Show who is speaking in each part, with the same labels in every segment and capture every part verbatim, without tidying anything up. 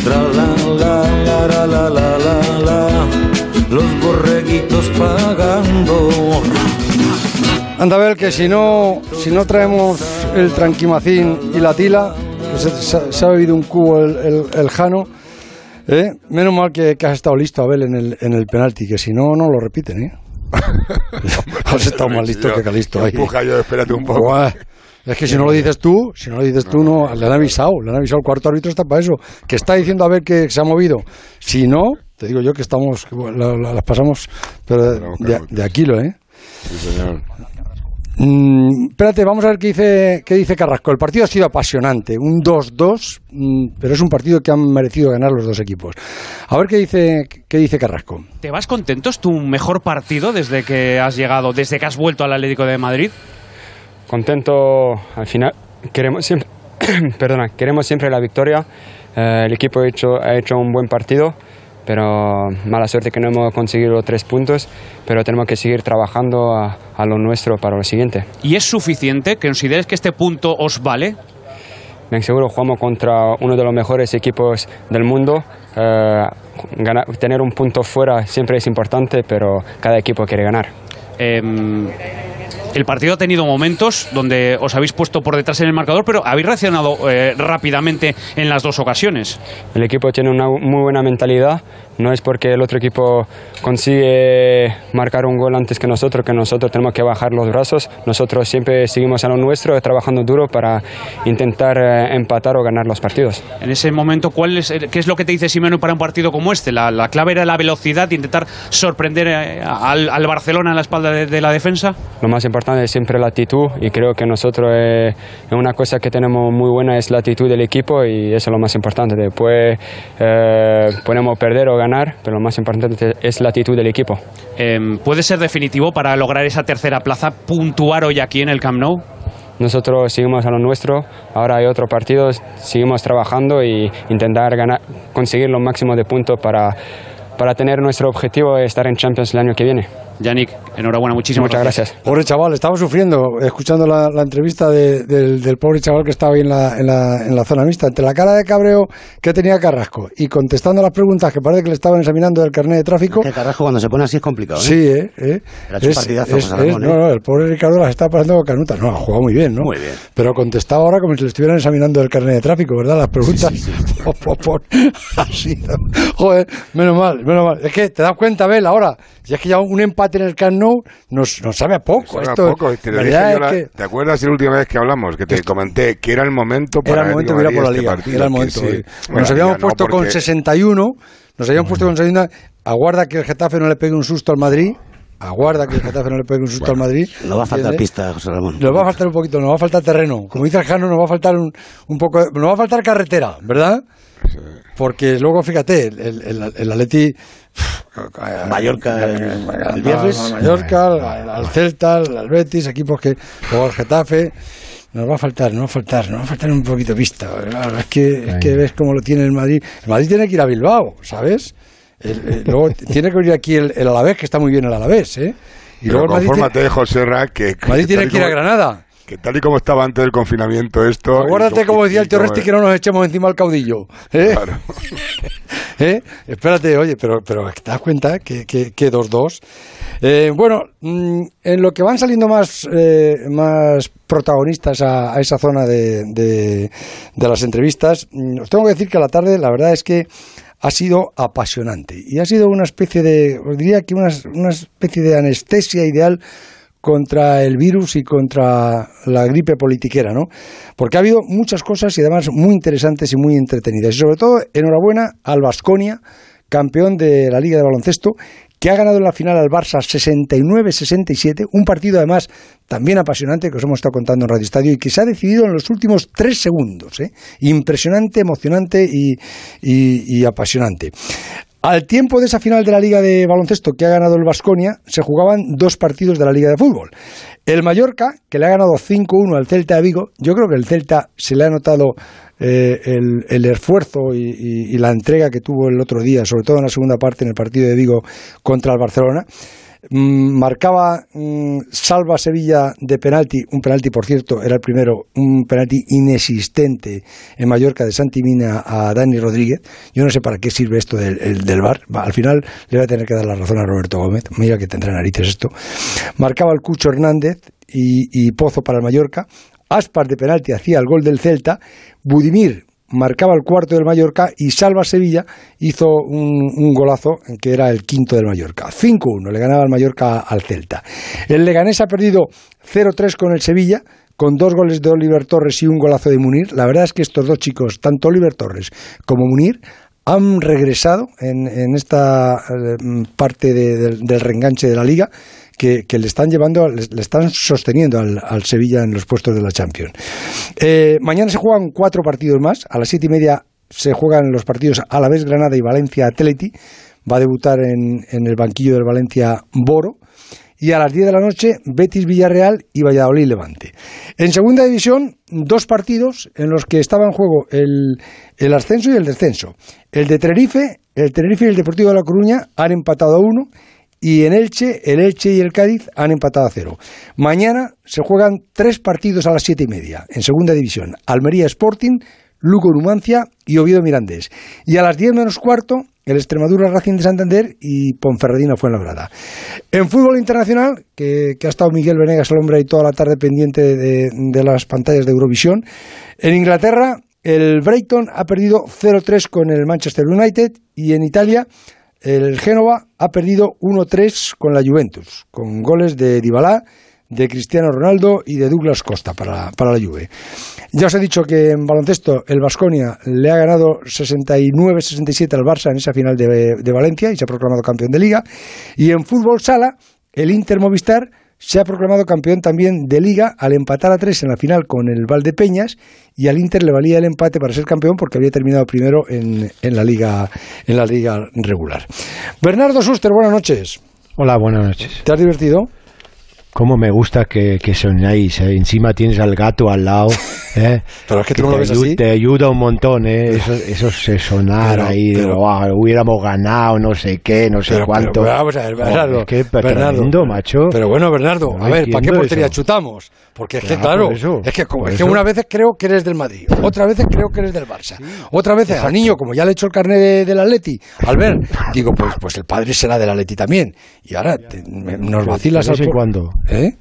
Speaker 1: Tra la la la la la la la, los borreguitos pagando.
Speaker 2: Anda a ver que si no, si no traemos el tranquimacín y la tila, que se, se, se ha bebido un cubo el, el, el Jano, ¿eh? Menos mal que, que has estado listo, Abel, en el, en el penalti, que si no, no lo repiten, ¿eh? Has estado más listo que Calisto ahí.
Speaker 3: Empuja yo, espérate un poco.
Speaker 2: Buah. Es que si no lo dices tú, si no lo dices tú, no, le han avisado, le han avisado, el cuarto árbitro está para eso, que está diciendo a ver que se ha movido. Si no, te digo yo que estamos, las la, la pasamos, pero de, de, de Aquilo, ¿eh?
Speaker 3: Sí, señor.
Speaker 2: Mm, espérate, vamos a ver qué dice, qué dice Carrasco. El partido ha sido apasionante, un dos dos, mm, pero es un partido que han merecido ganar los dos equipos. A ver qué dice, qué dice Carrasco.
Speaker 4: ¿Te vas contento? ¿Es tu mejor partido desde que has llegado, desde que has vuelto al Atlético de Madrid?
Speaker 5: Contento, al final queremos siempre, perdona, queremos siempre la victoria. Eh, el equipo ha hecho, ha hecho un buen partido, pero mala suerte que no hemos conseguido tres puntos, pero tenemos que seguir trabajando a, a lo nuestro para lo siguiente.
Speaker 4: ¿Y es suficiente? ¿Consideres que este punto os vale?
Speaker 5: Bien seguro, jugamos contra uno de los mejores equipos del mundo. Eh, ganar, tener un punto fuera siempre es importante, pero cada equipo quiere ganar.
Speaker 4: Eh, el partido ha tenido momentos donde os habéis puesto por detrás en el marcador, pero habéis reaccionado eh, rápidamente en las dos ocasiones.
Speaker 5: El equipo tiene una muy buena mentalidad. No es porque el otro equipo consigue marcar un gol antes que nosotros, que nosotros tenemos que bajar los brazos. Nosotros siempre seguimos a lo nuestro, trabajando duro para intentar eh, empatar o ganar los partidos.
Speaker 4: En ese momento, ¿cuál es, ¿qué es lo que te dice Simeone para un partido como este? La, la clave era la velocidad, intentar sorprender eh, al, al Barcelona en la espalda de, de la defensa.
Speaker 5: Lo más importante es siempre la actitud, y creo que nosotros eh, una cosa que tenemos muy buena es la actitud del equipo, y eso es lo más importante. Después eh, podemos perder o ganar, pero lo más importante es la actitud del equipo.
Speaker 4: Eh, ¿Puede ser definitivo para lograr esa tercera plaza, puntuar hoy aquí en el Camp Nou?
Speaker 5: Nosotros seguimos a lo nuestro, ahora hay otro partido, seguimos trabajando y intentar ganar, conseguir lo máximo de puntos para, para tener nuestro objetivo de estar en Champions el año que viene.
Speaker 4: Yannick, enhorabuena, muchísimas
Speaker 5: Muchas
Speaker 4: gracias.
Speaker 5: gracias.
Speaker 2: Pobre chaval, estaba sufriendo, escuchando la, la entrevista de, del, del pobre chaval que estaba ahí en la, en, la, en la zona mixta, entre la cara de cabreo que tenía Carrasco y contestando las preguntas que parece que le estaban examinando del carnet de tráfico.
Speaker 6: Es que Carrasco cuando se pone así es complicado, ¿eh?
Speaker 2: Sí, ¿eh? ¿eh?
Speaker 6: Era hecho un partidazo,
Speaker 2: es,
Speaker 6: José Ramón,
Speaker 2: es,
Speaker 6: ¿eh?
Speaker 2: No, no, el pobre Ricardo las está pasando con canutas. No, ha jugado muy bien, ¿no?
Speaker 6: Muy bien.
Speaker 2: Pero contestaba ahora como si le estuvieran examinando el carnet de tráfico, ¿verdad? Las preguntas.
Speaker 6: Sí, sí, sí.
Speaker 2: Por, por, por. Así, ¿no? Joder, menos mal, menos mal. Es que te das cuenta, Abel, ahora, si es que ya un empate en el Camp Nou nos, nos sabe a poco.
Speaker 3: Sabe
Speaker 2: Esto,
Speaker 3: a poco. Te, lo dije yo la, que... ¿Te acuerdas la última vez que hablamos? Que te esto... comenté que era el momento para
Speaker 2: era el momento de ir a por la liga.
Speaker 3: Partido,
Speaker 2: era el momento.
Speaker 3: Sí.
Speaker 2: Bueno, bueno, nos habíamos puesto no, porque... con sesenta y uno, nos habíamos puesto con sesenta y uno. Aguarda que el Getafe no le pegue un susto al Madrid. Aguarda que el Getafe no le pegue un susto bueno, al Madrid.
Speaker 6: Nos va a faltar ¿entiendes? Pista, José Ramón.
Speaker 2: Nos va a faltar un poquito, nos va a faltar terreno. Como dice el Jano, nos va a faltar un, un poco, nos va a faltar carretera, ¿verdad? Sí. Porque luego, fíjate, el, el, el Atleti...
Speaker 6: Mallorca el, el viernes.
Speaker 2: Mallorca, al, al Celta, al Betis, equipos que... Luego al Getafe... Nos va a faltar, nos va a faltar, nos va a faltar un poquito de pista. Claro, es que, es que ves cómo lo tiene el Madrid. El Madrid tiene que ir a Bilbao, ¿sabes? El, el, luego tiene que venir aquí el, el Alavés, que está muy bien el Alavés, ¿eh? Y
Speaker 3: Pero
Speaker 2: luego
Speaker 3: confórmate, tiene, José Ra, que...
Speaker 2: El Madrid tiene que ir a Granada.
Speaker 3: Que tal y como estaba antes del confinamiento esto...
Speaker 2: Acuérdate, como decía el Teoresti, que no nos echemos encima al caudillo. ¿eh? Claro. ¿Eh? Espérate, oye, pero, pero ¿te das cuenta que, que, que dos dos? Eh, bueno, en lo que van saliendo más, eh, más protagonistas a, a esa zona de, de, de las entrevistas, os tengo que decir que a la tarde la verdad es que ha sido apasionante. Y ha sido una especie de, os diría que una, una especie de anestesia ideal contra el virus y contra la gripe politiquera, ¿no? Porque ha habido muchas cosas y además muy interesantes y muy entretenidas. Y sobre todo, enhorabuena al Baskonia, campeón de la Liga de Baloncesto, que ha ganado en la final al Barça sesenta y nueve sesenta y siete, un partido además también apasionante que os hemos estado contando en Radio Estadio y que se ha decidido en los últimos tres segundos, ¿eh? Impresionante, emocionante y, y, y apasionante. Al tiempo de esa final de la Liga de Baloncesto que ha ganado el Baskonia, se jugaban dos partidos de la Liga de Fútbol. El Mallorca, que le ha ganado cinco uno al Celta de Vigo, yo creo que el Celta se le ha notado eh, el, el esfuerzo y, y, y la entrega que tuvo el otro día, sobre todo en la segunda parte en el partido de Vigo contra el Barcelona. Mm, marcaba mm, Salva Sevilla de penalti, un penalti, por cierto, era el primero, un penalti inexistente en Mallorca de Santi Mina a Dani Rodríguez. Yo no sé para qué sirve esto del, el, del V A R. Va, al final le voy a tener que dar la razón a Roberto Gómez. Mira que tendrá narices esto. Marcaba el Cucho Hernández y, y Pozo para el Mallorca. Aspas de penalti hacía el gol del Celta. Budimir marcaba el cuarto del Mallorca y Salva Sevilla hizo un, un golazo que era el quinto del Mallorca. cinco uno le ganaba el Mallorca al Celta. El Leganés ha perdido cero tres con el Sevilla, con dos goles de Oliver Torres y un golazo de Munir. La verdad es que estos dos chicos, tanto Oliver Torres como Munir, han regresado en, en esta eh, parte de, de, del reenganche de la Liga, Que, que le están llevando, le, le están sosteniendo al, al Sevilla en los puestos de la Champions. Eh, mañana se juegan cuatro partidos más. A las siete y media se juegan los partidos Alavés Granada y Valencia Atleti. Va a debutar en, en el banquillo del Valencia Boro. Y a las diez de la noche Betis Villarreal y Valladolid Levante. En segunda división, dos partidos en los que estaba en juego el, el ascenso y el descenso. El de Tenerife, el Tenerife y el Deportivo de La Coruña han empatado a uno. Y en Elche, el Elche y el Cádiz han empatado a cero. Mañana se juegan tres partidos a las siete y media, en segunda división. Almería Sporting, Lugo Numancia y Oviedo Mirandés. Y a las diez menos cuarto, el Extremadura Racing de Santander y Ponferradina Fuenlabrada. En fútbol internacional, que, que ha estado Miguel Venegas, el hombre, ahí toda la tarde pendiente de, de las pantallas de Eurovisión. En Inglaterra, el Brighton ha perdido cero tres con el Manchester United y en Italia el Génova ha perdido uno tres con la Juventus, con goles de Dybala, de Cristiano Ronaldo y de Douglas Costa para, para la Juve. Ya os he dicho que en baloncesto el Baskonia le ha ganado sesenta y nueve sesenta y siete al Barça en esa final de, de Valencia y se ha proclamado campeón de Liga. Y en fútbol sala, el Inter Movistar se ha proclamado campeón también de Liga al empatar a tres en la final con el Valdepeñas, y al Inter le valía el empate para ser campeón porque había terminado primero en, en la liga en la liga regular. Bernardo Suster, buenas noches.
Speaker 7: Hola, buenas noches.
Speaker 2: ¿Te has divertido?
Speaker 7: Cómo me gusta que, que soñáis, ¿eh? Encima tienes al gato al lado, ¿eh?
Speaker 2: Pero es que tú
Speaker 7: que
Speaker 2: no lo ves así.
Speaker 7: Te ayuda un montón, ¿eh? Eso, eso se sonar pero, ahí, pero, de, oh, hubiéramos ganado, no sé qué, no sé pero, cuánto.
Speaker 2: Pero, vamos a ver, Bernardo.
Speaker 7: Oh, es que
Speaker 2: Bernardo,
Speaker 7: tremendo, macho.
Speaker 2: Pero bueno, Bernardo, no a ver, ¿para qué portería eso chutamos? Porque es que, claro, eso, es que, como, es que unas veces creo que eres del Madrid, otras veces creo que eres del Barça, sí, otras veces exacto. Al niño, como ya le he hecho el carnet de, del Atleti, al ver, digo, pues, pues el padre será del Atleti también. Y ahora te, me, nos vacilas
Speaker 7: de vez
Speaker 2: al
Speaker 7: en cuando.
Speaker 2: ¿Eh?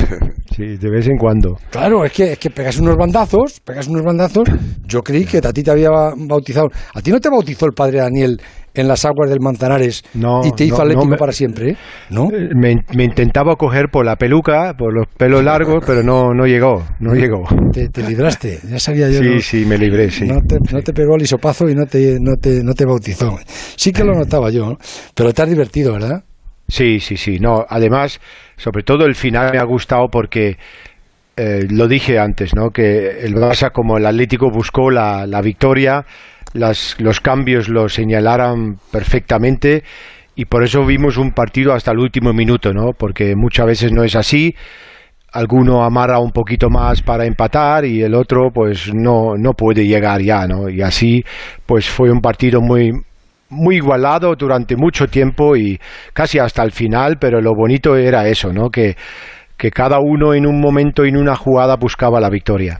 Speaker 7: Sí, de vez en cuando.
Speaker 2: Claro, es que, es que pegas unos bandazos, pegas unos bandazos. Yo creí que a ti te había bautizado. ¿A ti no te bautizó el padre Daniel en las aguas del Manzanares
Speaker 7: no,
Speaker 2: y te hizo
Speaker 7: no,
Speaker 2: atlético
Speaker 7: no me,
Speaker 2: para siempre? ¿No?
Speaker 7: Me, me intentaba coger por la peluca, por los pelos largos, pero no, no llegó, no llegó.
Speaker 2: Te, te libraste, ya sabía yo.
Speaker 7: Sí,
Speaker 2: no,
Speaker 7: sí, me libré, sí.
Speaker 2: No te, no te pegó el hisopazo y no te, no te, no te bautizó. Sí que lo notaba yo, ¿no? Pero te has divertido, ¿verdad?
Speaker 7: Sí, sí, sí. No, además, sobre todo el final me ha gustado porque eh, lo dije antes, ¿no? Que el Barça, como el Atlético, buscó la, la victoria, las, los cambios lo señalaron perfectamente y por eso vimos un partido hasta el último minuto, ¿no? Porque muchas veces no es así. Alguno amarra un poquito más para empatar y el otro, pues, no, no puede llegar ya, ¿no? Y así, pues, fue un partido muy muy igualado durante mucho tiempo y casi hasta el final, pero lo bonito era eso, ¿no? Que, que cada uno en un momento, en una jugada, buscaba la victoria.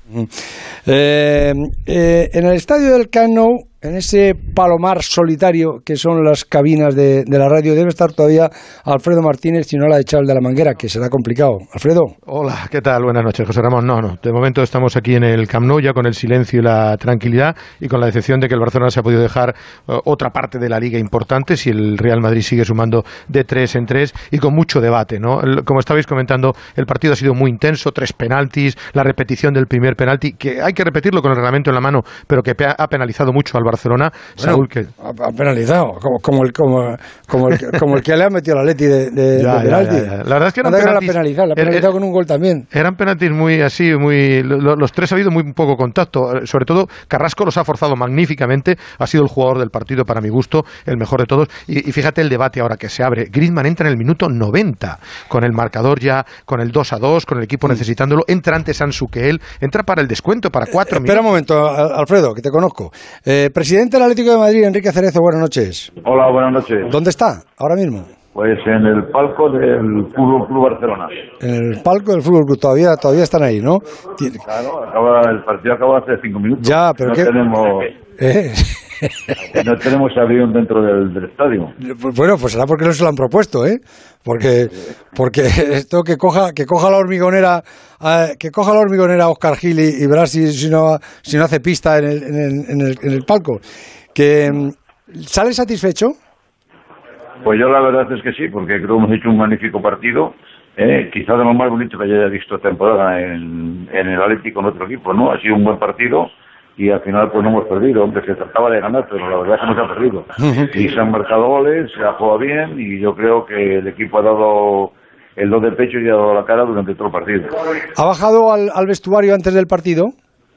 Speaker 2: Eh, eh, en el estadio del Camp Nou, en ese palomar solitario que son las cabinas de, de la radio, debe estar todavía Alfredo Martínez, si no la ha echado el de la Manguera, que será complicado. Alfredo.
Speaker 8: Hola, ¿qué tal? Buenas noches, José Ramón. No, no, de momento estamos aquí en el Camp Nou ya con el silencio y la tranquilidad y con la decepción de que el Barcelona se ha podido dejar uh, otra parte de la Liga importante si el Real Madrid sigue sumando de tres en tres y con mucho debate, ¿no? El, como estabais comentando, el partido ha sido muy intenso, tres penaltis, la repetición del primer penalti, que hay que repetirlo con el reglamento en la mano, pero que ha penalizado mucho al Barcelona. Bueno, Saúl, que
Speaker 2: ha penalizado como, como, el, como, como, el, como el que le ha metido la Atleti de, de,
Speaker 8: ya,
Speaker 2: de penalti.
Speaker 8: Ya, ya, ya. La verdad es que eran penaltis,
Speaker 2: la penalizado, la ha penalizado er, con un gol también.
Speaker 8: Eran penaltis muy así, muy lo, los tres ha habido muy poco contacto. Sobre todo Carrasco los ha forzado magníficamente. Ha sido el jugador del partido para mi gusto, el mejor de todos. Y, y fíjate el debate ahora que se abre. Griezmann entra en el minuto noventa con el marcador ya, con el dos a dos, con el equipo mm. necesitándolo. Entra antes Ansu que él. Entra para el descuento, para cuatro
Speaker 2: eh,
Speaker 8: minutos.
Speaker 2: Espera un momento, Alfredo, que te conozco. Eh, presidente del Atlético de Madrid, Enrique Cerezo, buenas noches.
Speaker 9: Hola, buenas noches.
Speaker 2: ¿Dónde está ahora mismo?
Speaker 9: Pues en el palco del Fútbol Club Barcelona.
Speaker 2: En el palco del Fútbol Club, todavía, todavía están ahí, ¿no?
Speaker 9: Claro, acaba, el partido acaba hace cinco minutos.
Speaker 2: Ya, pero
Speaker 9: no
Speaker 2: ¿qué?
Speaker 9: tenemos...
Speaker 2: ¿Eh?
Speaker 9: No tenemos avión dentro del, del estadio.
Speaker 2: Bueno, pues será porque no se lo han propuesto, ¿eh? Porque, porque esto que coja, que coja la hormigonera, eh, que coja la hormigonera Oscar Gil y, y verás si, si no, si no hace pista en el, en el, en el, en el palco. Que ¿sale satisfecho?
Speaker 9: Pues yo la verdad es que sí, porque creo que hemos hecho un magnífico partido. Eh, quizá de lo más bonito que haya visto temporada en, en el Atlético con otro equipo, ¿no? Ha sido un buen partido. Y al final pues no hemos perdido, hombre, se trataba de ganar, pero la verdad es que no se ha perdido. Y se han marcado goles, se ha jugado bien y yo creo que el equipo ha dado el do de pecho y ha dado la cara durante todo el partido.
Speaker 2: ¿Ha bajado al, al vestuario antes del partido?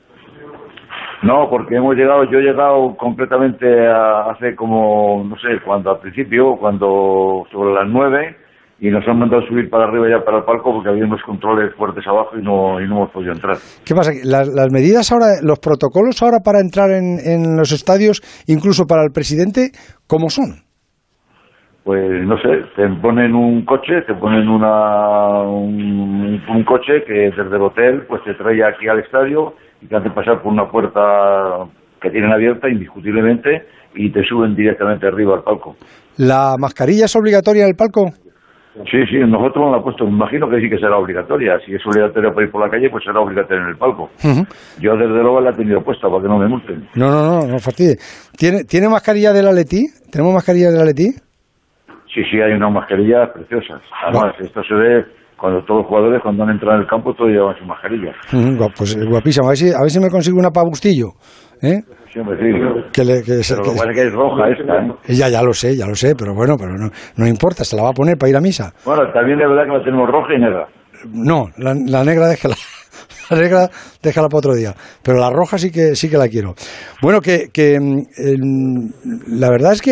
Speaker 9: No, porque hemos llegado, yo he llegado completamente a, hace como, no sé, cuando al principio, cuando sobre las nueve, y nos han mandado subir para arriba ya para el palco porque había unos controles fuertes abajo y no, y no hemos podido entrar.
Speaker 2: ¿Qué pasa? Las, las medidas ahora, los protocolos ahora para entrar en, en los estadios, incluso para el presidente, ¿cómo son?
Speaker 9: Pues no sé, te ponen un coche, te ponen una un, un coche que desde el hotel pues te trae aquí al estadio y te hacen pasar por una puerta que tienen abierta indiscutiblemente y te suben directamente arriba al palco.
Speaker 2: ¿La mascarilla es obligatoria en el palco?
Speaker 9: Sí, sí, nosotros nos la hemos puesto, me imagino que sí que será obligatoria. Si es obligatoria para ir por la calle, pues será obligatoria en el palco. Uh-huh. Yo desde luego la he tenido puesta para que no me multen.
Speaker 2: No, no, no, no fastidie. ¿Tiene, ¿tiene mascarilla del Atleti? ¿Tenemos mascarilla del Atleti?
Speaker 9: Sí, sí, hay unas mascarillas preciosas. Además, no. Esto se ve cuando todos los jugadores, cuando han entrado en el campo, todos llevan su mascarilla.
Speaker 2: Uh-huh, pues guapísimo. A ver si, a ver si me consigo una para Bustillo. ¿Eh?
Speaker 9: Sí, hombre, sí.
Speaker 2: Que le, que,
Speaker 9: pero
Speaker 2: que,
Speaker 9: lo que pasa es que es roja esta, ¿eh?
Speaker 2: Ya, ya lo sé, ya lo sé, pero bueno, pero no, no importa, se la va a poner para ir a misa.
Speaker 9: Bueno, también es verdad que la tenemos roja y negra.
Speaker 2: No, la, la negra déjala, la negra déjala para otro día, pero la roja sí que sí que la quiero. Bueno, que, que el, la verdad es que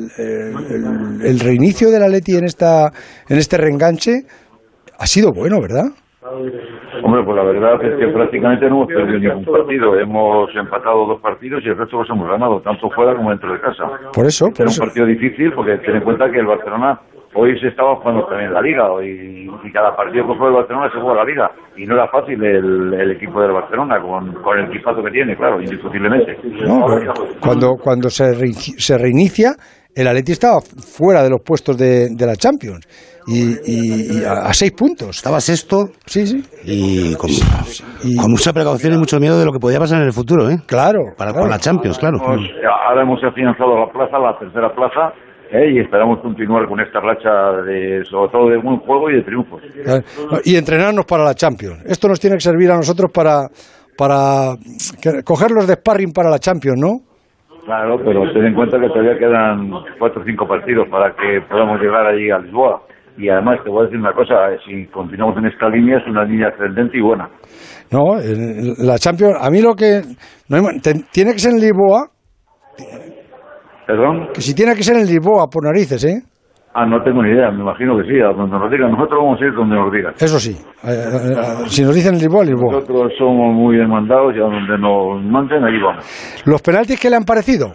Speaker 2: el, el reinicio del Atleti en esta en este reenganche ha sido bueno, ¿verdad?
Speaker 9: Hombre, pues la verdad es que prácticamente no hemos perdido ningún partido. Hemos empatado dos partidos y el resto los hemos ganado, tanto fuera como dentro de casa.
Speaker 2: Por eso, por
Speaker 9: Era
Speaker 2: eso.
Speaker 9: un partido difícil porque ten en cuenta que el Barcelona hoy se estaba jugando también la Liga y, y cada partido que juega el Barcelona se juega la Liga. Y no era fácil el, el equipo del Barcelona con, con el equipazo que tiene, claro, indiscutiblemente.
Speaker 2: No, cuando cuando se, re, se reinicia, el Atleti estaba fuera de los puestos de, de la Champions. Y, y, y a, a seis puntos.
Speaker 6: Estaba sexto.
Speaker 2: Sí, sí.
Speaker 6: Y con, y con mucha precaución y mucho miedo de lo que podía pasar en el futuro, ¿eh?
Speaker 2: Claro.
Speaker 6: Para,
Speaker 2: claro.
Speaker 6: Con la Champions, claro.
Speaker 9: Hemos, ahora hemos afianzado la plaza, la tercera plaza, ¿eh? Y esperamos continuar con esta racha, de, sobre todo de buen juego y de triunfos.
Speaker 2: Y entrenarnos para la Champions. Esto nos tiene que servir a nosotros para, para cogerlos de sparring para la Champions, ¿no?
Speaker 9: Claro, pero ten en cuenta que todavía quedan cuatro o cinco partidos para que podamos llegar allí a Lisboa. Y además te voy a decir una cosa, si continuamos en esta línea es una línea ascendente y buena.
Speaker 2: No, la Champions, a mí lo que... No hay, tiene que ser en Lisboa.
Speaker 9: ¿Perdón?
Speaker 2: Que si tiene que ser en Lisboa, por narices, ¿eh?
Speaker 9: Ah, no tengo ni idea, me imagino que sí, a donde nos digan. Nosotros vamos a ir donde nos digan.
Speaker 2: Eso sí, eh, eh, si nos dicen Lisboa, Lisboa.
Speaker 9: Nosotros somos muy bien mandados y a donde nos manden, allí vamos.
Speaker 2: ¿Los penaltis qué le han parecido?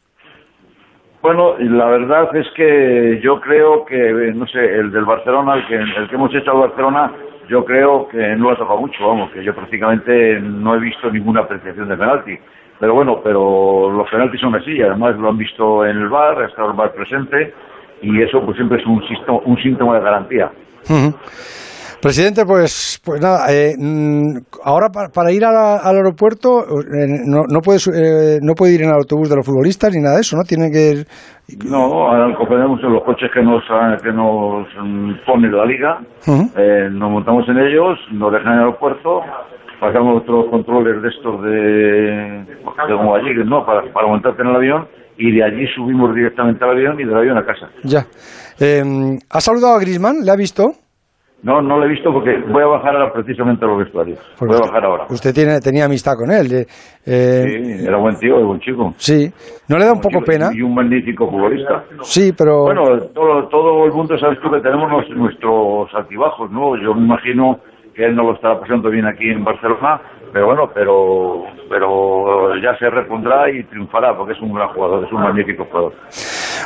Speaker 9: Bueno, la verdad es que yo creo que, no sé, el del Barcelona, el que, el que hemos hecho al Barcelona, yo creo que no lo ha tocado mucho, vamos, que yo prácticamente no he visto ninguna apreciación de penalti. Pero bueno, pero los penaltis son así, además lo han visto en el V A R, ha estado el V A R presente, y eso pues siempre es un síntoma, un síntoma de garantía.
Speaker 2: Uh-huh. Presidente, pues pues nada, eh, ahora para, para ir a la, al aeropuerto eh, no, no, puede, eh, no puede ir en el autobús de los futbolistas ni nada de eso, ¿no? Tiene que...
Speaker 9: No, ahora acompañamos en los coches que nos que nos pone la Liga, uh-huh. eh, nos montamos en ellos, nos dejan en el aeropuerto, pasamos otros controles de estos de, de como allí, ¿no? Para, para montarte en el avión, y de allí subimos directamente al avión y del avión a casa.
Speaker 2: Ya. Eh, ¿Ha saludado a Griezmann? ¿Le ha visto?
Speaker 9: No, no lo he visto porque voy a bajar ahora precisamente a los vestuarios. Voy a bajar ahora.
Speaker 2: Usted tiene, tenía amistad con él. Eh,
Speaker 9: sí, era buen tío, buen chico.
Speaker 2: Sí. ¿No le da un poco
Speaker 9: chico,
Speaker 2: pena?
Speaker 9: Y un magnífico futbolista.
Speaker 2: Sí, pero...
Speaker 9: Bueno, todo, todo el mundo sabes tú que tenemos los, nuestros altibajos, ¿no? Yo me imagino que él no lo estará pasando bien aquí en Barcelona, pero bueno, pero, pero ya se repondrá y triunfará porque es un gran jugador, es un magnífico jugador.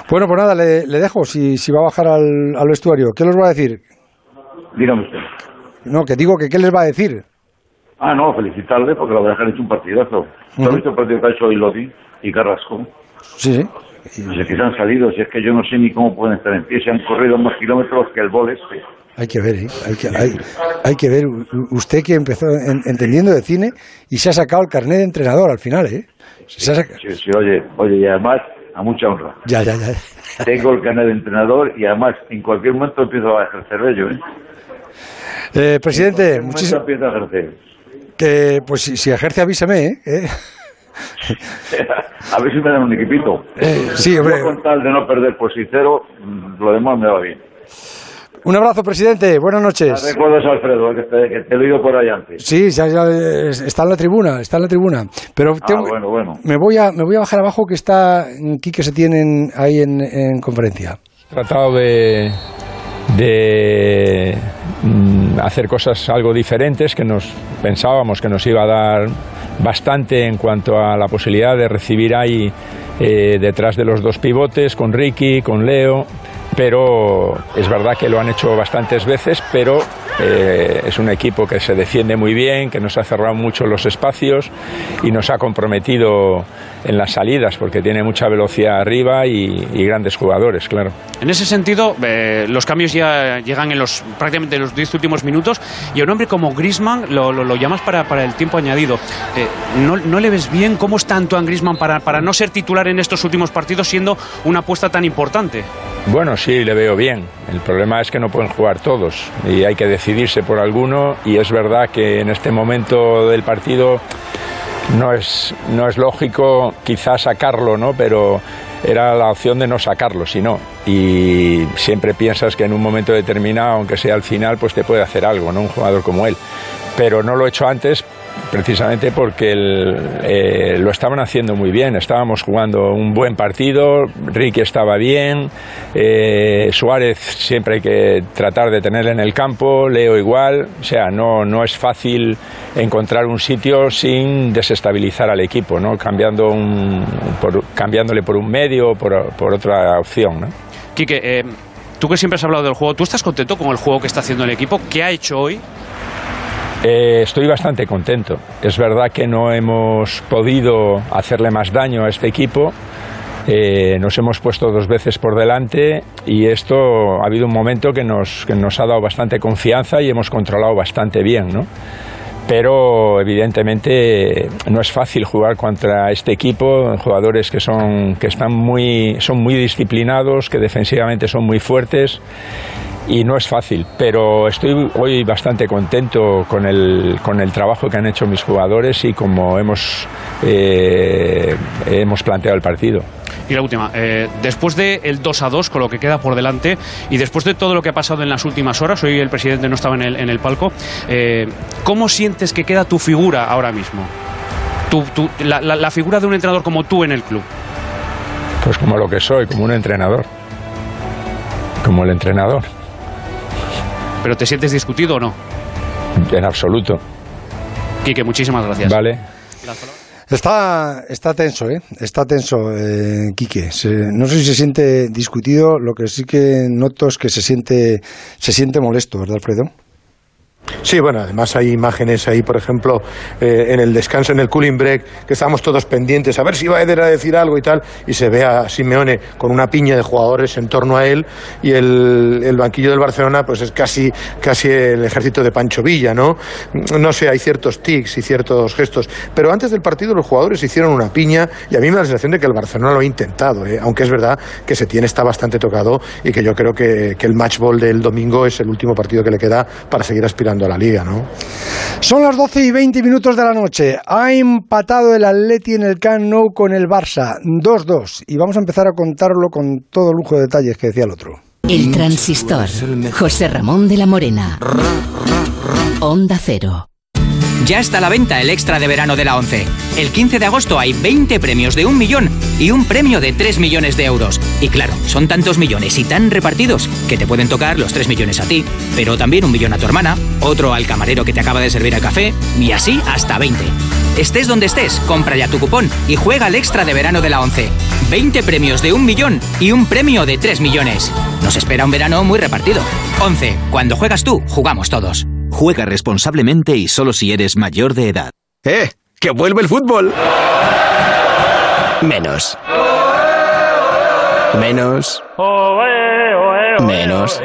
Speaker 2: Bueno, pues nada, le, le dejo, si, si va a bajar al, al vestuario. ¿Qué les va a decir?
Speaker 9: Dígame usted.
Speaker 2: No, que digo que qué les va a decir.
Speaker 9: Ah, no, felicitarle porque la verdad es que han hecho un partidazo. ¿No has visto el partido que ha hecho hoy Lodi y Carrasco?
Speaker 2: Sí, sí.
Speaker 9: Si es que se han salido, si es que yo no sé ni cómo pueden estar en pie, se han corrido más kilómetros que el bol este.
Speaker 2: Hay que ver, ¿eh? Hay que, hay, hay que ver. Usted que empezó en, entendiendo de cine y se ha sacado el carnet de entrenador al final, ¿eh? Se ha saca...
Speaker 9: sí, sí, oye, oye, y además, a mucha honra.
Speaker 2: Ya, ya, ya.
Speaker 9: Tengo el carnet de entrenador y además, en cualquier momento empiezo a ejercer ello, ¿eh?
Speaker 2: Eh, presidente, muchísimas
Speaker 9: empiezo a ejercer.
Speaker 2: Que, pues si, si ejerce, avísame, ¿eh? ¿Eh?
Speaker 9: A ver si me dan un equipito.
Speaker 2: Eh, sí, hombre.
Speaker 9: Yo con tal de no perder por sincero, lo demás me va bien.
Speaker 2: Un abrazo, presidente. Buenas noches.
Speaker 9: Recuerdas a Alfredo, que te, que te lo he oído por ahí antes.
Speaker 2: Sí, ya, ya, está en la tribuna, está en la tribuna. Pero tengo,
Speaker 9: ah, bueno, bueno.
Speaker 2: Me voy a, me voy a bajar abajo, que está Quique Setién ahí en, en conferencia.
Speaker 10: He tratado de, de hacer cosas algo diferentes que nos pensábamos que nos iba a dar bastante en cuanto a la posibilidad de recibir ahí eh, detrás de los dos pivotes, con Ricky, con Leo. Pero es verdad que lo han hecho bastantes veces, pero eh, es un equipo que se defiende muy bien, que nos ha cerrado mucho los espacios y nos ha comprometido en las salidas, porque tiene mucha velocidad arriba y, y grandes jugadores, claro.
Speaker 4: En ese sentido, eh, los cambios ya llegan en los prácticamente los diez últimos minutos y a un hombre como Griezmann lo, lo, lo llamas para, para el tiempo añadido. Eh, ¿no, ¿No le ves bien cómo está Antoine Griezmann para, para no ser titular en estos últimos partidos, siendo una apuesta tan importante?
Speaker 10: Bueno, sí, le veo bien. El problema es que no pueden jugar todos y hay que decidirse por alguno, y es verdad que en este momento del partido no es, no es lógico quizás sacarlo, ¿no? Pero era la opción de no sacarlo, si no. Y siempre piensas que en un momento determinado, aunque sea al final, pues te puede hacer algo, ¿no? Un jugador como él. Pero no lo he hecho antes precisamente porque el, eh, lo estaban haciendo muy bien. Estábamos jugando un buen partido, Ricky estaba bien, eh, Suárez siempre hay que tratar de tenerle en el campo, Leo igual. O sea, no, no es fácil encontrar un sitio sin desestabilizar al equipo, ¿no? Cambiando un, por, cambiándole por un medio o por, por otra opción, ¿no?
Speaker 4: Quique, eh, tú que siempre has hablado del juego, ¿tú estás contento con el juego que está haciendo el equipo? ¿Qué ha hecho hoy?
Speaker 10: Eh, estoy bastante contento. Es verdad que no hemos podido hacerle más daño a este equipo. Eh, nos hemos puesto dos veces por delante y esto ha habido un momento que nos, que nos ha dado bastante confianza y hemos controlado bastante bien, ¿no? Pero evidentemente no es fácil jugar contra este equipo, jugadores que son que están muy son muy disciplinados, que defensivamente son muy fuertes. Y no es fácil, pero estoy hoy bastante contento con el, con el trabajo que han hecho mis jugadores y como hemos, eh, hemos planteado el partido.
Speaker 4: Y la última, eh, después del dos a dos, con lo que queda por delante, y después de todo lo que ha pasado en las últimas horas, hoy el presidente no estaba en el, en el palco, eh, ¿cómo sientes que queda tu figura ahora mismo? Tu, tu, la, la, la figura de un entrenador como tú en el club.
Speaker 10: Pues como lo que soy, como un entrenador. Como el entrenador.
Speaker 4: ¿Pero te sientes discutido o no?
Speaker 10: En absoluto.
Speaker 4: Quique, muchísimas gracias.
Speaker 10: Vale.
Speaker 2: Está, está tenso, ¿eh? Está tenso, eh, Quique. Se, no sé si se siente discutido, lo que sí que noto es que se siente, se siente molesto, ¿verdad, Alfredo?
Speaker 8: Sí, bueno, además hay imágenes ahí, por ejemplo, eh, en el descanso, en el cooling break, que estábamos todos pendientes a ver si va a Eder a decir algo y tal, y se ve a Simeone con una piña de jugadores en torno a él, y el, el banquillo del Barcelona pues es casi, casi el ejército de Pancho Villa, ¿no? No sé, hay ciertos tics y ciertos gestos, pero antes del partido los jugadores hicieron una piña, y a mí me da la sensación de que el Barcelona lo ha intentado, ¿eh? Aunque es verdad que Setién está bastante tocado, y que yo creo que, que el match ball del domingo es el último partido que le queda para seguir aspirando a la Liga, ¿no?
Speaker 2: Son las doce y veinte minutos de la noche. Ha empatado el Atleti en el Camp Nou con el Barça, dos dos. Y vamos a empezar a contarlo con todo lujo de detalles que decía el otro.
Speaker 11: El Transistor. José Ramón de la Morena. Onda Cero. Ya está a la venta el extra de verano de la ONCE. El quince de agosto hay veinte premios de un millón y un premio de tres millones de euros. Y claro, son tantos millones y tan repartidos que te pueden tocar los tres millones a ti, pero también un millón a tu hermana, otro al camarero que te acaba de servir el café y así hasta veinte. Estés donde estés, compra ya tu cupón y juega al extra de verano de la ONCE. veinte premios de un millón y un premio de tres millones. Nos espera un verano muy repartido. ONCE, cuando juegas tú, jugamos todos.
Speaker 12: Juega responsablemente y solo si eres mayor de edad.
Speaker 13: ¡Eh! ¡Que vuelve el fútbol! Menos. Menos. Menos.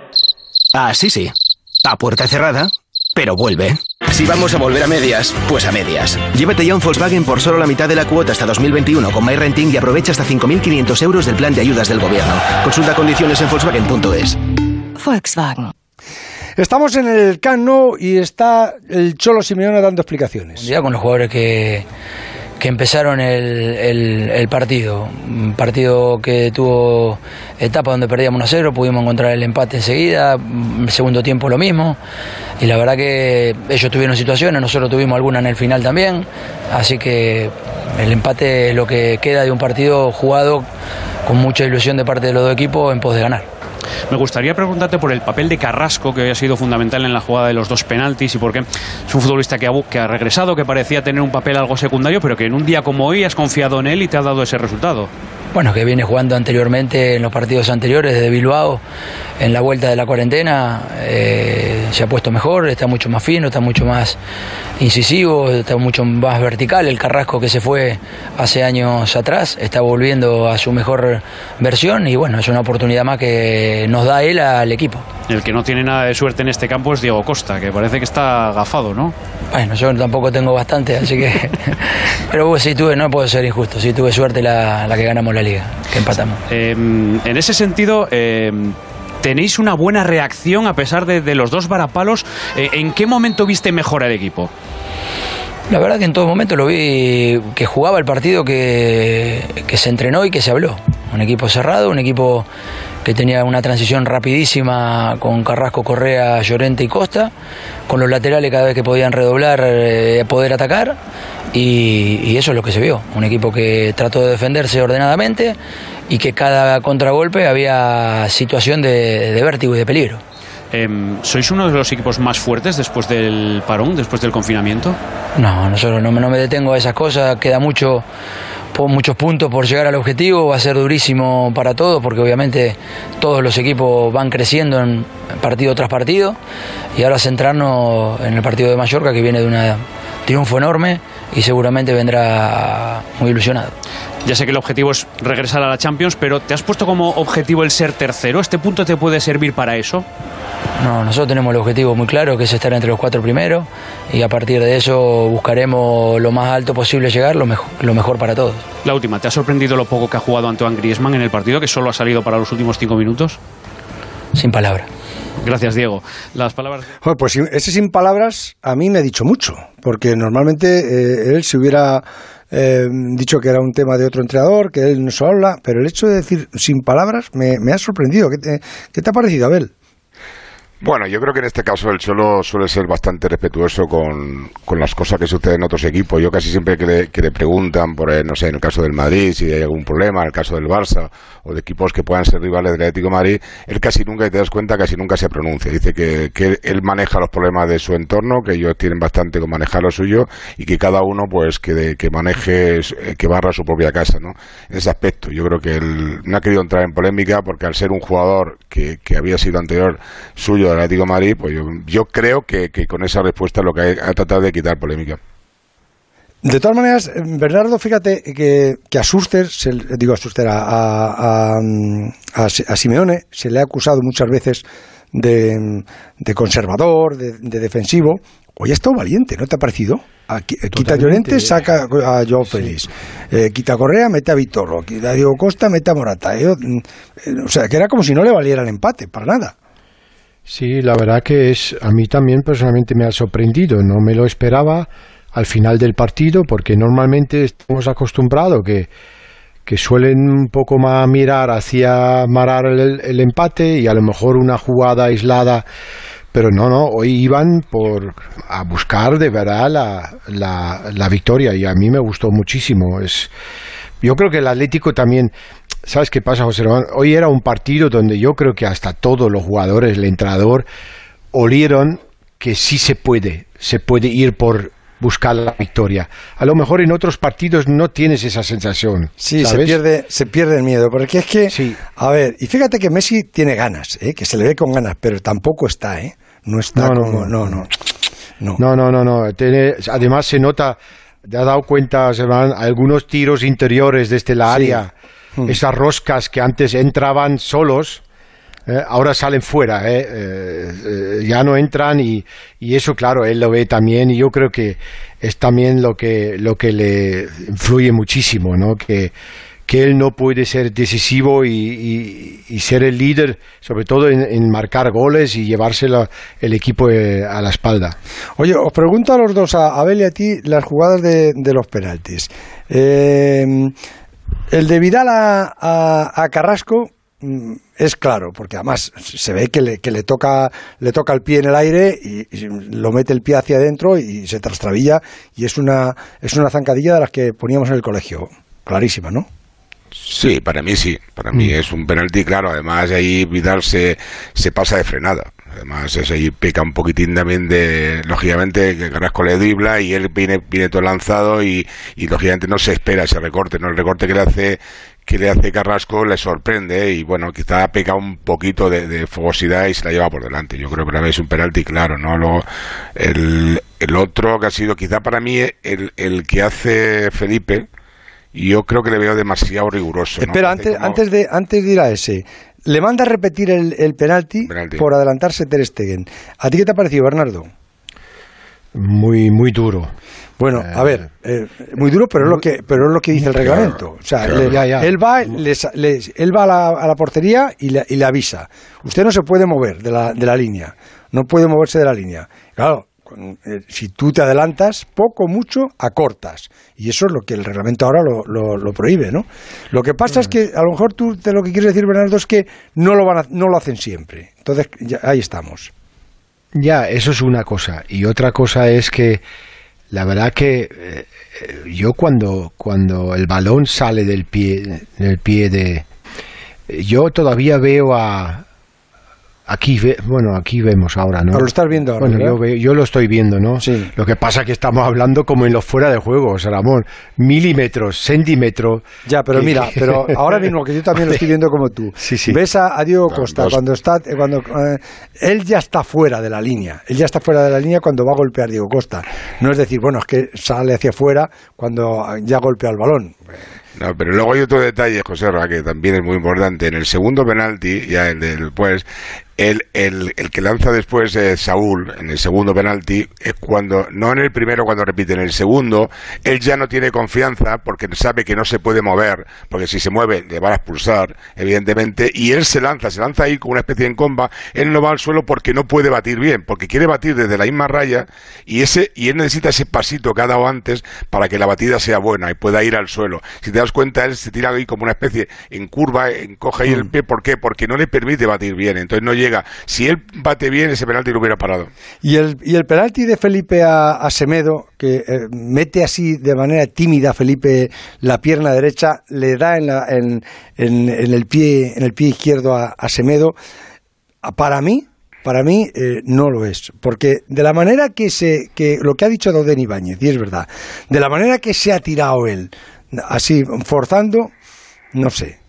Speaker 13: Ah, sí, sí. A puerta cerrada, pero vuelve. Si vamos a volver a medias, pues a medias. Llévate ya un Volkswagen por solo la mitad de la cuota hasta dos mil veintiuno con MyRenting y aprovecha hasta cinco mil quinientos euros del plan de ayudas del gobierno. Consulta condiciones en Volkswagen punto es.
Speaker 14: Volkswagen.
Speaker 2: Estamos en el Camp Nou y está el Cholo Simeone dando explicaciones.
Speaker 15: Ya con los jugadores que, que empezaron el, el, el partido. Un partido que tuvo etapa donde perdíamos uno a cero, pudimos encontrar el empate enseguida, el segundo tiempo lo mismo. Y la verdad que ellos tuvieron situaciones, nosotros tuvimos alguna en el final también. Así que el empate es lo que queda de un partido jugado con mucha ilusión de parte de los dos equipos en pos de ganar.
Speaker 4: Me gustaría preguntarte por el papel de Carrasco, que hoy ha sido fundamental en la jugada de los dos penaltis, y porque es un futbolista que ha, que ha regresado, que parecía tener un papel algo secundario, pero que en un día como hoy has confiado en él y te ha dado ese resultado.
Speaker 15: Bueno, que viene jugando anteriormente en los partidos anteriores de Bilbao, en la vuelta de la cuarentena, eh, se ha puesto mejor, está mucho más fino, está mucho más incisivo, está mucho más vertical. El Carrasco que se fue hace años atrás está volviendo a su mejor versión y bueno, es una oportunidad más que nos da él al equipo.
Speaker 4: El que no tiene nada de suerte en este campo es Diego Costa, que parece que está agafado, ¿no?
Speaker 15: Bueno, yo tampoco tengo bastante, así que... Pero sí tuve, no puedo ser injusto, sí tuve suerte la, la que ganamos la Liga, que empatamos.
Speaker 4: Eh, en ese sentido... Eh, ¿Tenéis una buena reacción a pesar de, de los dos varapalos? Eh, ¿En qué momento viste mejor al equipo?
Speaker 15: La verdad que en todo momento lo vi que jugaba el partido que, que se entrenó y que se habló. Un equipo cerrado, un equipo que tenía una transición rapidísima con Carrasco, Correa, Llorente y Costa, con los laterales cada vez que podían redoblar, eh, poder atacar, y, y eso es lo que se vio. Un equipo que trató de defenderse ordenadamente y que cada contragolpe había situación de, de vértigo y de peligro.
Speaker 4: Eh, ¿Sois uno de los equipos más fuertes después del parón, después del confinamiento?
Speaker 15: No, nosotros no, no me detengo a esas cosas, queda mucho, por muchos puntos por llegar al objetivo, va a ser durísimo para todos porque obviamente todos los equipos van creciendo en partido tras partido y ahora centrarnos en el partido de Mallorca que viene de un triunfo enorme y seguramente vendrá muy ilusionado.
Speaker 4: Ya sé que el objetivo es regresar a la Champions, pero ¿te has puesto como objetivo el ser tercero? ¿Este punto te puede servir para eso?
Speaker 15: No, nosotros tenemos el objetivo muy claro, que es estar entre los cuatro primeros, y a partir de eso buscaremos lo más alto posible llegar, lo mejor, lo mejor para todos.
Speaker 4: La última, ¿te ha sorprendido lo poco que ha jugado Antoine Griezmann en el partido, que solo ha salido para los últimos cinco minutos?
Speaker 15: Sin palabras.
Speaker 4: Gracias, Diego. Las palabras...
Speaker 2: Joder, pues ese sin palabras a mí me ha dicho mucho, porque normalmente eh, él se hubiera... Eh, dicho que era un tema de otro entrenador, que él no se habla, pero el hecho de decir sin palabras me, me ha sorprendido. ¿Qué te, qué te ha parecido, Abel?
Speaker 3: Bueno, yo creo que en este caso el Cholo suele ser bastante respetuoso con, con las cosas que suceden en otros equipos. Yo casi siempre que le, que le preguntan, por no sé, en el caso del Madrid, si hay algún problema, en el caso del Barça, o de equipos que puedan ser rivales del Atlético de Madrid, él casi nunca, y te das cuenta, casi nunca se pronuncia. Dice que, que él maneja los problemas de su entorno, que ellos tienen bastante con manejar lo suyo, y que cada uno, pues, que, de, que maneje, que barra su propia casa, ¿no? En ese aspecto, yo creo que él no ha querido entrar en polémica, porque al ser un jugador que, que había sido anterior suyo del Atlético de Madrid, pues yo, yo creo que, que con esa respuesta lo que ha, ha tratado de quitar polémica.
Speaker 2: De todas maneras, Bernardo, fíjate que, que a Schuster, se, digo a Schuster, a, a, a, a Simeone se le ha acusado muchas veces de, de conservador, de, de defensivo. Hoy ha estado valiente, ¿no te ha parecido? A, quita a Llorente, saca a Joao Félix. Sí. Eh, quita a Correa, mete a Vitorro. Quita a Diego Costa, mete a Morata. Eh, eh, o sea, que era como si no le valiera el empate, para nada.
Speaker 7: Sí, la verdad que es, a mí también personalmente me ha sorprendido, no me lo esperaba al final del partido, porque normalmente estamos acostumbrados que, que suelen un poco más mirar hacia marar el, el empate y a lo mejor una jugada aislada pero no, no, hoy iban por a buscar de verdad la, la, la victoria y a mí me gustó muchísimo. Es, yo creo que el Atlético también, ¿sabes qué pasa, José Ramón? Hoy era un partido donde yo creo que hasta todos los jugadores, el entrenador, olieron que sí se puede, se puede ir por buscar la victoria. A lo mejor en otros partidos no tienes esa sensación.
Speaker 2: Sí,
Speaker 7: ¿sabes?
Speaker 2: se pierde, se pierde el miedo, porque es que, sí. A ver, y fíjate que Messi tiene ganas, ¿eh? Que se le ve con ganas, pero tampoco está, ¿eh? No está
Speaker 7: no,
Speaker 2: como,
Speaker 7: no,
Speaker 2: no, no, no,
Speaker 7: no, no, no, no. Tiene, además se nota, te has dado cuenta, se van algunos tiros interiores desde la
Speaker 2: Sí.
Speaker 7: área, hmm. esas roscas que antes entraban solos. Eh, ahora salen fuera, eh, eh, eh, ya no entran y, y eso, claro, él lo ve también y yo creo que es también lo que lo que le influye muchísimo, ¿no? Que, que él no puede ser decisivo y, y, y ser el líder, sobre todo en, en marcar goles y llevárselo el equipo eh, a la espalda.
Speaker 2: Oye, os pregunto a los dos, a Abel y a ti, las jugadas de, de los penaltis. Eh, el de Vidal a, a, a Carrasco es claro, porque además se ve que le, que le toca le toca el pie en el aire y, y lo mete el pie hacia adentro y se trastrabilla y es una es una zancadilla de las que poníamos en el colegio, clarísima, ¿no?
Speaker 3: Sí, para mí sí, para mí es un penalti claro, además ahí Vidal se, se pasa de frenada. Además, eso ahí peca un poquitín también de, lógicamente, que Carrasco le dribla y él viene, viene todo lanzado y, y lógicamente no se espera ese recorte, ¿no? El recorte que le hace que le hace Carrasco le sorprende y bueno, quizá peca un poquito de, de fogosidad y se la lleva por delante. Yo creo que para mí es un penalti claro, ¿no? Luego, el, el otro que ha sido quizá para mí el, el que hace Felipe, yo creo que le veo demasiado riguroso, ¿no?
Speaker 2: Espera, antes, como... antes, de, antes de ir a ese, le manda a repetir el, el penalti, penalti por adelantarse Ter Stegen. ¿A ti qué te ha parecido, Bernardo?
Speaker 7: Muy, muy duro.
Speaker 2: Bueno, a ver, eh, muy duro, pero es lo que, pero es lo que dice el reglamento. O sea,
Speaker 7: claro,
Speaker 2: le,
Speaker 7: ya, ya.
Speaker 2: él va, les, les, él va a la, a la portería y le, y le avisa. Usted no se puede mover de la, de la línea, no puede moverse de la línea. Claro, eh, si tú te adelantas poco, mucho, acortas. Y eso es lo que el reglamento ahora lo, lo, lo prohíbe, ¿no? Lo que pasa mm. es que a lo mejor tú te lo que quieres decir, Bernardo, es que no lo van a, no lo hacen siempre. Entonces, ya, ahí estamos.
Speaker 7: Ya, eso es una cosa. Y otra cosa es que la verdad que eh, yo cuando, cuando el balón sale del pie, del pie de... Yo todavía veo a... Aquí, ve, bueno, aquí vemos ahora, ¿no?
Speaker 2: Pero lo estás viendo ahora,
Speaker 7: bueno, yo, veo, yo lo estoy viendo, ¿no?
Speaker 2: Sí.
Speaker 7: Lo que pasa es que estamos hablando como en los fuera de juego, Ramón. Milímetros, centímetros.
Speaker 2: Ya, pero
Speaker 7: que,
Speaker 2: mira,
Speaker 7: que...
Speaker 2: pero ahora mismo que yo también lo estoy viendo como tú.
Speaker 7: Sí, sí.
Speaker 2: Ves a, a Diego Costa
Speaker 3: Dos.
Speaker 2: cuando está, cuando eh, él ya está fuera de la línea. Él ya está fuera de la línea cuando va a golpear Diego Costa. No es decir, bueno, es que sale hacia afuera cuando ya golpea el balón.
Speaker 3: No, pero luego hay otro detalle, José Ra, que también es muy importante. En el segundo penalti, ya el del pues, el, el, el que lanza después eh, Saúl, en el segundo penalti, es cuando, no en el primero cuando repite, en el segundo, él ya no tiene confianza porque sabe que no se puede mover, porque si se mueve le van a expulsar, evidentemente, y él se lanza, se lanza ahí con una especie de comba, él no va al suelo porque no puede batir bien, porque quiere batir desde la misma raya, y ese y él necesita ese pasito que ha dado antes para que la batida sea buena y pueda ir al suelo. Si te das cuenta, él se tira ahí como una especie en curva, encoge ahí el pie, ¿por qué? Porque no le permite batir bien, entonces no llega. Si él bate bien, ese penalti lo hubiera parado.
Speaker 2: Y el, y el penalti de Felipe a, a Semedo, que eh, mete así de manera tímida a Felipe la pierna derecha, le da en, la, en, en, en el pie en el pie izquierdo a, a Semedo, para mí Para mí eh, no lo es, porque de la manera que se que lo que ha dicho Dodén Ibáñez, y es verdad, de la manera que se ha tirado él, así forzando, no sé.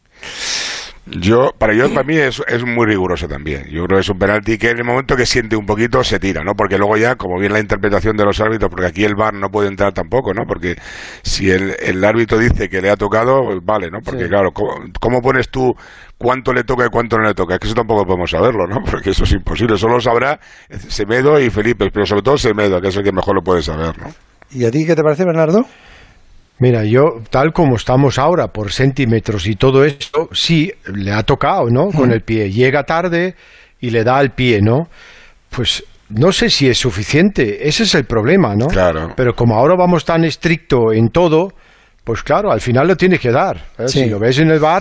Speaker 3: Yo, para yo, para mí es, es muy riguroso también. Yo creo que es un penalti que en el momento que siente un poquito se tira, ¿no? Porque luego ya, como viene la interpretación de los árbitros, porque aquí el V A R no puede entrar tampoco, ¿no? Porque si el, el árbitro dice que le ha tocado, pues vale, ¿no? Porque sí. Claro, ¿cómo, ¿cómo pones tú cuánto le toca y cuánto no le toca? Es que eso tampoco podemos saberlo, ¿no? Porque eso es imposible. Solo sabrá Semedo y Felipe, pero sobre todo Semedo, que es el que mejor lo puede saber, ¿no?
Speaker 2: ¿Y a ti qué te parece, Bernardo?
Speaker 7: Mira, yo, tal como estamos ahora, por centímetros y todo esto, sí, le ha tocado, ¿no? Con el pie. Llega tarde y le da al pie, ¿no? Pues no sé si es suficiente. Ese es el problema, ¿no?
Speaker 3: Claro.
Speaker 7: Pero como ahora vamos tan estricto en todo, pues claro, al final lo tienes que dar. ¿eh? Sí. Si lo ves en el V A R,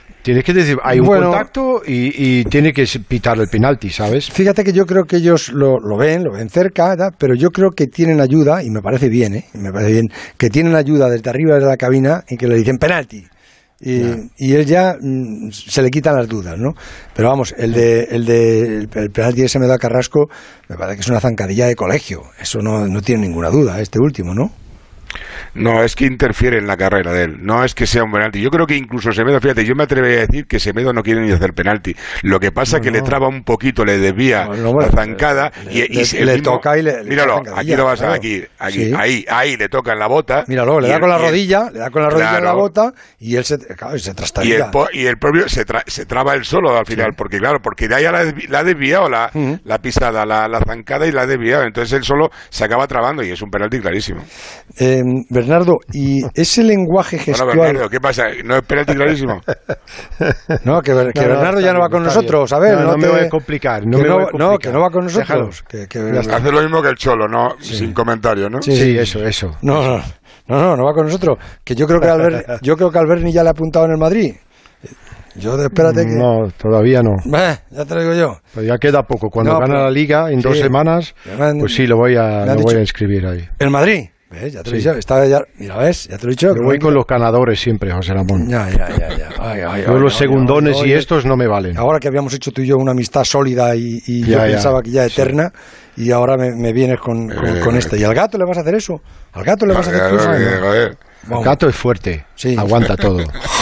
Speaker 7: Tienes que decir, hay un
Speaker 2: Bueno,
Speaker 7: contacto y, y tiene que pitar el penalti, ¿sabes?
Speaker 2: Fíjate que yo creo que ellos lo, lo ven, lo ven cerca, ¿verdad? Pero yo creo que tienen ayuda, y me parece bien, ¿eh? Me parece bien, que tienen ayuda desde arriba de la cabina y que le dicen penalti. Y, y él ya mm, se le quitan las dudas, ¿no? Pero vamos, el de el de el, el penalti ese me da Carrasco, me parece que es una zancadilla de colegio. Eso no, no tiene ninguna duda, este último, ¿no?
Speaker 3: No, es que interfiere en la carrera de él. No es que sea un penalti. Yo creo que incluso Semedo, fíjate, yo me atrevería a decir que Semedo no quiere ni hacer penalti. Lo que pasa es no, que no. le traba un poquito, le desvía no, no, bueno, la zancada
Speaker 2: le,
Speaker 3: y, y
Speaker 2: le, le mismo, toca y le, le
Speaker 3: míralo, aquí lo vas a ver, aquí, aquí sí. ahí, ahí le toca en la bota.
Speaker 2: Míralo, le da
Speaker 3: el,
Speaker 2: con la rodilla, el, le da con la rodilla
Speaker 3: claro,
Speaker 2: en la bota y él se, claro, se trastabila.
Speaker 3: Y el, po, y el propio se, tra, se traba él solo al final, sí. porque claro, porque de ahí la, la ha desviado la, uh-huh. la pisada, la, la zancada y la ha desviado. Entonces él solo se acaba trabando y es un penalti clarísimo.
Speaker 2: Eh, Bernardo, y ese lenguaje gestual...
Speaker 3: Bueno, Bernardo, ¿qué pasa? ¿No es penalti clarísimo?
Speaker 2: No, que, que no, Bernardo no, ya no va con nosotros, a ver.
Speaker 7: No,
Speaker 2: no,
Speaker 7: no
Speaker 2: te...
Speaker 7: me voy a complicar. No,
Speaker 2: que
Speaker 7: me
Speaker 2: no,
Speaker 7: voy a complicar.
Speaker 2: no, que no va con nosotros. Que, que...
Speaker 3: Hace lo mismo que el Cholo, ¿no? Sí. Sin comentario, ¿no?
Speaker 7: Sí, sí, eso, eso.
Speaker 2: No, no, no, no, no va con nosotros. Que yo creo que Albert, yo creo que Alberni ya le ha apuntado en el Madrid. Yo, espérate que...
Speaker 7: No, todavía no.
Speaker 2: Eh, ya te lo digo yo.
Speaker 7: Pues ya queda poco. Cuando
Speaker 2: no,
Speaker 7: gana
Speaker 2: pero...
Speaker 7: la Liga, en sí. dos semanas, han... pues sí, lo voy a, lo voy a inscribir ahí.
Speaker 2: ¿El Madrid? ¿Ves? Ya te lo he dicho. Está ya... Mira, ¿ves? Ya te lo he dicho.
Speaker 7: Yo voy con los ganadores siempre, José Ramón.
Speaker 2: Ya, ya, ya. ya. Ay, ay,
Speaker 7: yo
Speaker 2: ay,
Speaker 7: los
Speaker 2: ay,
Speaker 7: segundones
Speaker 2: ay, ay,
Speaker 7: y estos no me valen.
Speaker 2: Ahora que habíamos hecho tú y yo una amistad sólida y, y
Speaker 7: ya,
Speaker 2: yo
Speaker 7: ya.
Speaker 2: pensaba que ya eterna, sí. y ahora me, me vienes con, con, eh, con este. ¿Y al gato le vas a hacer eso? ¿Al gato le vas a hacer eso?
Speaker 7: El gato es fuerte, sí. aguanta todo.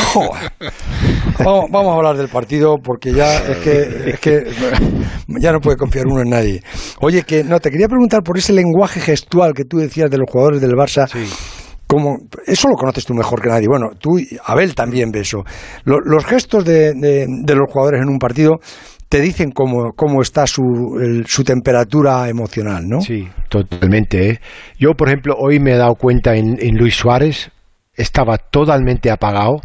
Speaker 2: vamos, vamos a hablar del partido porque ya es que, es que ya no puede confiar uno en nadie. Oye, que no, te quería preguntar por ese lenguaje gestual que tú decías de los jugadores del Barça.
Speaker 7: Sí.
Speaker 2: Como, eso lo conoces tú mejor que nadie. Bueno, tú, Abel también ve eso. Los, los gestos de, de, de los jugadores en un partido te dicen cómo, cómo está su, el, su temperatura emocional, ¿no?
Speaker 7: Sí, totalmente. ¿eh? Yo, por ejemplo, hoy me he dado cuenta en, en Luis Suárez, estaba totalmente apagado.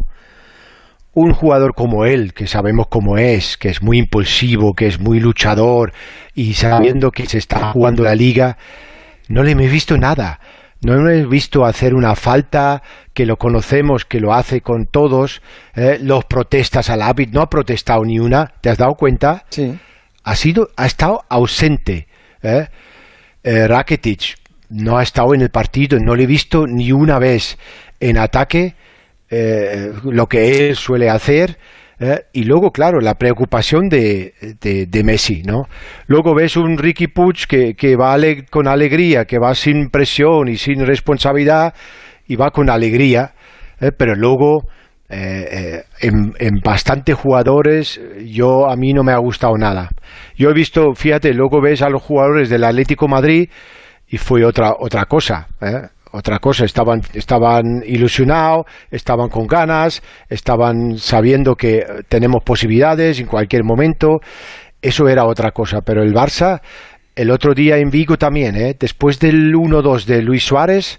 Speaker 7: Un jugador como él, que sabemos cómo es, que es muy impulsivo, que es muy luchador, y sabiendo que se está jugando la Liga, no le he visto nada. No lo he visto hacer una falta, que lo conocemos, que lo hace con todos, eh, los protestas al árbitro, no ha protestado ni una, ¿te has dado cuenta?
Speaker 2: Sí.
Speaker 7: Ha sido, ha estado ausente. ¿eh? Eh, Rakitic no ha estado en el partido, no le he visto ni una vez en ataque, eh, lo que él suele hacer. ¿Eh? Y luego, claro, la preocupación de, de, de Messi, ¿no? Luego ves un Riqui Puig que, que va ale- con alegría, que va sin presión y sin responsabilidad y va con alegría, ¿eh? Pero luego eh, eh, en, en bastantes jugadores yo a mí no me ha gustado nada. Yo he visto, fíjate, luego ves a los jugadores del Atlético Madrid y fue otra otra cosa, ¿eh? Otra cosa, estaban, estaban ilusionados, estaban con ganas, estaban sabiendo que tenemos posibilidades en cualquier momento, eso era otra cosa, pero el Barça, el otro día en Vigo también, ¿eh? Después del uno dos de Luis Suárez,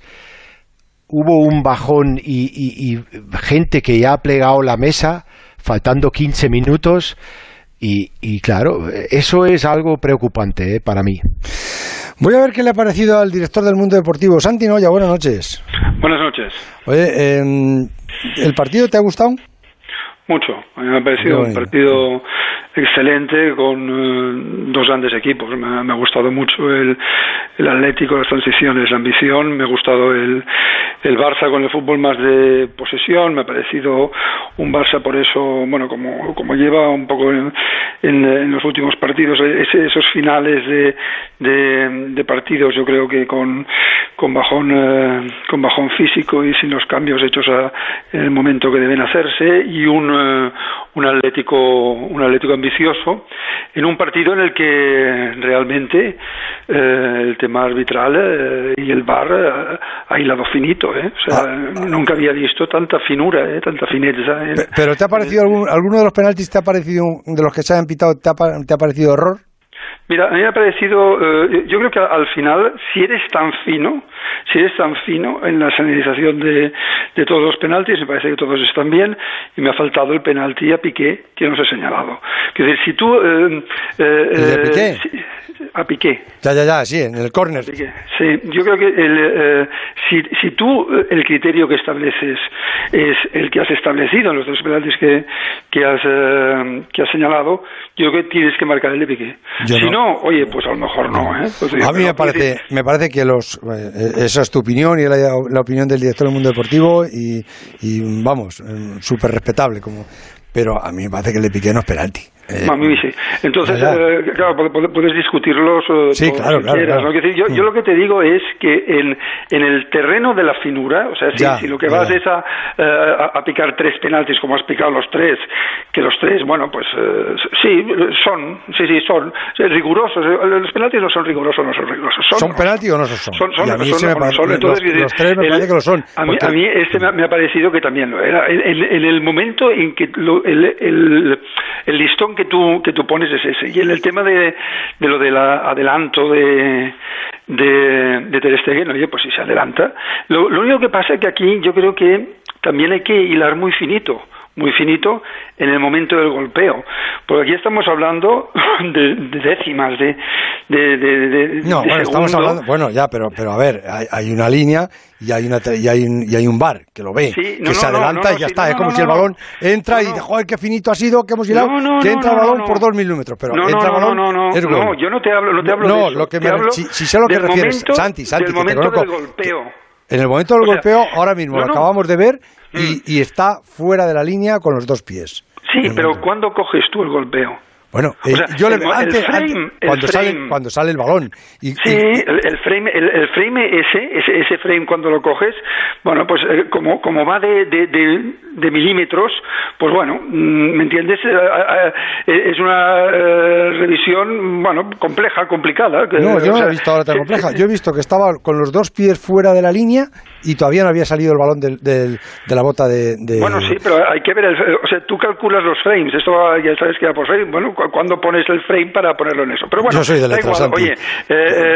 Speaker 7: hubo un bajón y, y, y gente que ya ha plegado la mesa, faltando quince minutos, y, y claro, eso es algo preocupante, ¿eh? Para mí.
Speaker 2: Voy a ver qué le ha parecido al director del Mundo Deportivo, Santi Noya. Buenas noches.
Speaker 14: Buenas noches.
Speaker 2: Oye, eh, ¿el partido te ha gustado?
Speaker 14: Mucho. A mí me ha parecido un partido excelente con uh, dos grandes equipos. Me, me ha gustado mucho el, el Atlético, las transiciones, la ambición. Me ha gustado el, el Barça con el fútbol más de posesión. Me ha parecido un Barça por eso, bueno, como, como lleva un poco en, en, en los últimos partidos, ese, esos finales de, de, de partidos, yo creo que con, con bajón eh, con bajón físico y sin los cambios hechos a, en el momento que deben hacerse, y un, uh, un Atlético un Atlético ambicioso en un partido en el que realmente eh, el tema arbitral eh, y el V A R eh, ha hilado finito, ¿eh? O sea, ah, nunca había visto tanta finura, ¿eh? Tanta fineza. ¿eh?
Speaker 2: ¿Pero te ha parecido algún, alguno de los penaltis te ha parecido, de los que se han pitado, te ha, te ha parecido error?
Speaker 14: Mira, a mí me ha parecido, eh, yo creo que al final, si eres tan fino, si eres tan fino en la señalización de, de todos los penaltis, me parece que todos están bien, y me ha faltado el penalti a Piqué, que no se ha señalado. Es decir, si tú... Eh, eh,
Speaker 2: ¿El de Piqué?
Speaker 14: Si, a Piqué.
Speaker 2: Ya, ya, ya, sí, en el córner.
Speaker 14: Sí, yo creo que el, eh, si, si tú el criterio que estableces es el que has establecido en los dos penaltis que, que, has, eh, que has señalado, yo creo que tienes que marcar el de Piqué.
Speaker 2: Yo
Speaker 14: si no.
Speaker 2: no,
Speaker 14: oye, pues a lo mejor no. ¿eh? Pues,
Speaker 2: a mí me parece, me parece que los eh, esa es tu opinión y la, la opinión del director del Mundo Deportivo y, y vamos, eh, súper respetable, como, pero a mí me parece que el de Piqué no es penalti. Eh,
Speaker 14: a mí sí. Entonces, eh, claro, puedes, puedes discutirlos eh,
Speaker 2: sí, claro,
Speaker 14: si
Speaker 2: claro,
Speaker 14: quieras,
Speaker 2: claro.
Speaker 14: ¿no? Decir, yo, yo lo que te digo es que en, en el terreno de la finura, o sea, si,
Speaker 2: ya,
Speaker 14: si lo que vas
Speaker 2: ya.
Speaker 14: es a, a, a picar tres penaltis como has picado los tres, que los tres, bueno, pues eh, sí, son, sí, sí, son rigurosos. Los penaltis no son rigurosos, no son rigurosos. ¿Son,
Speaker 2: ¿Son penalti o no son?
Speaker 14: Son, son,
Speaker 2: y a mí
Speaker 14: son,
Speaker 2: son,
Speaker 14: no,
Speaker 2: me
Speaker 14: son,
Speaker 2: los,
Speaker 14: entonces,
Speaker 2: los, los tres me
Speaker 14: el,
Speaker 2: parece que lo son.
Speaker 14: A mí,
Speaker 2: porque...
Speaker 14: a mí este me ha, me ha parecido que también lo era. En, en, en el momento en que lo, el, el, el listón que tú, que tú pones es ese. Y en el tema de, de lo del adelanto de, de, de Ter Stegen, oye, pues si se adelanta. Lo, lo único que pasa es que aquí yo creo que también hay que hilar muy finito, muy finito en el momento del golpeo. Porque aquí estamos hablando de, de décimas, de, de, de, de
Speaker 2: No,
Speaker 14: de
Speaker 2: bueno,
Speaker 14: segundo.
Speaker 2: estamos hablando, bueno, ya, pero, pero a ver, hay, hay una línea y hay una y hay un, y hay un bar que lo ve,
Speaker 14: Sí, no,
Speaker 2: que
Speaker 14: no,
Speaker 2: se
Speaker 14: no,
Speaker 2: adelanta
Speaker 14: no, no,
Speaker 2: y ya
Speaker 14: sí,
Speaker 2: está.
Speaker 14: no,
Speaker 2: Es como
Speaker 14: no,
Speaker 2: si el
Speaker 14: no,
Speaker 2: balón entra
Speaker 14: no,
Speaker 2: y
Speaker 14: no.
Speaker 2: dice, joder, qué finito ha sido, qué hemos hilado,
Speaker 14: No, no,
Speaker 2: que
Speaker 14: no,
Speaker 2: entra
Speaker 14: no,
Speaker 2: el balón
Speaker 14: no,
Speaker 2: por
Speaker 14: no.
Speaker 2: dos milímetros, pero
Speaker 14: No, no,
Speaker 2: entra el
Speaker 14: no,
Speaker 2: balón,
Speaker 14: no, no,
Speaker 2: es
Speaker 14: no,
Speaker 2: gol.
Speaker 14: yo no te hablo, no te hablo
Speaker 2: no,
Speaker 14: de eso.
Speaker 2: lo que
Speaker 14: Te
Speaker 2: me,
Speaker 14: hablo
Speaker 2: si, si sé a lo que
Speaker 14: del
Speaker 2: refieres,
Speaker 14: momento-
Speaker 2: Santi, Santi,
Speaker 14: del
Speaker 2: que te
Speaker 14: momento
Speaker 2: conozco.
Speaker 14: del golpeo.
Speaker 2: En el momento del
Speaker 14: O sea,
Speaker 2: golpeo, ahora mismo
Speaker 14: no,
Speaker 2: lo
Speaker 14: no.
Speaker 2: acabamos de ver y, y está fuera de la línea con los dos pies.
Speaker 14: Sí, pero ¿cuándo coges tú el golpeo?
Speaker 2: Bueno,
Speaker 14: O sea,
Speaker 2: eh, yo le,
Speaker 14: el- el
Speaker 2: antes,
Speaker 14: frame-
Speaker 2: antes,
Speaker 14: el
Speaker 2: cuando,
Speaker 14: frame-
Speaker 2: sale, cuando sale el balón. Y,
Speaker 14: Sí,
Speaker 2: y-
Speaker 14: el, el frame, el, el frame ese, ese, ese frame cuando lo coges, bueno, pues eh, como, como va de, de, de, de milímetros, pues bueno, mm, ¿me entiendes? Eh, eh, es una eh, revisión, bueno, compleja, complicada. que-
Speaker 2: no, yo
Speaker 14: o
Speaker 2: no
Speaker 14: sea,
Speaker 2: lo he visto ahora tan
Speaker 14: sí,
Speaker 2: compleja.
Speaker 14: sí,
Speaker 2: Yo he visto que estaba con los dos pies fuera de la línea y todavía no había salido el balón del, del- de la bota de, de-
Speaker 14: Bueno, sí, pero hay que ver, el, o sea, tú calculas los frames, esto ya sabes que va por frame, bueno, cu- ¿cuándo pones el frame para ponerlo en eso? Pero bueno,
Speaker 2: Yo soy de
Speaker 14: da
Speaker 2: letras,
Speaker 14: igual,
Speaker 2: Santi.
Speaker 14: oye, eh,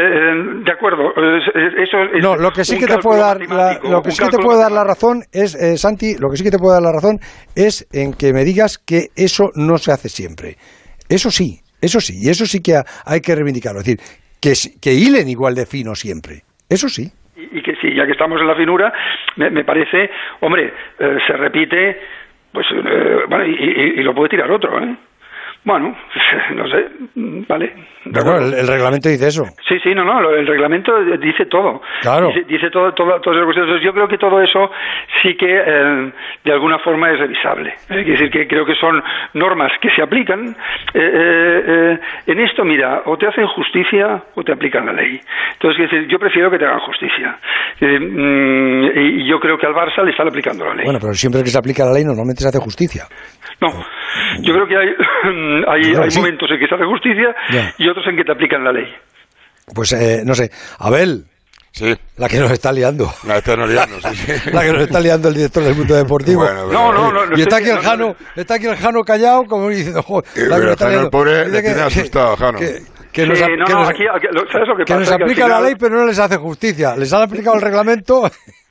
Speaker 14: eh, de acuerdo, eh, eso es
Speaker 2: No, lo que sí
Speaker 14: un
Speaker 2: que te
Speaker 14: cálculo
Speaker 2: puede dar la,
Speaker 14: matemático,
Speaker 2: lo que
Speaker 14: un
Speaker 2: sí que te
Speaker 14: cálculo
Speaker 2: puede dar la razón es eh, Santi, lo que sí que te puede dar la razón es en que me digas que eso no se hace siempre. Eso sí, eso sí, y eso sí que ha- hay que reivindicarlo, es decir, que s- que hilen igual de fino siempre. Eso sí.
Speaker 14: y, y que sí, ya que estamos en la finura, me, me parece, hombre, eh, se repite, pues, eh, bueno, y, y- y lo puede tirar otro, ¿eh? Bueno, no sé, vale. de
Speaker 2: Bueno,
Speaker 14: acuerdo.
Speaker 2: el, el reglamento dice eso.
Speaker 14: Sí, sí, no, no, lo- el reglamento dice todo.
Speaker 2: Claro.
Speaker 14: Dice, dice todo, todo, todas esas cuestiones. Entonces, yo creo que todo eso sí que eh, de alguna forma es revisable. Es decir, que creo que son normas que se aplican. Eh, eh, eh, en esto, mira, o te hacen justicia o te aplican la ley. Entonces, es decir, yo prefiero que te hagan justicia. Eh, mm, y yo creo que al Barça le están aplicando la ley.
Speaker 2: Bueno, pero siempre que se aplica la ley normalmente se hace justicia.
Speaker 14: No, yo creo que hay, hay,
Speaker 2: Claro,
Speaker 14: hay
Speaker 2: sí.
Speaker 14: momentos en que se hace justicia
Speaker 2: Ya.
Speaker 14: y otros en que te aplican la ley.
Speaker 2: Pues eh, no sé, Abel.
Speaker 3: Sí.
Speaker 2: La que nos está liando.
Speaker 3: La está liando, sí, sí.
Speaker 2: La que nos está liando el director del Mundo Deportivo.
Speaker 3: Bueno, pero- No, no, no, no
Speaker 2: Y está
Speaker 3: estoy-
Speaker 2: aquí el
Speaker 3: no,
Speaker 2: Jano, está aquí el Jano callado, como diciendo, joder,
Speaker 3: Eh,
Speaker 2: la que
Speaker 3: pero
Speaker 2: nos está
Speaker 3: Jano, el
Speaker 2: liando.
Speaker 3: pobre,
Speaker 2: Dice
Speaker 3: le tiene asustado, Jano.
Speaker 2: Que, que nos,
Speaker 14: Sí,
Speaker 2: ap-
Speaker 14: no,
Speaker 2: que
Speaker 14: no,
Speaker 2: nos-
Speaker 14: aquí, aquí- lo- ¿sabes lo que
Speaker 2: que
Speaker 14: pasa?
Speaker 2: nos
Speaker 14: Que al
Speaker 2: aplica la
Speaker 14: final-
Speaker 2: ley, pero no les hace justicia. Les han aplicado el reglamento.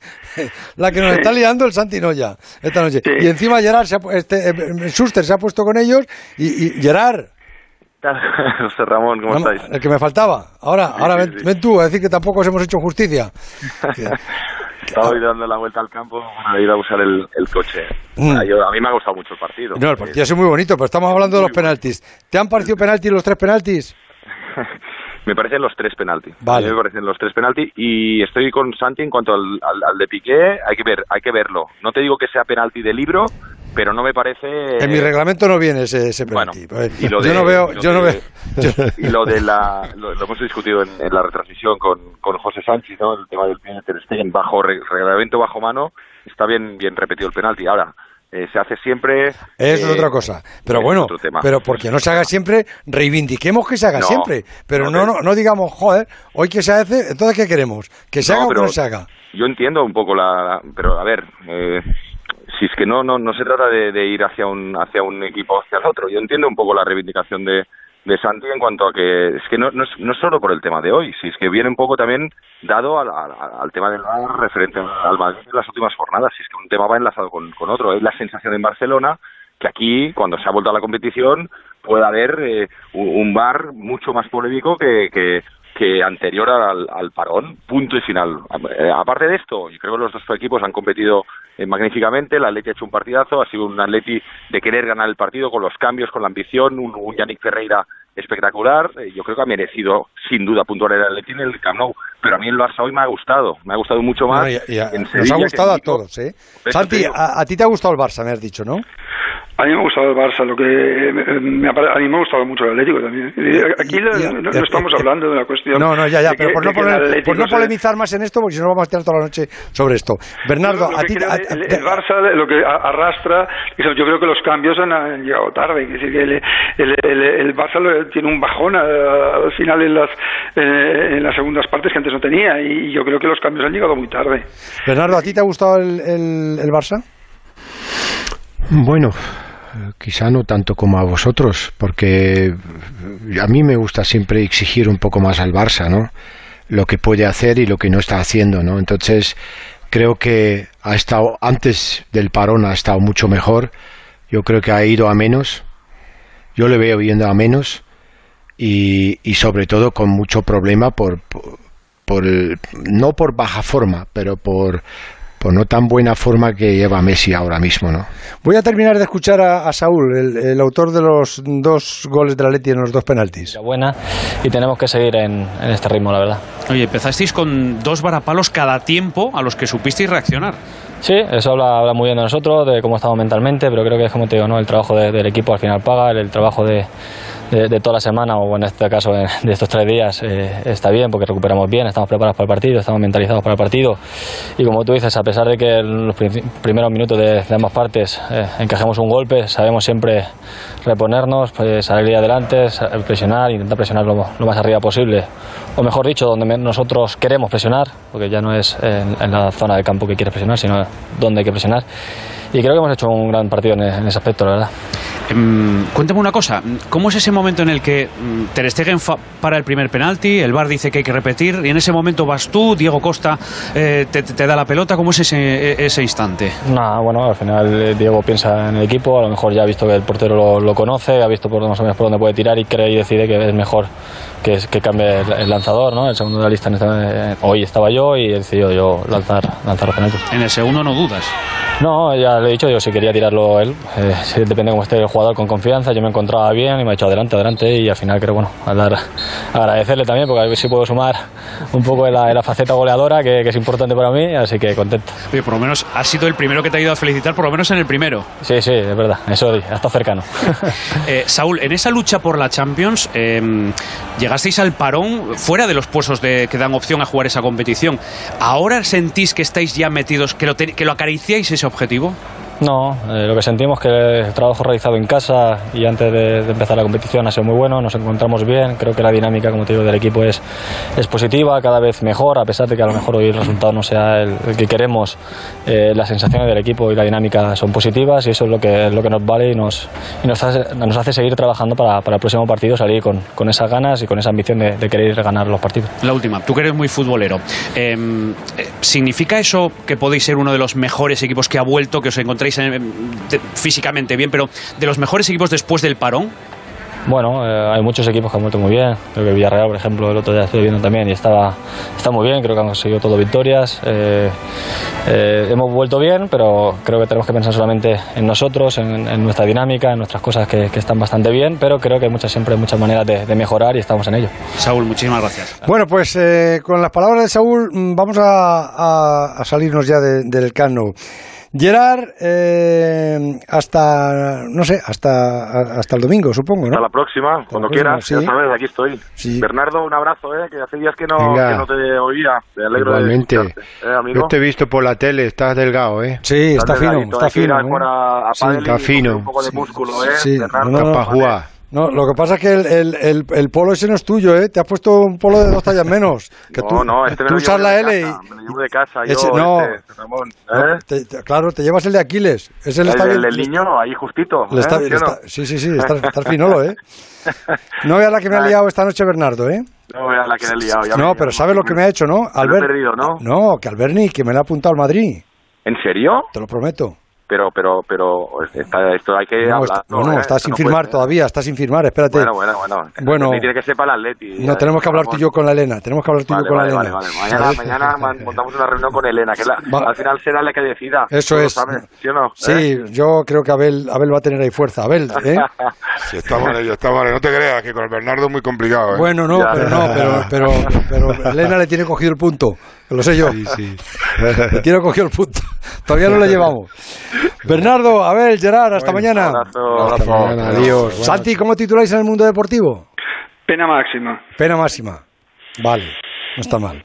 Speaker 2: La que nos
Speaker 14: Sí.
Speaker 2: está liando el Santinoya esta noche.
Speaker 14: Sí.
Speaker 2: Y encima Gerard, se ha pu- este, eh, Schuster se ha puesto con ellos. Y, y Gerard,
Speaker 16: José Ramón, ¿cómo
Speaker 2: vamos,
Speaker 16: estáis?
Speaker 2: el que me faltaba. Ahora,
Speaker 16: Sí,
Speaker 2: ahora
Speaker 16: sí,
Speaker 2: ven,
Speaker 16: sí.
Speaker 2: ven tú a decir que tampoco os hemos hecho justicia.
Speaker 16: Estaba hoy dando la vuelta al campo para ir a usar el, el coche.
Speaker 2: Mm.
Speaker 16: Ah, yo- a mí me ha gustado mucho el partido.
Speaker 2: No, el partido es muy bonito, pero estamos hablando de los penaltis. ¿Te han parecido penaltis los tres penaltis?
Speaker 16: Me parecen los tres penaltis.
Speaker 2: Vale.
Speaker 16: A mí me parecen los tres penaltis y estoy con Santi en cuanto al, al, al de Piqué. Hay que ver, hay que verlo. No te digo que sea penalti de libro, pero no me parece.
Speaker 2: En mi reglamento no viene ese, ese
Speaker 16: Bueno,
Speaker 2: penalti.
Speaker 16: y lo
Speaker 2: yo
Speaker 16: de-
Speaker 2: no veo,
Speaker 16: y lo
Speaker 2: yo no
Speaker 16: de-
Speaker 2: veo. yo-
Speaker 16: Y lo de la, lo, lo hemos discutido en, en la retransmisión con, con José Sánchez, ¿no? El tema del pie de Ter Stegen bajo re- reglamento bajo mano, está bien bien repetido el penalti. Ahora eh, se hace siempre.
Speaker 2: Eso es
Speaker 16: eh,
Speaker 2: otra cosa. Pero
Speaker 16: es
Speaker 2: bueno,
Speaker 16: otro tema.
Speaker 2: pero porque no se haga siempre, reivindiquemos que se haga
Speaker 16: No,
Speaker 2: siempre. Pero
Speaker 16: no,
Speaker 2: no, no, no digamos, joder, hoy que se hace, entonces ¿qué queremos? ¿Que se
Speaker 16: No,
Speaker 2: haga o
Speaker 16: pero
Speaker 2: que no se haga?
Speaker 16: Yo entiendo un poco la, la- pero a ver, eh, si es que no no no se trata de, de ir hacia un hacia un equipo o hacia el otro. Yo entiendo un poco la reivindicación de de Santi en cuanto a que es que no, no, es, no es solo por el tema de hoy, si es que viene un poco también dado al, al, al tema del V A R referente al Madrid en las últimas jornadas, si es que un tema va enlazado con, con otro. Es la sensación en Barcelona que aquí, cuando se ha vuelto a la competición, puede haber eh, un, un V A R mucho más polémico que, que, que anterior al, al parón, punto y final. Eh, aparte de esto, yo creo que los dos equipos han competido eh, magníficamente, el Atleti ha hecho un partidazo, ha sido un Atleti de querer ganar el partido con los cambios, con la ambición, un, un Yannick Ferreira espectacular. Eh, yo creo que ha merecido sin duda puntuar el Atleti en el Camp Nou, pero a mí el Barça hoy me ha gustado, me ha gustado mucho más.
Speaker 2: No, y, y a,
Speaker 16: en
Speaker 2: nos
Speaker 16: Sevilla,
Speaker 2: ha gustado a todos, ¿eh? Santi,
Speaker 16: digo,
Speaker 2: a, a ti te ha gustado el Barça, me has dicho, ¿no?
Speaker 14: A mí me ha gustado el Barça, lo que me, me, a mí me ha gustado mucho el Atlético también. Aquí no, no, no estamos hablando de la cuestión.
Speaker 2: No, no, ya, ya, pero
Speaker 14: que,
Speaker 2: por no, poner, por no
Speaker 14: se...
Speaker 2: polemizar más en esto, porque si no vamos a estar toda la noche sobre esto. Bernardo,
Speaker 14: no,
Speaker 2: a ti.
Speaker 14: Creo,
Speaker 2: a,
Speaker 14: el, el Barça lo que arrastra, yo creo que los cambios han, han llegado tarde. Es decir, que el, el, el, el Barça tiene un bajón al final en las, en las segundas partes que antes no tenía, y yo creo que los cambios han llegado muy tarde.
Speaker 2: Bernardo, ¿a ti te ha gustado el, el, el Barça?
Speaker 7: Bueno, quizá no tanto como a vosotros, porque a mí me gusta siempre exigir un poco más al Barça, ¿no? Lo que puede hacer y lo que no está haciendo, ¿no? Entonces, creo que ha estado, antes del parón ha estado mucho mejor. Yo creo que ha ido a menos. Yo le veo yendo a menos y, y sobre todo con mucho problema por, por, por el, no por baja forma, pero por... por no tan buena forma que lleva Messi ahora mismo, ¿no?
Speaker 2: Voy a terminar de escuchar a, a Saúl, el, el autor de los dos goles del Atleti en los dos penaltis.
Speaker 17: Buena, y tenemos que seguir en, en este ritmo, la verdad.
Speaker 4: Oye, empezasteis con dos varapalos cada tiempo a los que supisteis reaccionar.
Speaker 17: Sí, eso habla, habla muy bien de nosotros, de cómo estamos mentalmente, pero creo que es como te digo, ¿no? El trabajo de, del equipo al final paga, el, el trabajo de, de, de toda la semana, o en este caso de, de estos tres días, eh, está bien porque recuperamos bien, estamos preparados para el partido, estamos mentalizados para el partido, y como tú dices, a pesar de que en los primeros minutos de, de ambas partes eh, encajemos un golpe, sabemos siempre reponernos, pues, salir adelante, presionar, intentar presionar lo, lo más arriba posible, o mejor dicho, donde nosotros queremos presionar, porque ya no es en, en la zona del campo que quieres presionar, sino donde hay que presionar. Y creo que hemos hecho un gran partido en, en ese aspecto, la verdad.
Speaker 4: Um, cuéntame una cosa, ¿cómo es ese momento en el que um, Ter Stegen fa para el primer penalti, el V A R dice que hay que repetir, y en ese momento vas tú, Diego Costa eh, te, te da la pelota? ¿Cómo es ese, ese instante?
Speaker 17: Nah, bueno, al final Diego piensa en el equipo, a lo mejor ya ha visto que el portero lo, lo conoce, ha visto por, más o menos por dónde puede tirar y cree y decide que es mejor que, que cambie el, el lanzador, ¿no? El segundo de la lista, en esta, eh, hoy estaba yo y he decidido yo lanzar, lanzar los penaltis.
Speaker 4: En el segundo no dudas.
Speaker 17: No, ya le he dicho yo si quería tirarlo él, eh, si depende de cómo esté el jugador con confianza, yo me encontraba bien y me ha dicho adelante, adelante, y al final creo, bueno, a dar, agradecerle también porque a ver si puedo sumar un poco en la, en la faceta goleadora que, que es importante para mí, así que contento.
Speaker 4: Oye, por lo menos has sido el primero que te ha ido a felicitar, por lo menos en el primero.
Speaker 17: Sí, sí, es verdad, eso ha estado cercano.
Speaker 4: eh, Saúl, en esa lucha por la Champions, eh, llegasteis al parón fuera de los puestos de, que dan opción a jugar esa competición. ¿Ahora sentís que estáis ya metidos, que lo, te, que lo acariciáis ese objetivo?
Speaker 17: No, eh, lo que sentimos que el trabajo realizado en casa y antes de, de empezar la competición ha sido muy bueno, nos encontramos bien, creo que la dinámica, como te digo, del equipo es, es positiva, cada vez mejor, a pesar de que a lo mejor hoy el resultado no sea el, el que queremos, eh, las sensaciones del equipo y la dinámica son positivas y eso es lo que, es lo que nos vale y nos, y nos, hace, nos hace seguir trabajando para, para el próximo partido, salir con, con esas ganas y con esa ambición de, de querer ganar los partidos.
Speaker 4: La última, tú que eres muy futbolero, eh, ¿significa eso que podéis ser uno de los mejores equipos que ha vuelto, que os encontréis físicamente bien, pero de los mejores equipos después del parón?
Speaker 17: Bueno, eh, hay muchos equipos que han vuelto muy bien. Creo que Villarreal, por ejemplo, el otro día estuve viendo también y estaba, está muy bien. Creo que han conseguido todo victorias. Eh, eh, hemos vuelto bien, pero creo que tenemos que pensar solamente en nosotros, en, en nuestra dinámica, en nuestras cosas que, que están bastante bien, pero creo que hay muchas, siempre hay muchas maneras de, de mejorar y estamos en ello.
Speaker 4: Saúl, muchísimas gracias.
Speaker 2: Bueno, pues eh, con las palabras de Saúl vamos a, a, a salirnos ya de, del Camp Nou. Gerard, eh, hasta, no sé, hasta hasta el domingo, supongo, ¿no?
Speaker 16: Hasta la próxima, hasta cuando la próxima, quieras, sí. Ya sabes, aquí estoy.
Speaker 2: Sí.
Speaker 16: Bernardo, un abrazo, eh, que hace días que no, que no te oía. Me alegro.
Speaker 7: Igualmente.
Speaker 16: De escucharte, ¿eh, amigo?
Speaker 7: Yo te he visto por la tele, estás delgado, ¿eh?
Speaker 2: Sí, está fino, está fino.
Speaker 16: ¿eh? A, a
Speaker 7: sí, está fino.
Speaker 16: un poco de músculo, ¿eh?
Speaker 2: Sí,
Speaker 16: Bernardo,
Speaker 2: no, no,
Speaker 7: para jugar.
Speaker 2: No, lo que pasa es que el, el, el, el polo ese no es tuyo, ¿eh? Te has puesto un polo de dos tallas menos. Que
Speaker 16: no,
Speaker 2: tú,
Speaker 16: no, este me
Speaker 2: tú
Speaker 16: lo
Speaker 2: usas
Speaker 16: llevo
Speaker 2: la
Speaker 16: de
Speaker 2: L
Speaker 16: casa,
Speaker 2: y...
Speaker 16: me lo llevo de casa,
Speaker 2: ese,
Speaker 16: yo,
Speaker 2: no,
Speaker 16: este, Ramón, ¿eh?
Speaker 2: no te, te, claro, te llevas el de Aquiles. Ese le
Speaker 16: el
Speaker 2: está
Speaker 16: del,
Speaker 2: bien,
Speaker 16: del niño, ahí justito.
Speaker 2: le está,
Speaker 16: ¿eh? ¿Sí,
Speaker 2: le
Speaker 16: o no?
Speaker 2: está, sí, sí, sí, estás, estás finolo, ¿eh? No veas la que me ha liado esta noche Bernardo, ¿eh?
Speaker 16: No veas la que le he liado. Ya
Speaker 2: No,
Speaker 16: me,
Speaker 2: pero
Speaker 16: ya
Speaker 2: ¿sabes
Speaker 16: me,
Speaker 2: lo que me ha hecho, no?
Speaker 16: me lo he perdido, ¿no?
Speaker 2: No, que Alberni, que me le ha apuntado al Madrid.
Speaker 16: ¿En serio?
Speaker 2: Te lo prometo.
Speaker 16: Pero, pero, pero, está, esto hay que
Speaker 2: No,
Speaker 16: hablar.
Speaker 2: está, no, no,
Speaker 16: ¿eh?
Speaker 2: está
Speaker 16: Esto
Speaker 2: sin
Speaker 16: no
Speaker 2: firmar
Speaker 16: puede,
Speaker 2: todavía, está sin firmar, espérate.
Speaker 16: Bueno, bueno, bueno.
Speaker 2: Bueno,
Speaker 16: tiene que ser para el Atleti.
Speaker 2: no,
Speaker 16: eh,
Speaker 2: tenemos que hablar
Speaker 16: Ramón.
Speaker 2: tú y yo con la Elena, tenemos que hablar tú y
Speaker 16: Vale,
Speaker 2: yo con
Speaker 16: vale,
Speaker 2: la
Speaker 16: vale,
Speaker 2: Elena.
Speaker 16: vale. Mañana, mañana man- montamos una reunión con Elena, que la,
Speaker 2: Va.
Speaker 16: al final será la que decida.
Speaker 2: Eso
Speaker 16: Tú lo
Speaker 2: es.
Speaker 16: sabes, ¿sí o no?
Speaker 2: Sí,
Speaker 16: ¿Eh?
Speaker 2: yo creo que Abel, Abel va a tener ahí fuerza. Abel, ¿eh?
Speaker 3: Sí, estamos en ello, estamos en ello. No te creas, que con el Bernardo es muy complicado, ¿eh?
Speaker 2: Bueno, no,
Speaker 3: Ya.
Speaker 2: pero no, pero, pero, pero Elena le tiene cogido el punto, que lo sé yo.
Speaker 3: Sí, sí.
Speaker 2: Le tiene cogido el punto. Todavía no le llevamos. Bernardo, Abel, Gerard, hasta
Speaker 14: Bueno,
Speaker 2: mañana.
Speaker 14: abrazo.
Speaker 2: Hasta mañana, adiós. Santi, ¿cómo tituláis en el mundo deportivo?
Speaker 14: Pena máxima.
Speaker 2: Pena máxima. Vale, no está mal.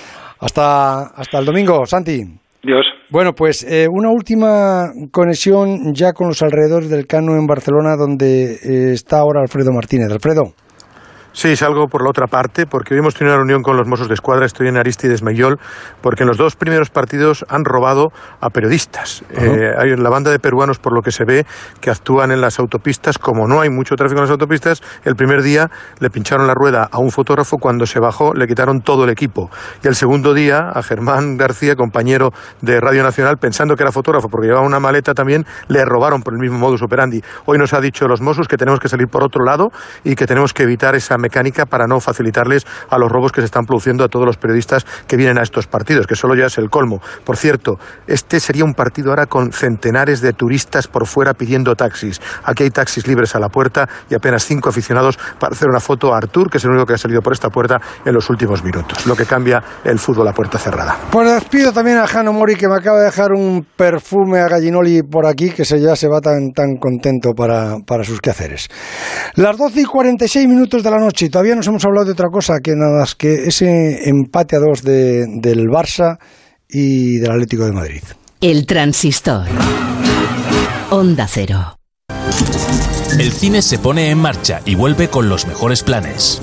Speaker 2: Hasta, hasta el domingo, Santi.
Speaker 14: Dios.
Speaker 2: Bueno, pues eh, una última conexión ya con los alrededores del Cano en Barcelona, donde eh, está ahora Alfredo Martínez. Alfredo.
Speaker 8: Sí, salgo por la otra parte, porque hoy hemos tenido una reunión con los Mossos de Escuadra, estoy en Arístides Maillol, porque en los dos primeros partidos han robado a periodistas. Eh, hay la banda de peruanos, por lo que se ve, que actúan en las autopistas. Como no hay mucho tráfico en las autopistas, el primer día le pincharon la rueda a un fotógrafo, cuando se bajó le quitaron todo el equipo. Y el segundo día, a Germán García, compañero de Radio Nacional, pensando que era fotógrafo, porque llevaba una maleta también, le robaron por el mismo modus operandi. Hoy nos ha dicho los Mossos que tenemos que salir por otro lado y que tenemos que evitar esa mecánica para no facilitarles a los robos que se están produciendo a todos los periodistas que vienen a estos partidos, que solo ya es el colmo. Por cierto, este sería un partido ahora con centenares de turistas por fuera pidiendo taxis. Aquí hay taxis libres a la puerta y apenas cinco aficionados para hacer una foto a Artur, que es el único que ha salido por esta puerta en los últimos minutos. Lo que cambia el fútbol a puerta cerrada.
Speaker 2: Pues despido también a Jano Mori, que me acaba de dejar un perfume a gallinoli por aquí, que se ya se va tan, tan contento para, para sus quehaceres. Las doce y cuarenta y seis minutos de la noche, y todavía nos hemos hablado de otra cosa que nada más que ese empate a dos de, del Barça y del Atlético de Madrid.
Speaker 18: El transistor. Onda Cero.
Speaker 19: El cine se pone en marcha y vuelve con los mejores planes.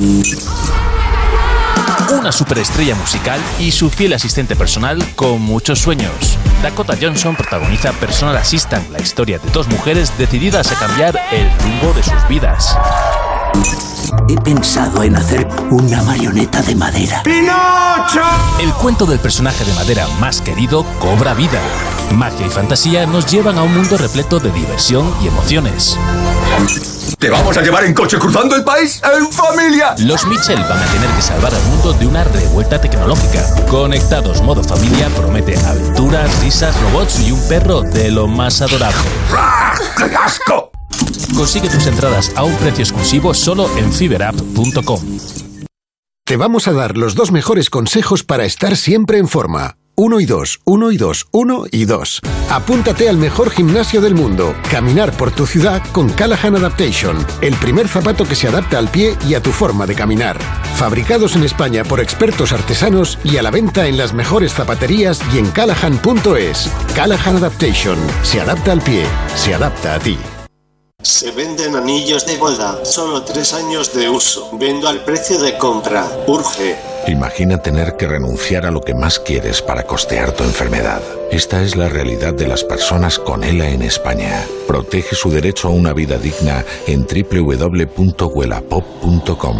Speaker 19: Una superestrella musical y su fiel asistente personal con muchos sueños. Dakota Johnson protagoniza Personal Assistant, la historia de dos mujeres decididas a cambiar el rumbo de sus vidas.
Speaker 20: He pensado en hacer una marioneta de madera.
Speaker 19: ¡Pinocho! El cuento del personaje de madera más querido cobra vida. Magia y fantasía nos llevan a un mundo repleto de diversión y emociones.
Speaker 20: ¿Te vamos a llevar en coche cruzando el país en familia?
Speaker 19: Los Mitchell van a tener que salvar al mundo de una revuelta tecnológica. Conectados modo familia promete aventuras, risas, robots y un perro de lo más adorable.
Speaker 20: ¡Qué asco!
Speaker 19: Consigue tus entradas a un precio exclusivo solo en fiberapp punto com.
Speaker 21: Te vamos a dar los dos mejores consejos para estar siempre en forma. Uno y dos, uno y dos, uno y dos. Apúntate al mejor gimnasio del mundo. Caminar por tu ciudad con Callahan Adaptation. El primer zapato que se adapta al pie y a tu forma de caminar. Fabricados en España por expertos artesanos y a la venta en las mejores zapaterías y en callahan punto es. Callahan Adaptation. Se adapta al pie. Se adapta a ti.
Speaker 22: Se venden anillos de boda, solo tres años de uso. Vendo al precio de compra. Urge.
Speaker 23: Imagina tener que renunciar a lo que más quieres para costear tu enfermedad. Esta es la realidad de las personas con ELA en España. Protege su derecho a una vida digna en doble u doble u doble u punto huelapop punto com.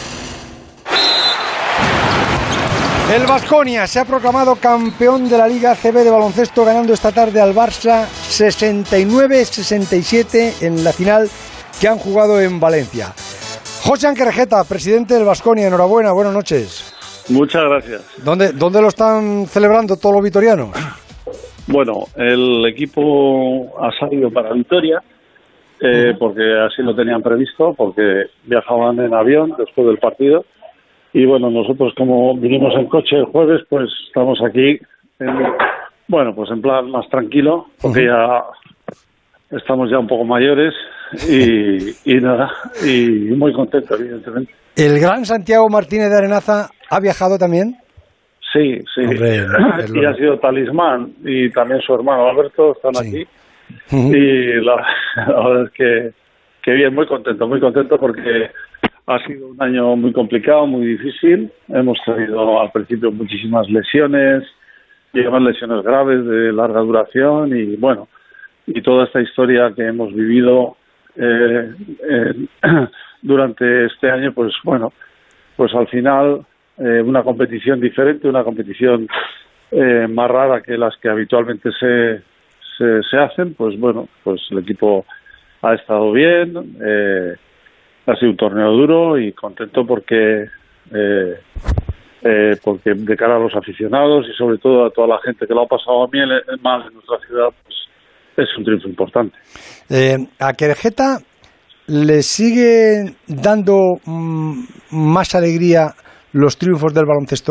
Speaker 2: El Baskonia se ha proclamado campeón de la Liga A C B de baloncesto, ganando esta tarde al Barça sesenta y nueve a sesenta y siete en la final que han jugado en Valencia. José Anquerejeta, presidente del Baskonia, enhorabuena, buenas noches.
Speaker 24: Muchas gracias.
Speaker 2: ¿Dónde, ¿Dónde lo están celebrando todos los vitorianos?
Speaker 24: Bueno, el equipo ha salido para Vitoria, eh, uh-huh. porque así lo tenían previsto, porque viajaban en avión después del partido. Y bueno, nosotros como vinimos en coche el jueves, pues estamos aquí, en, bueno, pues en plan más tranquilo, porque uh-huh. ya estamos ya un poco mayores y, y nada, y muy contento, evidentemente.
Speaker 2: ¿El gran Santiago Martínez de Arenaza ha viajado también?
Speaker 24: Sí, sí, Hombre, y ha sido talismán, y también su hermano Alberto están sí. aquí, uh-huh. y la, la verdad es que, que bien, muy contento, muy contento porque ha sido un año muy complicado, muy difícil. Hemos tenido al principio muchísimas lesiones, y además lesiones graves de larga duración y bueno, y toda esta historia que hemos vivido eh, eh, durante este año, pues bueno, pues al final eh, una competición diferente, una competición eh, más rara que las que habitualmente se, se, se hacen, pues bueno, pues el equipo ha estado bien, eh, ha sido un torneo duro y contento porque eh, eh, porque de cara a los aficionados y sobre todo a toda la gente que lo ha pasado bien mal en nuestra ciudad, pues es un triunfo importante.
Speaker 2: Eh, ¿A Querejeta le sigue dando mmm, más alegría los triunfos del baloncesto?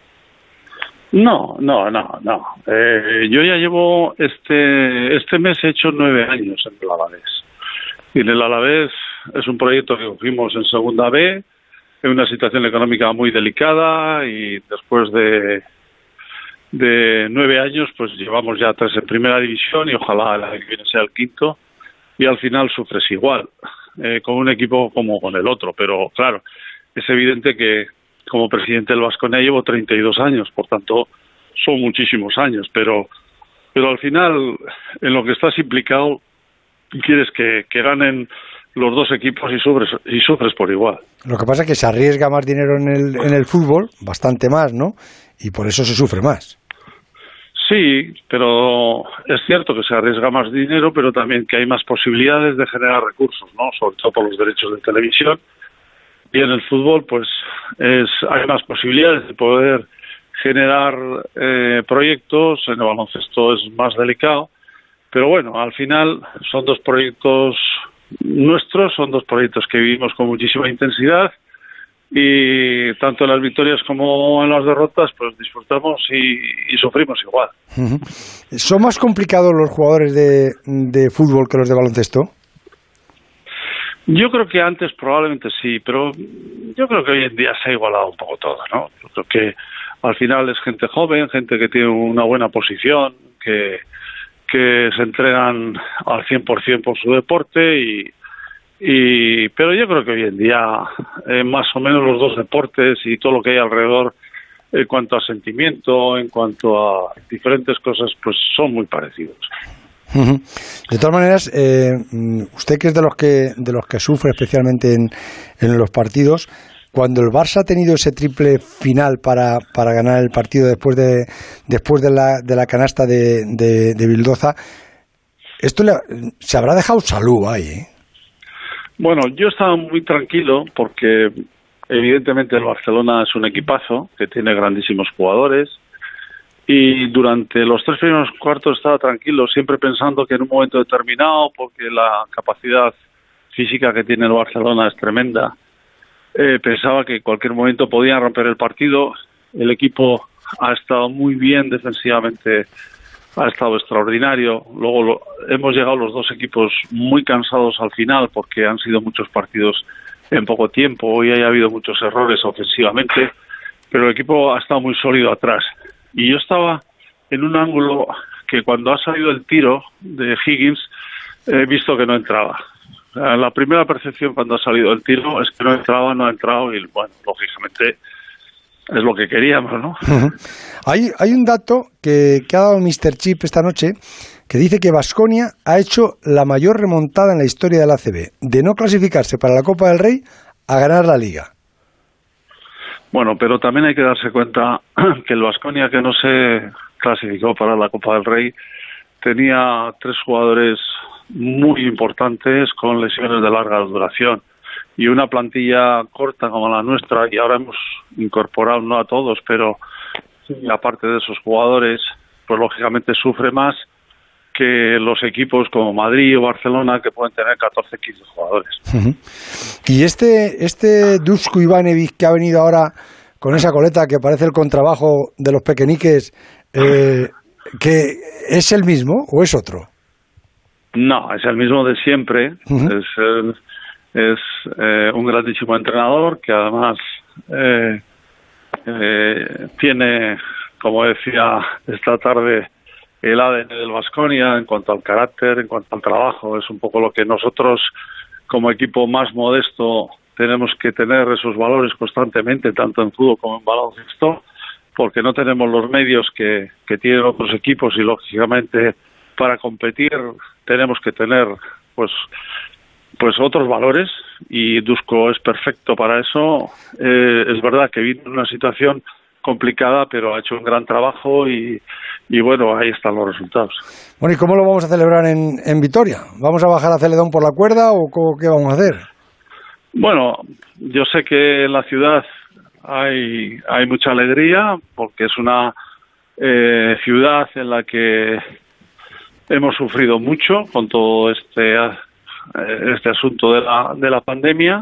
Speaker 24: No, no, no, no. Eh, yo ya llevo este este mes he hecho nueve años en el Alavés. Y en el Alavés es un proyecto que cogimos en Segunda B, en una situación económica muy delicada y después de de nueve años pues llevamos ya tres en Primera División y ojalá el año que viene sea el quinto y al final sufres igual eh, con un equipo como con el otro, pero claro, es evidente que como presidente del Baskonia llevo treinta y dos años, por tanto son muchísimos años, pero pero al final en lo que estás implicado quieres que, que ganen los dos equipos y sufres, y sufres por igual.
Speaker 2: Lo que pasa es que se arriesga más dinero en el, en el fútbol, bastante más, ¿no? Y por eso se sufre más.
Speaker 24: Sí, pero es cierto que se arriesga más dinero, pero también que hay más posibilidades de generar recursos, ¿no? Sobre todo por los derechos de televisión. Y en el fútbol, pues, es hay más posibilidades de poder generar eh, proyectos. En el baloncesto es más delicado. Pero bueno, al final son dos proyectos nuestros, son dos proyectos que vivimos con muchísima intensidad y tanto en las victorias como en las derrotas pues disfrutamos y, y sufrimos igual.
Speaker 2: Uh-huh. ¿Son más complicados los jugadores de, de fútbol que los de baloncesto?
Speaker 24: Yo creo que antes probablemente sí, pero yo creo que hoy en día se ha igualado un poco todo, ¿no? Yo creo que al final es gente joven, gente que tiene una buena posición, que que se entrenan al cien por ciento por su deporte y, y pero yo creo que hoy en día eh, más o menos los dos deportes y todo lo que hay alrededor en cuanto a sentimiento, en cuanto a diferentes cosas, pues son muy parecidos.
Speaker 2: Uh-huh. De todas maneras, eh, usted que es de los que de los que sufre especialmente en, en los partidos, cuando el Barça ha tenido ese triple final para, para ganar el partido después de después de la, de la canasta de, de, de Bildoza, esto le, se habrá dejado salud ahí, ¿eh?
Speaker 24: Bueno, yo estaba muy tranquilo porque evidentemente el Barcelona es un equipazo que tiene grandísimos jugadores y durante los tres primeros cuartos estaba tranquilo, siempre pensando que en un momento determinado, porque la capacidad física que tiene el Barcelona es tremenda, Eh, pensaba que en cualquier momento podían romper el partido. El equipo ha estado muy bien defensivamente, ha estado extraordinario. Luego lo, hemos llegado los dos equipos muy cansados al final porque han sido muchos partidos en poco tiempo. Hoy ha habido muchos errores ofensivamente, pero el equipo ha estado muy sólido atrás. Y yo estaba en un ángulo que cuando ha salido el tiro de Higgins he visto que no entraba. La primera percepción cuando ha salido el tiro es que no entraba, no ha entrado y, bueno, lógicamente es lo que queríamos, ¿no?
Speaker 2: Uh-huh. Hay, hay un dato que, que ha dado míster Chip esta noche que dice que Baskonia ha hecho la mayor remontada en la historia del A C B, de no clasificarse para la Copa del Rey a ganar la Liga.
Speaker 24: Bueno, pero también hay que darse cuenta que el Baskonia que no se clasificó para la Copa del Rey tenía tres jugadores muy importantes con lesiones de larga duración y una plantilla corta como la nuestra, y ahora hemos incorporado no a todos, pero sí, aparte de esos jugadores, pues lógicamente sufre más que los equipos como Madrid o Barcelona, que pueden tener catorce, quince jugadores.
Speaker 2: Uh-huh. Y este este Dusko Ivanovic que ha venido ahora con esa coleta que parece el contrabajo de los pequeñiques, eh, ¿que es el mismo o es otro?
Speaker 24: No, es el mismo de siempre. Uh-huh. Es, el, es eh, un grandísimo entrenador que además eh, eh, tiene, como decía esta tarde, el A D N del Baskonia en cuanto al carácter, en cuanto al trabajo. Es un poco lo que nosotros como equipo más modesto tenemos que tener esos valores constantemente, tanto en fútbol como en baloncesto, porque no tenemos los medios que, que tienen otros equipos y, lógicamente, para competir tenemos que tener pues pues otros valores, y Dusko es perfecto para eso. Eh, es verdad que vino en una situación complicada, pero ha hecho un gran trabajo y, y bueno, ahí están los resultados.
Speaker 2: Bueno, ¿y cómo lo vamos a celebrar en, en Vitoria? ¿Vamos a bajar a Celedón por la cuerda o cómo, qué vamos a hacer?
Speaker 24: Bueno, yo sé que en la ciudad hay, hay mucha alegría, porque es una eh, ciudad en la que hemos sufrido mucho con todo este este asunto de la de la pandemia,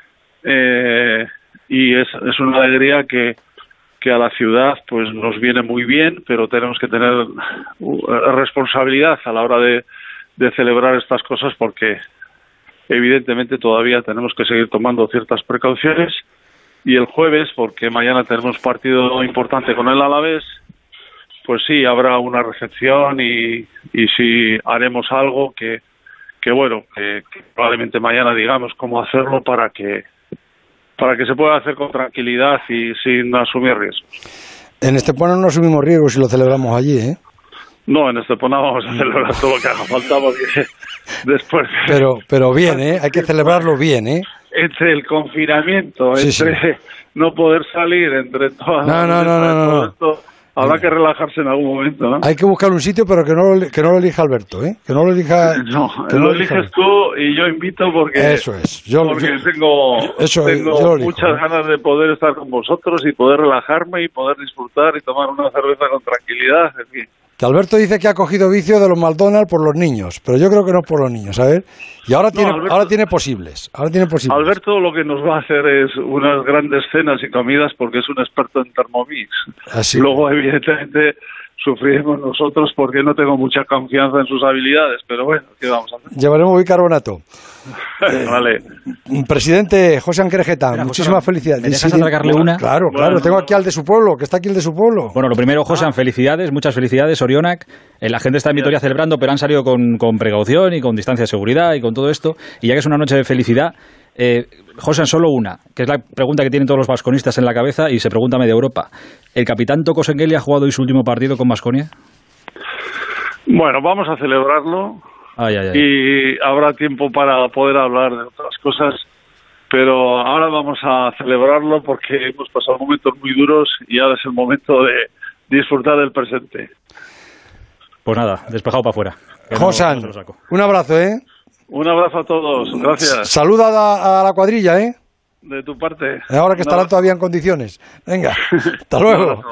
Speaker 24: eh, y es, es una alegría que que a la ciudad pues nos viene muy bien, pero tenemos que tener responsabilidad a la hora de, de celebrar estas cosas, porque evidentemente todavía tenemos que seguir tomando ciertas precauciones, y el jueves, porque mañana tenemos partido importante con el Alavés, pues sí, habrá una recepción y, y sí haremos algo que, que bueno, que, que probablemente mañana digamos cómo hacerlo para que para que se pueda hacer con tranquilidad y sin asumir riesgos.
Speaker 2: En Estepona no asumimos riesgos si lo celebramos allí, ¿eh?
Speaker 24: No, en Estepona vamos a celebrar todo lo que haga falta, porque después...
Speaker 2: Pero, pero bien, ¿eh? Hay que celebrarlo bien, ¿eh?
Speaker 24: Entre el confinamiento,
Speaker 2: Sí,
Speaker 24: entre
Speaker 2: sí.
Speaker 24: no poder salir, entre todas...
Speaker 2: No, no, no, no, no, no.
Speaker 24: Esto, habrá que relajarse en algún momento, ¿no?
Speaker 2: Hay que buscar un sitio, pero que no, lo- que no lo elija Alberto, ¿eh? Que no lo elija...
Speaker 24: No,
Speaker 2: que
Speaker 24: lo
Speaker 2: no elija
Speaker 24: eliges tú y yo invito porque...
Speaker 2: Eso es. Yo,
Speaker 24: porque
Speaker 2: yo-
Speaker 24: tengo,
Speaker 2: eso es,
Speaker 24: tengo
Speaker 2: yo lo elijo,
Speaker 24: muchas
Speaker 2: ¿eh?
Speaker 24: ganas de poder estar con vosotros y poder relajarme y poder disfrutar y tomar una cerveza con tranquilidad, en fin.
Speaker 2: Que Alberto dice que ha cogido vicio de los McDonald's por los niños, pero yo creo que no es por los niños, ¿sabes? Y ahora
Speaker 24: No,
Speaker 2: tiene,
Speaker 24: Alberto-
Speaker 2: ahora tiene posibles, ahora tiene posibles.
Speaker 24: Alberto lo que nos va a hacer es unas grandes cenas y comidas porque es un experto en Thermomix.
Speaker 2: Así.
Speaker 24: Luego, evidentemente, sufriremos nosotros porque no tengo mucha confianza en sus habilidades, pero bueno, ¿qué vamos a hacer?
Speaker 2: Llevaremos bicarbonato.
Speaker 24: Vale.
Speaker 2: Presidente José Anquerejeta,
Speaker 1: Mira,
Speaker 2: muchísimas
Speaker 1: José,
Speaker 2: felicidades.
Speaker 1: ¿me dejas
Speaker 2: Sí, dime.
Speaker 1: atracarle una?
Speaker 2: Claro, claro,
Speaker 1: Bueno.
Speaker 2: tengo aquí al de su pueblo, que está aquí el de su pueblo.
Speaker 1: Bueno, lo primero, José, felicidades, muchas felicidades, Orionac. Eh, La gente está en Vitoria celebrando, pero han salido con, con precaución y con distancia de seguridad y con todo esto. Y ya que es una noche de felicidad, eh, José, solo una, que es la pregunta que tienen todos los vasconistas en la cabeza y se pregunta media Europa. ¿El capitán Toko Sengeli ha jugado hoy su último partido con Baskonia?
Speaker 24: Bueno, vamos a celebrarlo
Speaker 1: Ay, ay, ay.
Speaker 24: y habrá tiempo para poder hablar de otras cosas, pero ahora vamos a celebrarlo porque hemos pasado momentos muy duros y ahora es el momento de disfrutar del presente.
Speaker 1: Pues nada, despejado para afuera. Que no-
Speaker 2: Josan,
Speaker 1: no se lo saco.
Speaker 2: un abrazo, ¿eh?
Speaker 24: Un abrazo a todos, gracias.
Speaker 2: Saluda a, a la cuadrilla, ¿eh?
Speaker 24: De tu parte.
Speaker 2: Ahora que estarán todavía en condiciones. Venga, hasta luego.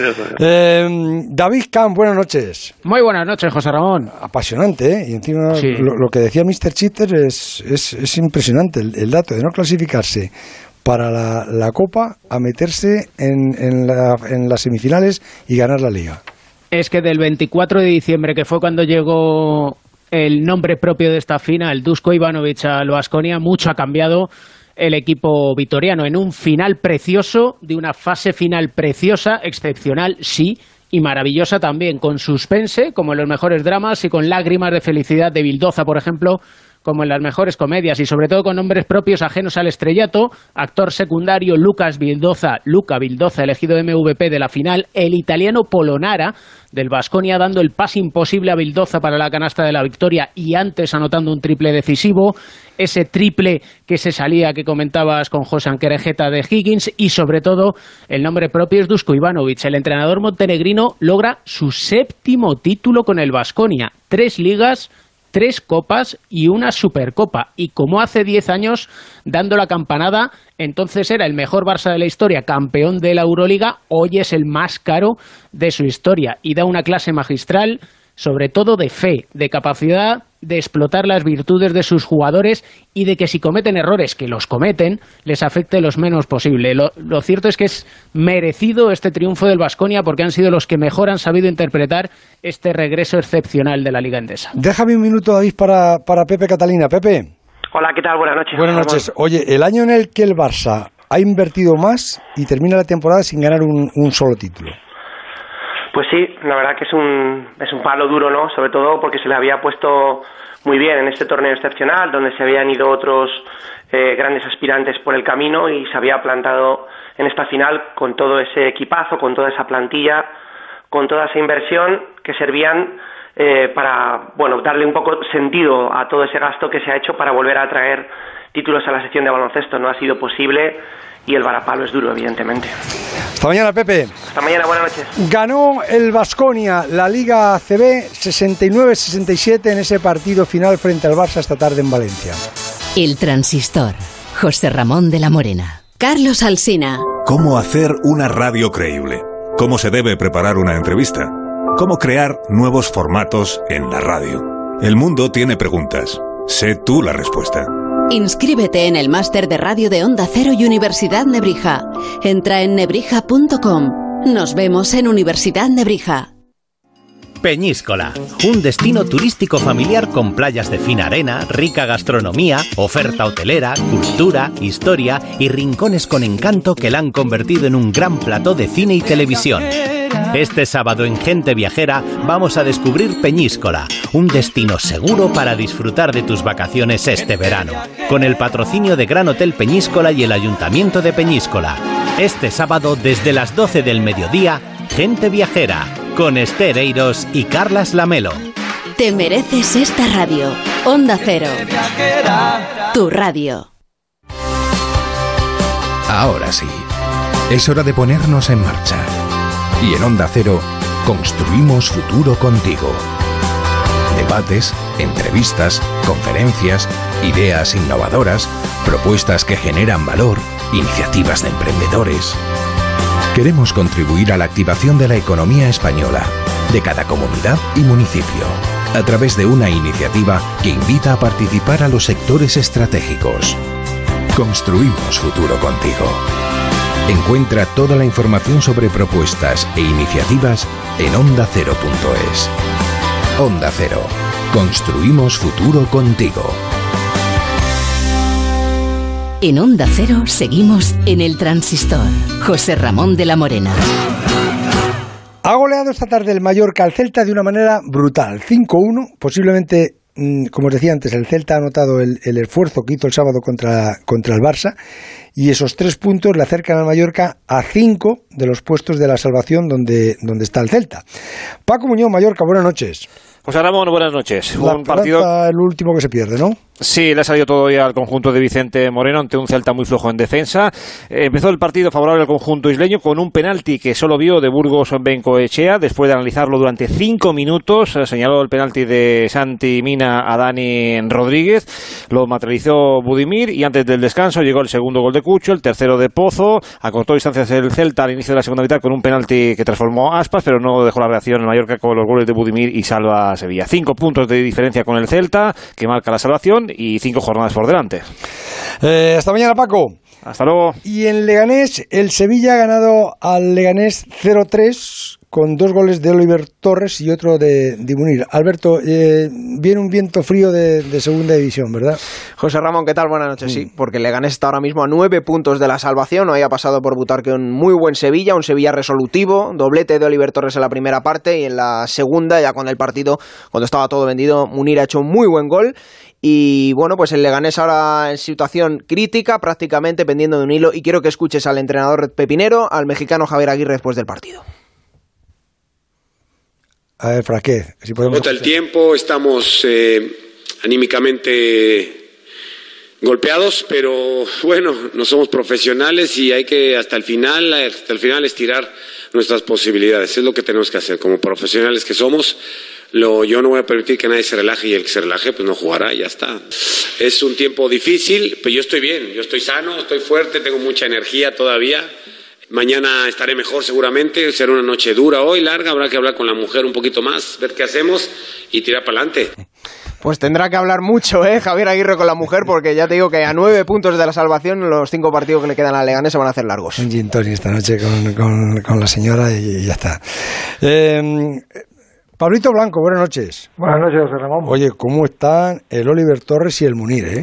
Speaker 2: Eh, David Camp, buenas noches.
Speaker 5: Muy buenas noches, José Ramón.
Speaker 2: Apasionante, ¿eh? Y encima
Speaker 5: Sí.
Speaker 2: lo, lo que decía mister Chitter es, es, es impresionante, el, el dato de no clasificarse para la, la Copa a meterse en, en, la- en las semifinales y ganar la Liga.
Speaker 5: Es que del veinticuatro de diciembre, que fue cuando llegó el nombre propio de esta final, Dusko Ivanovic al Baskonia, mucho ha cambiado el equipo vitoriano en un final precioso, de una fase final preciosa, excepcional, sí, y maravillosa también, con suspense, como en los mejores dramas, y con lágrimas de felicidad de Vildoza, por ejemplo, como en las mejores comedias, y sobre todo con nombres propios ajenos al estrellato. Actor secundario Lucas Vildoza, Luca Vildoza, elegido M V P de la final, el italiano Polonara del Baskonia, dando el pase imposible a Vildoza para la canasta de la victoria y antes anotando un triple decisivo, ese triple que se salía, que comentabas con José Anquerejeta, de Higgins, y sobre todo el nombre propio es Dusko Ivanovic. El entrenador montenegrino logra su séptimo título con el Baskonia, tres ligas, tres copas y una supercopa. Y como hace diez años, dando la campanada, entonces era el mejor Barça de la historia, campeón de la Euroliga, hoy es el más caro de su historia. Y da una clase magistral, sobre todo de fe, de capacidad de explotar las virtudes de sus jugadores y de que si cometen errores, que los cometen, les afecte lo menos posible. Lo, lo cierto es que es merecido este triunfo del Baskonia porque han sido los que mejor han sabido interpretar este regreso excepcional de la Liga Endesa.
Speaker 2: Déjame un minuto, David, para, para Pepe Catalina. Pepe.
Speaker 6: Hola, ¿qué tal? Buenas noches.
Speaker 2: Buenas noches. Oye, el año en el que el Barça ha invertido más y termina la temporada sin ganar un, un solo título.
Speaker 6: Pues sí, la verdad que es un, es un palo duro, ¿no? Sobre todo porque se le había puesto muy bien en este torneo excepcional, donde se habían ido otros eh, grandes aspirantes por el camino y se había plantado en esta final con todo ese equipazo, con toda esa plantilla, con toda esa inversión que servían eh, para, bueno, darle un poco sentido a todo ese gasto que se ha hecho para volver a traer títulos a la sección de baloncesto. No ha sido posible y el varapalo es duro, evidentemente.
Speaker 2: Hasta mañana, Pepe.
Speaker 6: Hasta mañana, buenas noches.
Speaker 2: Ganó el Baskonia la Liga A C B sesenta y nueve sesenta y siete en ese partido final frente al Barça esta tarde en Valencia.
Speaker 18: El Transistor. José Ramón de la Morena.
Speaker 9: Carlos Alsina.
Speaker 10: ¿Cómo hacer una radio creíble? ¿Cómo se debe preparar una entrevista? ¿Cómo crear nuevos formatos en la radio? El mundo tiene preguntas. Sé tú la respuesta.
Speaker 9: Inscríbete en el máster de radio de Onda Cero y Universidad Nebrija. Entra en nebrija punto com. Nos vemos en Universidad Nebrija.
Speaker 11: Peñíscola, un destino turístico familiar con playas de fina arena, rica gastronomía, oferta hotelera, cultura, historia y rincones con encanto que la han convertido en un gran plató de cine y televisión. Este sábado en Gente Viajera vamos a descubrir Peñíscola, un destino seguro para disfrutar de tus vacaciones este verano, con el patrocinio de Gran Hotel Peñíscola y el Ayuntamiento de Peñíscola. Este sábado desde las doce del mediodía, Gente Viajera, con Esther Eiros y Carlas Lamelo.
Speaker 9: Te mereces esta radio. Onda Cero. Tu radio.
Speaker 25: Ahora sí, es hora de ponernos en marcha. Y en Onda Cero, construimos futuro contigo. Debates, entrevistas, conferencias, ideas innovadoras, propuestas que generan valor, iniciativas de emprendedores. Queremos contribuir a la activación de la economía española, de cada comunidad y municipio, a través de una iniciativa que invita a participar a los sectores estratégicos. Construimos futuro contigo. Encuentra toda la información sobre propuestas e iniciativas en onda cero punto es. Onda Cero. Construimos futuro contigo.
Speaker 18: En Onda Cero seguimos en el Transistor. José Ramón de la Morena.
Speaker 2: Ha goleado esta tarde el Mallorca al Celta de una manera brutal. cinco uno, posiblemente, como os decía antes, el Celta ha notado el, el esfuerzo que hizo el sábado contra, contra el Barça, y esos tres puntos le acercan al Mallorca a cinco de los puestos de la salvación donde, donde está el Celta. Paco Muñoz, Mallorca, buenas noches.
Speaker 26: José Ramón, buenas noches.
Speaker 2: La
Speaker 26: Un partido...
Speaker 2: el último que se pierde, ¿no?
Speaker 26: Sí, le ha salido todo ya al conjunto de Vicente Moreno ante un Celta muy flojo en defensa. Eh, empezó el partido favorable al conjunto isleño con un penalti que solo vio de Burgos Bengoechea. Después de analizarlo durante cinco minutos, eh, señaló el penalti de Santi Mina a Dani Rodríguez. Lo materializó Budimir y antes del descanso llegó el segundo gol de Cucho, el tercero de Pozo. Acortó distancias el Celta al inicio de la segunda mitad con un penalti que transformó Aspas, pero no dejó la reacción en Mallorca con los goles de Budimir y salva a Sevilla. Cinco puntos de diferencia con el Celta, que marca la salvación, y cinco jornadas por delante.
Speaker 2: Eh, hasta mañana, Paco.
Speaker 26: Hasta luego.
Speaker 2: Y en Leganés, el Sevilla ha ganado al Leganés cero tres con dos goles de Oliver Torres y otro de Dimunir. Alberto, eh, viene un viento frío de, de segunda división, ¿verdad?
Speaker 27: José Ramón, ¿qué tal? Buenas noches. Mm. Sí, porque el Leganés está ahora mismo a nueve puntos de la salvación. Hoy ha pasado por Butarque un muy buen Sevilla, un Sevilla resolutivo, doblete de Oliver Torres en la primera parte, y en la segunda, ya con el partido, cuando estaba todo vendido, Munir ha hecho un muy buen gol. Y bueno, pues el Leganés ahora en situación crítica, prácticamente pendiendo de un hilo, y quiero que escuches al entrenador pepinero, al mexicano Javier Aguirre, después del partido.
Speaker 2: A ver, Fraquez, si podemos...
Speaker 28: Bota el tiempo, estamos eh, anímicamente golpeados, pero bueno, no somos profesionales y hay que hasta el final, hasta el final estirar nuestras posibilidades. Es lo que tenemos que hacer como profesionales que somos. Lo, yo no voy a permitir que nadie se relaje, y el que se relaje pues no jugará y ya está. Es un tiempo difícil, pero yo estoy bien, yo estoy sano, estoy fuerte, tengo mucha energía todavía. Mañana estaré mejor seguramente, será una noche dura hoy, larga, habrá que hablar con la mujer un poquito más, ver qué hacemos y tirar para adelante.
Speaker 27: Pues tendrá que hablar mucho, ¿eh, Javier Aguirre, con la mujer? Porque ya te digo que a nueve puntos de la salvación, los cinco partidos que le quedan a Leganés se van a hacer largos.
Speaker 2: Un gin tonic esta noche con, con, con la señora y, y ya está. Eh, Pablito Blanco, buenas noches.
Speaker 29: Buenas noches, José Ramón.
Speaker 2: Oye, ¿cómo están el Oliver Torres y el Munir, eh?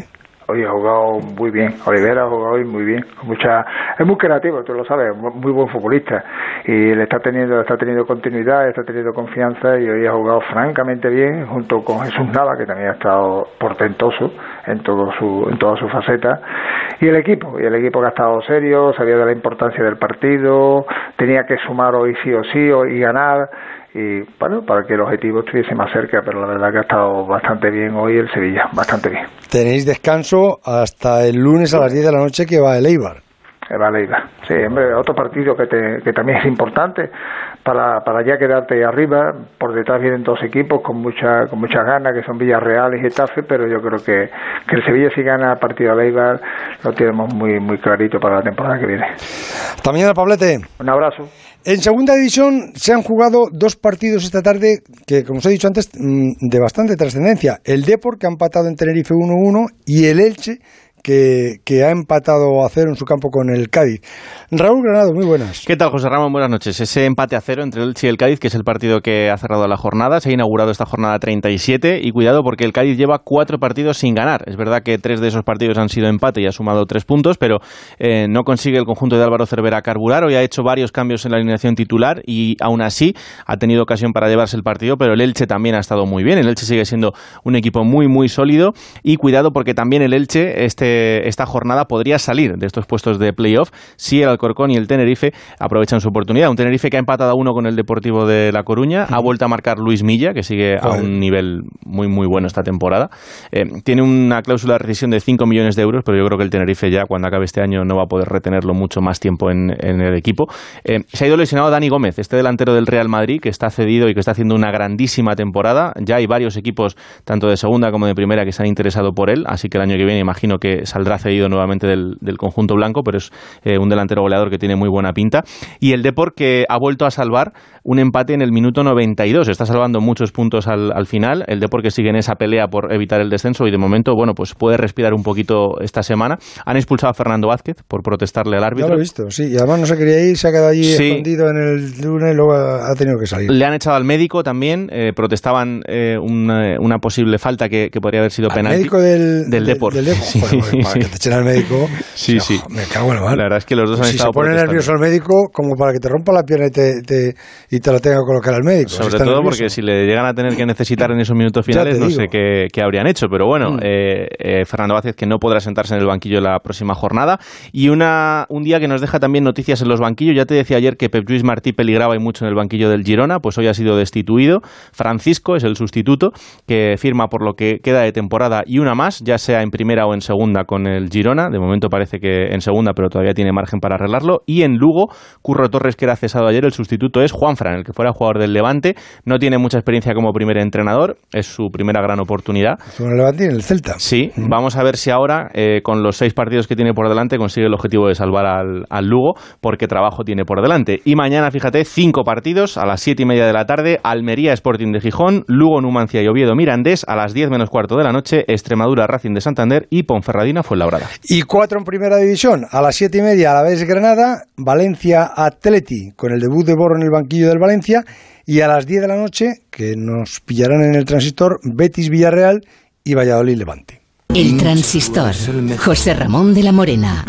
Speaker 3: hoy ha jugado muy bien. Olivera ha jugado hoy muy bien, con mucha, es muy creativo, tú lo sabes, muy buen futbolista y le está teniendo, está teniendo continuidad, está teniendo confianza y hoy ha jugado francamente bien junto con Jesús Nava, que también ha estado portentoso en todo su, en toda su faceta, y el equipo, y el equipo que ha estado serio, sabía de la importancia del partido, tenía que sumar hoy sí o sí y ganar. Y bueno, para que el objetivo estuviese más cerca, pero la verdad que ha estado bastante bien hoy el Sevilla, bastante bien.
Speaker 2: Tenéis descanso hasta el lunes a las diez de la noche que va el Eibar.
Speaker 3: Va el Eibar, sí, hombre, otro partido que, te, que también es importante para, para ya quedarte ahí arriba. Por detrás vienen dos equipos con mucha con muchas ganas, que son Villarreal y Getafe, pero yo creo que, que el Sevilla, si gana el partido al Eibar, lo tenemos muy, muy clarito para la temporada que viene.
Speaker 2: Hasta mañana, Pablete.
Speaker 3: Un abrazo.
Speaker 2: En segunda división se han jugado dos partidos esta tarde que, como os he dicho antes, de bastante trascendencia. El Depor, que ha empatado en Tenerife uno uno, y el Elche, que, que ha empatado a cero en su campo con el Cádiz. Raúl Granado, muy buenas.
Speaker 4: ¿Qué tal, José Ramón? Buenas noches. Ese empate a cero entre el Elche y el Cádiz, que es el partido que ha cerrado la jornada, se ha inaugurado esta jornada treinta y siete, y cuidado porque el Cádiz lleva cuatro partidos sin ganar. Es verdad que tres de esos partidos han sido empate y ha sumado tres puntos, pero eh, no consigue el conjunto de Álvaro Cervera carburar. Hoy ha hecho varios cambios en la alineación titular y aún así ha tenido ocasión para llevarse el partido, pero el Elche también ha estado muy bien. El Elche sigue siendo un equipo muy, muy sólido, y cuidado porque también el Elche este, esta jornada podría salir de estos puestos de playoff si el Alcorcón y el Tenerife aprovechan su oportunidad. Un Tenerife que ha empatado a uno con el Deportivo de La Coruña. Ha vuelto a marcar Luis Milla, que sigue a un nivel muy muy bueno esta temporada. Eh, tiene una cláusula de rescisión de cinco millones de euros, pero yo creo que el Tenerife ya cuando acabe este año no va a poder retenerlo mucho más tiempo en, en el equipo. Eh, se ha ido lesionado Dani Gómez, este delantero del Real Madrid, que está cedido y que está haciendo una grandísima temporada. Ya hay varios equipos, tanto de segunda como de primera, que se han interesado por él, así que el año que viene imagino que saldrá cedido nuevamente del, del conjunto blanco, pero es eh, un delantero goleador que tiene muy buena pinta. Y el Depor, que ha vuelto a salvar un empate en el minuto noventa y dos, está salvando muchos puntos al, al final. El Depor, que sigue en esa pelea por evitar el descenso, y de momento, bueno, pues puede respirar un poquito esta semana. Han expulsado a Fernando Vázquez por protestarle al árbitro.
Speaker 2: Ya lo he visto, sí, y además no se quería ir, se ha quedado allí sí. escondido en el túnel y luego ha tenido que salir.
Speaker 4: Le han echado al médico también, eh, protestaban eh, una, una posible falta que, que podría haber sido penalti.
Speaker 2: ¿Al médico del,
Speaker 4: del Depor?
Speaker 2: Del Depor. Sí. Bueno, bueno, para que te echen al médico.
Speaker 4: Sí,
Speaker 2: no,
Speaker 4: sí.
Speaker 2: Me cago en la mano.
Speaker 4: La verdad es que los dos han
Speaker 2: si
Speaker 4: estado
Speaker 2: se pone nervioso al médico, como para que te rompa la pierna y te, te, y te la tenga que colocar al médico.
Speaker 4: Sobre
Speaker 2: si
Speaker 4: todo
Speaker 2: nervioso.
Speaker 4: Porque si le llegan a tener que necesitar en esos minutos finales, no sé qué, qué habrían hecho. Pero bueno, mm. eh, eh, Fernando Vázquez, que no podrá sentarse en el banquillo la próxima jornada. Y una un día que nos deja también noticias en los banquillos. Ya te decía ayer que Pep Lluís Martí peligraba y mucho en el banquillo del Girona, pues hoy ha sido destituido. Francisco es el sustituto, que firma por lo que queda de temporada y una más, ya sea en primera o en segunda con el Girona. De momento parece que en segunda, pero todavía tiene margen para arreglarlo. Y en Lugo, Curro Torres, que era cesado ayer, el sustituto es Juanfran, el que fuera jugador del Levante. No tiene mucha experiencia como primer entrenador, es su primera gran oportunidad.
Speaker 2: ¿Con el Levante y en el Celta?
Speaker 4: Sí, uh-huh. Vamos a ver si ahora, eh, con los seis partidos que tiene por delante, consigue el objetivo de salvar al, al Lugo, porque trabajo tiene por delante. Y mañana, fíjate, cinco partidos a las siete y media de la tarde: Almería Sporting de Gijón, Lugo Numancia y Oviedo Mirandés. A las diez menos cuarto de la noche, Extremadura Racing de Santander y Ponferradina Fuenlabrada.
Speaker 2: Y cuatro en primera división, a las siete y media Alavés Granada, Valencia Atleti, con el debut de Borro en el banquillo del Valencia, y a las diez de la noche, que nos pillarán en el transistor, Betis Villarreal y Valladolid Levante.
Speaker 18: El transistor, José Ramón de la Morena,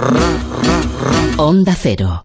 Speaker 18: Onda Cero.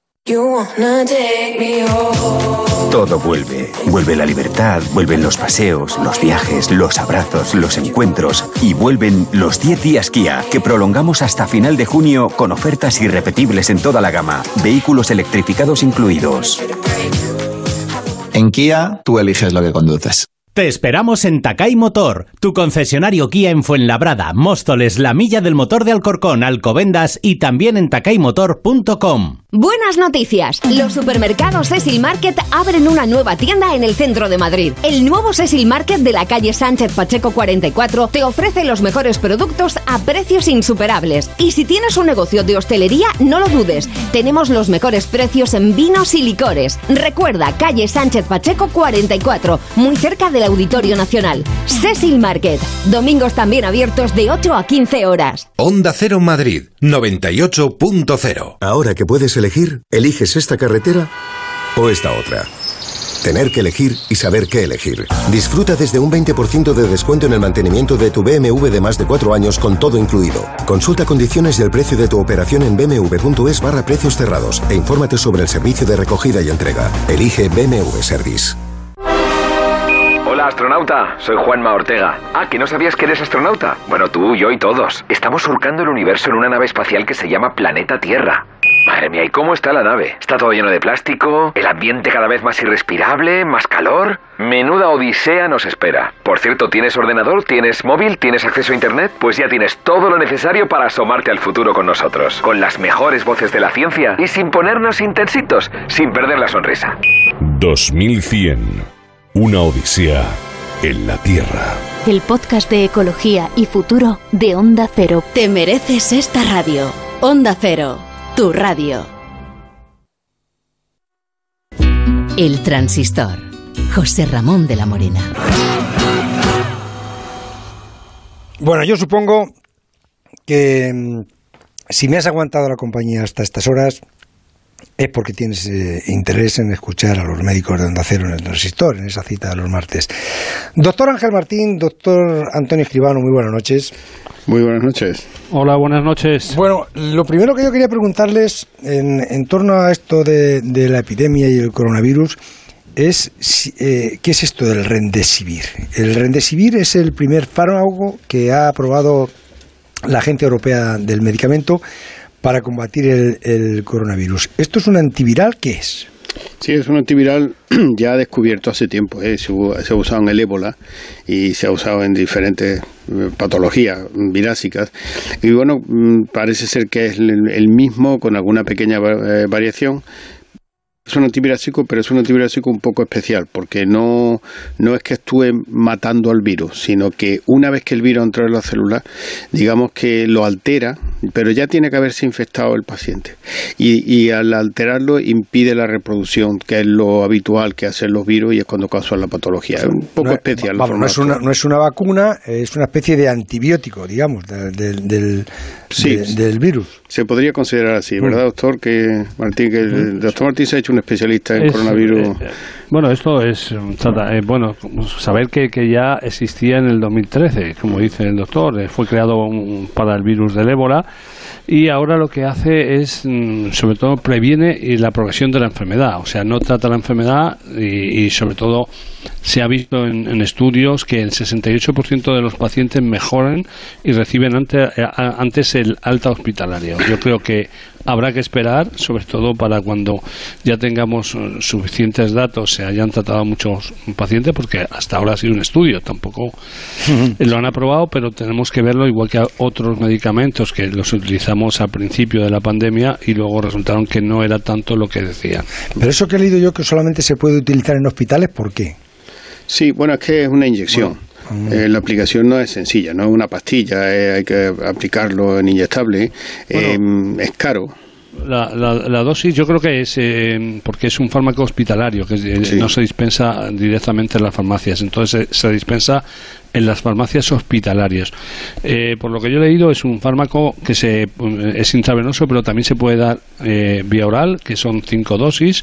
Speaker 7: Todo vuelve. Vuelve la libertad, vuelven los paseos, los viajes, los abrazos, los encuentros, y vuelven los diez días Kia, que prolongamos hasta final de junio con ofertas irrepetibles en toda la gama. Vehículos electrificados incluidos.
Speaker 12: En Kia, tú eliges lo que conduces.
Speaker 11: Te esperamos en Takay Motor, tu concesionario Kia en Fuenlabrada, Móstoles, La Milla del Motor de Alcorcón, Alcobendas y también en takay motor punto com.
Speaker 13: Buenas noticias. Los supermercados Cecil Market abren una nueva tienda en el centro de Madrid. El nuevo Cecil Market de la calle Sánchez Pacheco cuarenta y cuatro te ofrece los mejores productos a precios insuperables. Y si tienes un negocio de hostelería, no lo dudes. Tenemos los mejores precios en vinos y licores. Recuerda, calle Sánchez Pacheco cuarenta y cuatro, muy cerca del Auditorio Nacional. Cecil Market. Domingos también abiertos de ocho a quince horas.
Speaker 23: Onda Cero Madrid, noventa y ocho punto cero.
Speaker 21: Ahora que puedes elegir, ¿eliges esta carretera o esta otra? Tener que elegir y saber qué elegir. Disfruta desde un veinte por ciento de descuento en el mantenimiento de tu B M W de más de cuatro años con todo incluido. Consulta condiciones y el precio de tu operación en bmw.es barra precios cerrados e infórmate sobre el servicio de recogida y entrega. Elige B M W Service.
Speaker 8: Hola, astronauta. Soy Juanma Ortega. Ah, ¿que no sabías que eres astronauta? Bueno, tú, yo y todos. Estamos surcando el universo en una nave espacial que se llama Planeta Tierra. Madre mía, ¿y cómo está la nave? ¿Está todo lleno de plástico? ¿El ambiente cada vez más irrespirable? ¿Más calor? Menuda odisea nos espera. Por cierto, ¿tienes ordenador? ¿Tienes móvil? ¿Tienes acceso a internet? Pues ya tienes todo lo necesario para asomarte al futuro con nosotros. Con las mejores voces de la ciencia y sin ponernos intensitos, sin perder la sonrisa.
Speaker 10: dos mil cien. Una odisea en la Tierra.
Speaker 9: El podcast de ecología y futuro de Onda Cero. Te mereces esta radio. Onda Cero, tu radio.
Speaker 18: El Transistor. José Ramón de la Morena.
Speaker 2: Bueno, yo supongo que mm, si me has aguantado la compañía hasta estas horas es porque tienes eh, interés en escuchar a los médicos de Onda Cero en el Transistor, en esa cita de los martes. Doctor Ángel Martín, doctor Antonio Escribano, muy buenas noches.
Speaker 14: Muy buenas noches.
Speaker 15: Hola, buenas noches.
Speaker 2: Bueno, lo primero que yo quería preguntarles en, en torno a esto de, de la epidemia y el coronavirus es eh, ¿qué es esto del Remdesivir? El Remdesivir es el primer fármaco que ha aprobado la Agencia Europea del Medicamento para combatir el, el coronavirus. ¿Esto es un antiviral? ¿Qué es?
Speaker 14: Sí, es un antiviral ya descubierto hace tiempo. ¿eh? Se, se ha usado en el ébola y se ha usado en diferentes patologías virásicas. Y bueno, parece ser que es el, el mismo con alguna pequeña eh, variación. Es un antivirásico, pero es un antivirásico un poco especial, porque no, no es que actúe matando al virus, sino que una vez que el virus entra en la célula, digamos que lo altera, pero ya tiene que haberse infectado el paciente. Y, y al alterarlo impide la reproducción, que es lo habitual que hacen los virus y es cuando causan la patología. Es un poco
Speaker 2: no,
Speaker 14: especial.
Speaker 2: Vamos, no, es una, no es una vacuna, es una especie de antibiótico, digamos, del, del, del,
Speaker 14: sí,
Speaker 2: de, del virus.
Speaker 14: Se podría considerar así, ¿verdad, doctor? Que Martín, que el doctor Martín se ha hecho un especialista en
Speaker 15: es,
Speaker 14: coronavirus.
Speaker 15: Eh, bueno, esto es eh, bueno saber que, que ya existía en el dos mil trece, como dice el doctor, eh, fue creado un, para el virus del ébola y ahora lo que hace es, mm, sobre todo, previene la progresión de la enfermedad, o sea, no trata la enfermedad y, y sobre todo, se ha visto en, en estudios que el sesenta y ocho por ciento de los pacientes mejoran y reciben ante, antes el alta hospitalaria. Yo creo que habrá que esperar, sobre todo para cuando ya tengamos uh, suficientes datos, se hayan tratado muchos pacientes, porque hasta ahora ha sido un estudio, tampoco uh-huh. lo han aprobado, pero tenemos que verlo igual que a otros medicamentos que los utilizamos al principio de la pandemia y luego resultaron que no era tanto lo que decían.
Speaker 2: Pero eso que he leído yo que solamente se puede utilizar en hospitales, ¿por qué?
Speaker 14: Sí, bueno, es que es una inyección. Bueno. Eh, la aplicación no es sencilla, no es una pastilla, eh, hay que aplicarlo en inyectable, bueno, eh, es caro.
Speaker 15: La, la, la dosis yo creo que es eh, porque es un fármaco hospitalario que eh, sí. no se dispensa directamente en las farmacias, entonces se, se dispensa en las farmacias hospitalarias. Eh, por lo que yo he leído es un fármaco que se es intravenoso, pero también se puede dar eh, vía oral, que son cinco dosis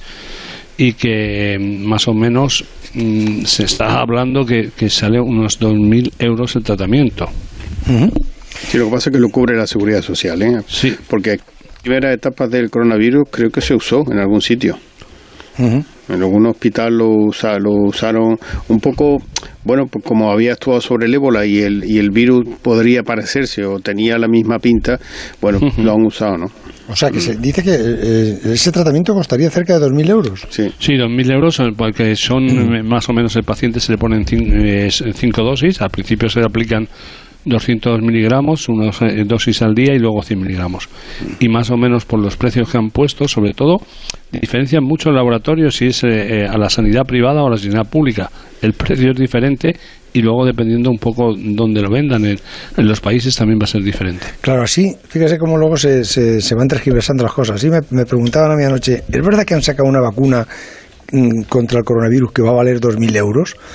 Speaker 15: y que más o menos mmm, se está hablando que, que sale unos dos mil euros el tratamiento.
Speaker 14: Uh-huh. Sí, lo que pasa es que lo cubre la Seguridad Social, ¿eh?
Speaker 15: Sí.
Speaker 14: Porque primeras etapas del coronavirus creo que se usó en algún sitio. Uh-huh. En algún hospital lo, usa, lo usaron un poco, bueno, pues como había actuado sobre el ébola y el, y el virus podría parecerse o tenía la misma pinta, bueno, uh-huh. lo han usado, ¿no?
Speaker 2: O sea, que se dice que eh, ese tratamiento costaría cerca de dos mil euros.
Speaker 14: Sí,
Speaker 15: sí dos mil euros, porque son uh-huh. más o menos el paciente se le ponen cinco dosis, al principio se le aplican doscientos miligramos, una dosis al día y luego cien miligramos. Y más o menos por los precios que han puesto, sobre todo, diferencian mucho el laboratorio si es eh, a la sanidad privada o a la sanidad pública. El precio es diferente y luego dependiendo un poco dónde lo vendan, en, en los países también va a ser diferente.
Speaker 2: Claro, así, fíjese cómo luego se, se, se van tergiversando las cosas. Así me, me preguntaban a mí anoche, ¿es verdad que han sacado una vacuna mmm, contra el coronavirus que va a valer dos mil euros?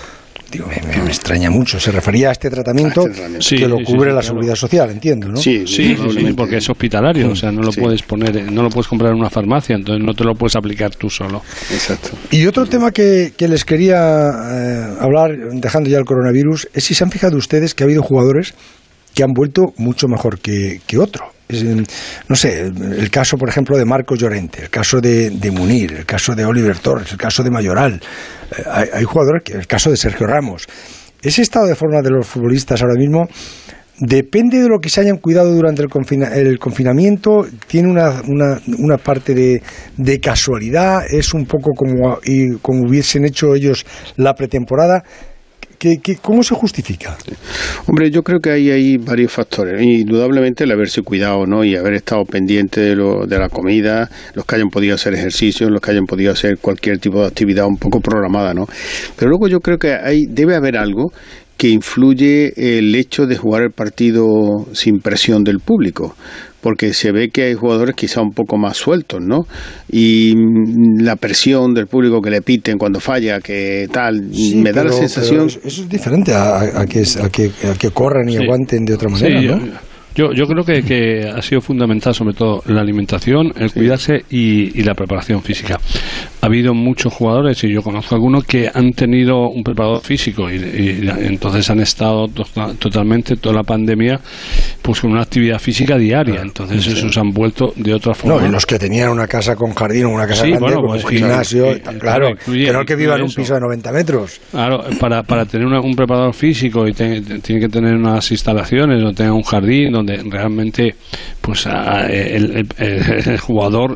Speaker 2: Digo, me, me, me extraña mucho. Se refería a este tratamiento, a este tratamiento. Sí, que lo cubre sí, sí, la claro. Seguridad Social, entiendo, ¿no?
Speaker 15: Sí, sí, sí, sí, porque es hospitalario, sí, o sea, no lo sí. puedes poner, no lo puedes comprar en una farmacia, entonces no te lo puedes aplicar tú solo.
Speaker 2: Exacto. Y otro tema que, que les quería eh, hablar, dejando ya el coronavirus, es si se han fijado ustedes que ha habido jugadores que han vuelto mucho mejor que, que otro. Es, no sé, el caso, por ejemplo, de Marcos Llorente, el caso de, de Munir, el caso de Oliver Torres, el caso de Mayoral. Eh, hay, hay jugadores, que, el caso de Sergio Ramos. Ese estado de forma de los futbolistas ahora mismo depende de lo que se hayan cuidado durante el, confina, el confinamiento, tiene una, una, una parte de, de casualidad, es un poco como, y, como hubiesen hecho ellos la pretemporada. ¿Qué, qué, ¿Cómo se justifica?
Speaker 14: Hombre, yo creo que ahí hay varios factores. Indudablemente el haberse cuidado, ¿no? Y haber estado pendiente de, lo, de la comida, los que hayan podido hacer ejercicio, los que hayan podido hacer cualquier tipo de actividad un poco programada, ¿no? Pero luego yo creo que hay, debe haber algo que influye el hecho de jugar el partido sin presión del público, porque se ve que hay jugadores quizá un poco más sueltos, ¿no? Y la presión del público que le piten cuando falla, que tal, sí, me da pero, la sensación...
Speaker 2: Eso es diferente a, a, que, a, que, a que corran y sí. aguanten de otra manera, sí, ¿no?
Speaker 15: Yo, yo, yo creo que, que ha sido fundamental sobre todo la alimentación, el sí. cuidarse y, y la preparación física. Ha habido muchos jugadores, y yo conozco algunos, que han tenido un preparador físico y, y entonces han estado to totalmente toda la pandemia pues con una actividad física diaria, entonces sí. esos han vuelto de otra forma.
Speaker 2: No, y los que tenían una casa con jardín o una casa sí, grande, bueno, pues, un gimnasio, y, claro, claro incluye, que no que viva en un piso de noventa metros.
Speaker 15: Claro, para, para tener una, un preparador físico y te, te, tiene que tener unas instalaciones o tenga un jardín donde realmente pues a, el, el, el jugador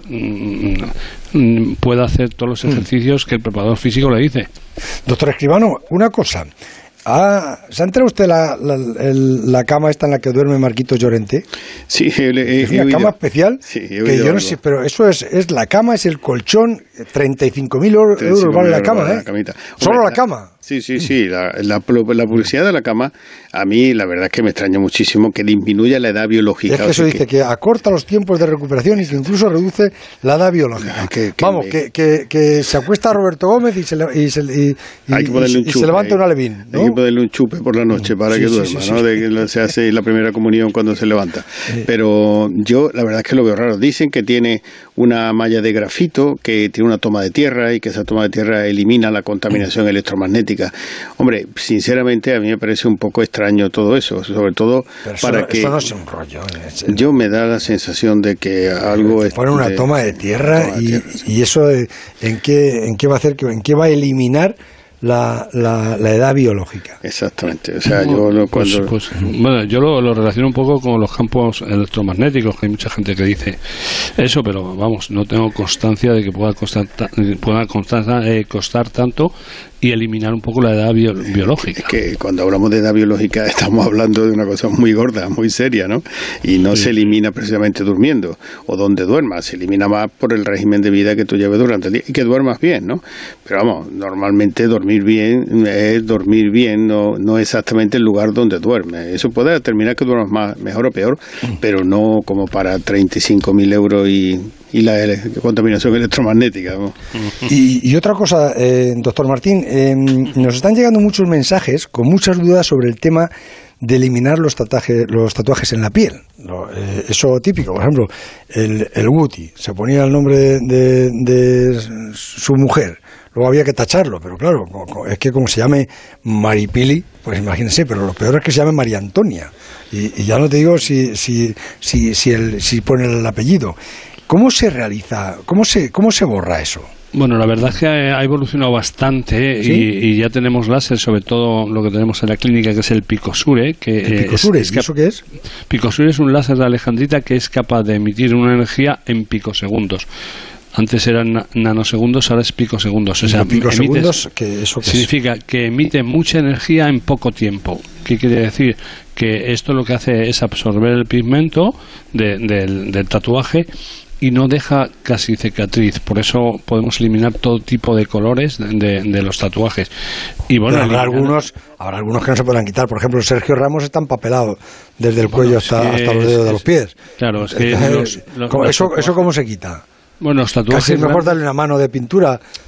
Speaker 15: mm, pueda hacer todos los ejercicios que el preparador físico le dice.
Speaker 2: Doctor Escribano, una cosa. Ah, ¿se ha enterado usted la, la, el, la cama esta en la que duerme Marquitos Llorente?
Speaker 14: Sí, he, he,
Speaker 2: es una
Speaker 14: he
Speaker 2: cama especial.
Speaker 14: Sí, he
Speaker 2: que yo no sé, pero eso es, es la cama, es el colchón, treinta y cinco mil euros vale la cama, ¿eh?
Speaker 14: La
Speaker 2: Solo
Speaker 14: Hombre,
Speaker 2: la cama.
Speaker 14: Sí, sí, sí, la, la, la publicidad de la cama, a mí la verdad es que me extraña muchísimo que disminuya la edad biológica.
Speaker 2: Es que eso dice que... que acorta los tiempos de recuperación y que incluso reduce la edad biológica. Que, que Vamos, me... que, que, que se acuesta Roberto Gómez y se, le, y se, y, y,
Speaker 14: Hay que ponerle un
Speaker 2: y
Speaker 14: chupe,
Speaker 2: se levanta un alevín, ¿no?
Speaker 14: Hay que ponerle un chupe por la noche para sí, que sí, duerma, sí, sí, ¿no? Sí. De que se hace la primera comunión cuando se levanta. Sí. Pero yo la verdad es que lo veo raro. Dicen que tiene una malla de grafito, que tiene una toma de tierra y que esa toma de tierra elimina la contaminación electromagnética. Hombre, sinceramente a mí me parece un poco extraño todo eso, sobre todo
Speaker 2: Pero
Speaker 14: para
Speaker 2: eso,
Speaker 14: que...
Speaker 2: Eso no es un rollo. Es
Speaker 14: el... Yo me da la sensación de que algo...
Speaker 2: Pone una de, toma de tierra, toma de tierra y, sí. y eso ¿en qué, en qué va a hacer, en qué va a eliminar La, la, la edad biológica?
Speaker 14: Exactamente. O sea, yo lo, cuando...
Speaker 15: pues, pues, bueno, yo lo, lo relaciono un poco con los campos electromagnéticos, que hay mucha gente que dice eso, pero vamos, no tengo constancia de que pueda costar, pueda costar, eh, costar tanto y eliminar un poco la edad bio, biológica.
Speaker 14: Es que cuando hablamos de edad biológica estamos hablando de una cosa muy gorda, muy seria, ¿no? Y no sí. se elimina precisamente durmiendo o donde duermas, se elimina más por el régimen de vida que tú lleves durante el día y que duermas bien, ¿no? Pero vamos, normalmente dormir bien es dormir bien, no, no exactamente el lugar donde duermes. Eso puede determinar que duermas más, mejor o peor, pero no como para treinta y cinco mil euros y... y la contaminación electromagnética, ¿no?
Speaker 2: Y, y otra cosa, eh, doctor Martín, eh, nos están llegando muchos mensajes con muchas dudas sobre el tema de eliminar los tatuajes, los tatuajes en la piel. Lo, eh, eso típico, por ejemplo, el, el Guti, se ponía el nombre de, de, de su mujer, luego había que tacharlo, pero claro, es que como se llame Maripili, pues imagínense, pero lo peor es que se llame María Antonia, y, y ya no te digo si, si, si, si, el, si pone el apellido. ¿Cómo se realiza? ¿Cómo se, cómo se borra eso?
Speaker 15: Bueno, la verdad es que ha evolucionado bastante, ¿sí? y, y ya tenemos láser, sobre todo lo que tenemos en la clínica, que es el Picosure. Que
Speaker 2: ¿El Picosure? Es, es ¿Eso qué es?
Speaker 15: Picosure es un láser de alejandrita que es capaz de emitir una energía en picosegundos. Antes eran nanosegundos, ahora es picosegundos. O sea,
Speaker 2: picosegundos, ¿qué, eso qué
Speaker 15: significa
Speaker 2: es?
Speaker 15: que emite mucha energía en poco tiempo. ¿Qué quiere decir? Que esto lo que hace es absorber el pigmento de, del, del tatuaje y no deja casi cicatriz, por eso podemos eliminar todo tipo de colores de, de, de los tatuajes. Y bueno,
Speaker 2: habrá algunos, habrá algunos que no se podrán quitar, por ejemplo, Sergio Ramos está empapelado desde el cuello bueno, hasta, es hasta los dedos es, de los pies.
Speaker 15: Claro, es que
Speaker 2: Entonces,
Speaker 15: los, los,
Speaker 2: ¿cómo,
Speaker 15: los
Speaker 2: eso, ¿eso cómo se quita?
Speaker 15: Bueno, los tatuajes...
Speaker 2: Casi es mejor darle una mano de pintura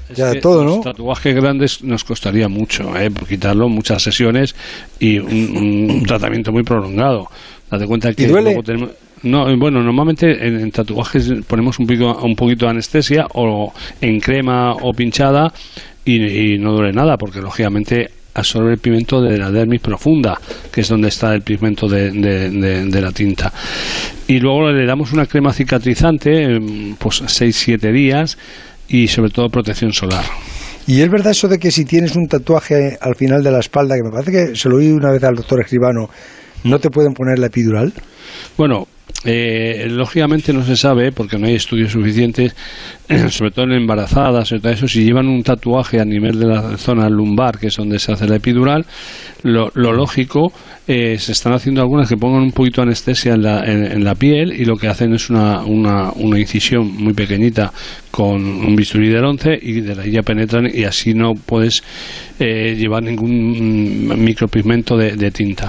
Speaker 2: ya de todo, ¿no?
Speaker 15: Los tatuajes grandes nos costaría mucho, ¿eh? Por quitarlo, muchas sesiones y un, un tratamiento muy prolongado. Date cuenta que
Speaker 2: ¿Y duele?
Speaker 15: luego tenemos... No, bueno, normalmente en, en tatuajes ponemos un poquito, un poquito de anestesia o en crema o pinchada y, y no duele nada porque lógicamente absorbe el pigmento de la dermis profunda, que es donde está el pigmento de, de, de, de la tinta. Y luego le damos una crema cicatrizante, pues seis siete días y sobre todo protección solar.
Speaker 2: ¿Y es verdad eso de que si tienes un tatuaje al final de la espalda, que me parece que se lo oí una vez al doctor Escribano, no te pueden poner la epidural?
Speaker 15: Bueno, eh, lógicamente no se sabe porque no hay estudios suficientes, sobre todo en embarazadas, sobre todo eso, si llevan un tatuaje a nivel de la zona lumbar, que es donde se hace la epidural, lo, lo lógico, eh, se están haciendo algunas que pongan un poquito de anestesia en la, en, en la piel y lo que hacen es una, una, una incisión muy pequeñita con un bisturí del once y de ahí ya penetran y así no puedes eh, llevar ningún micropigmento de, de tinta.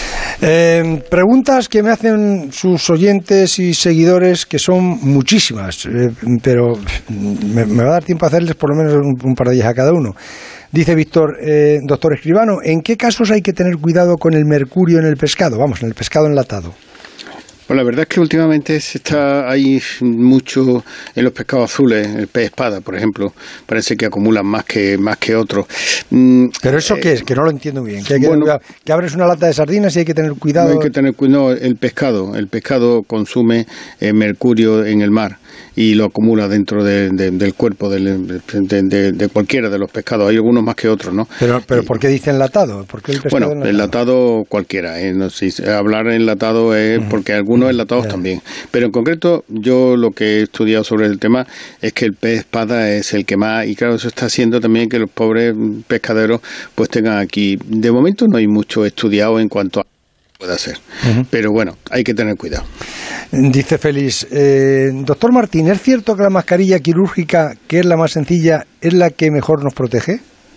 Speaker 2: Eh, preguntas que me hacen sus oyentes y seguidores, que son muchísimas, eh, pero me, me va a dar tiempo a hacerles por lo menos un, un par de ellas a cada uno. Dice Víctor, eh, doctor Escribano, ¿en qué casos hay que tener cuidado con el mercurio en el pescado? Vamos, en el pescado enlatado.
Speaker 14: Pues la verdad es que últimamente se está hay mucho en los pescados azules, el pez espada, por ejemplo, parece que acumulan más que más que otros. Mm,
Speaker 2: ¿Pero eso
Speaker 14: eh, qué
Speaker 2: es? Que no lo entiendo bien. Que, hay que,
Speaker 14: bueno,
Speaker 2: cuidado, que abres una lata de sardinas y hay que tener cuidado.
Speaker 14: No hay que tener cuidado. El pescado, el pescado consume eh, mercurio en el mar y lo acumula dentro de, de, del cuerpo del, de, de, de cualquiera de los pescados. Hay algunos más que otros, ¿no?
Speaker 2: Pero, pero ¿por qué dice enlatado? ¿Por qué el pescado
Speaker 14: bueno,
Speaker 2: enlatado?
Speaker 14: enlatado cualquiera. Eh, no, si hablar enlatado es uh-huh. porque algunos enlatados yeah. también. Pero en concreto, yo lo que he estudiado sobre el tema es que el pez espada es el que más, y claro, eso está haciendo también que los pobres pescaderos pues tengan aquí. De momento no hay mucho estudiado en cuanto a puede hacer. Uh-huh. Pero bueno, hay que tener cuidado.
Speaker 2: Dice Félix, eh, doctor Martín, ¿es cierto que la mascarilla quirúrgica, que es la más sencilla, es la que mejor nos protege?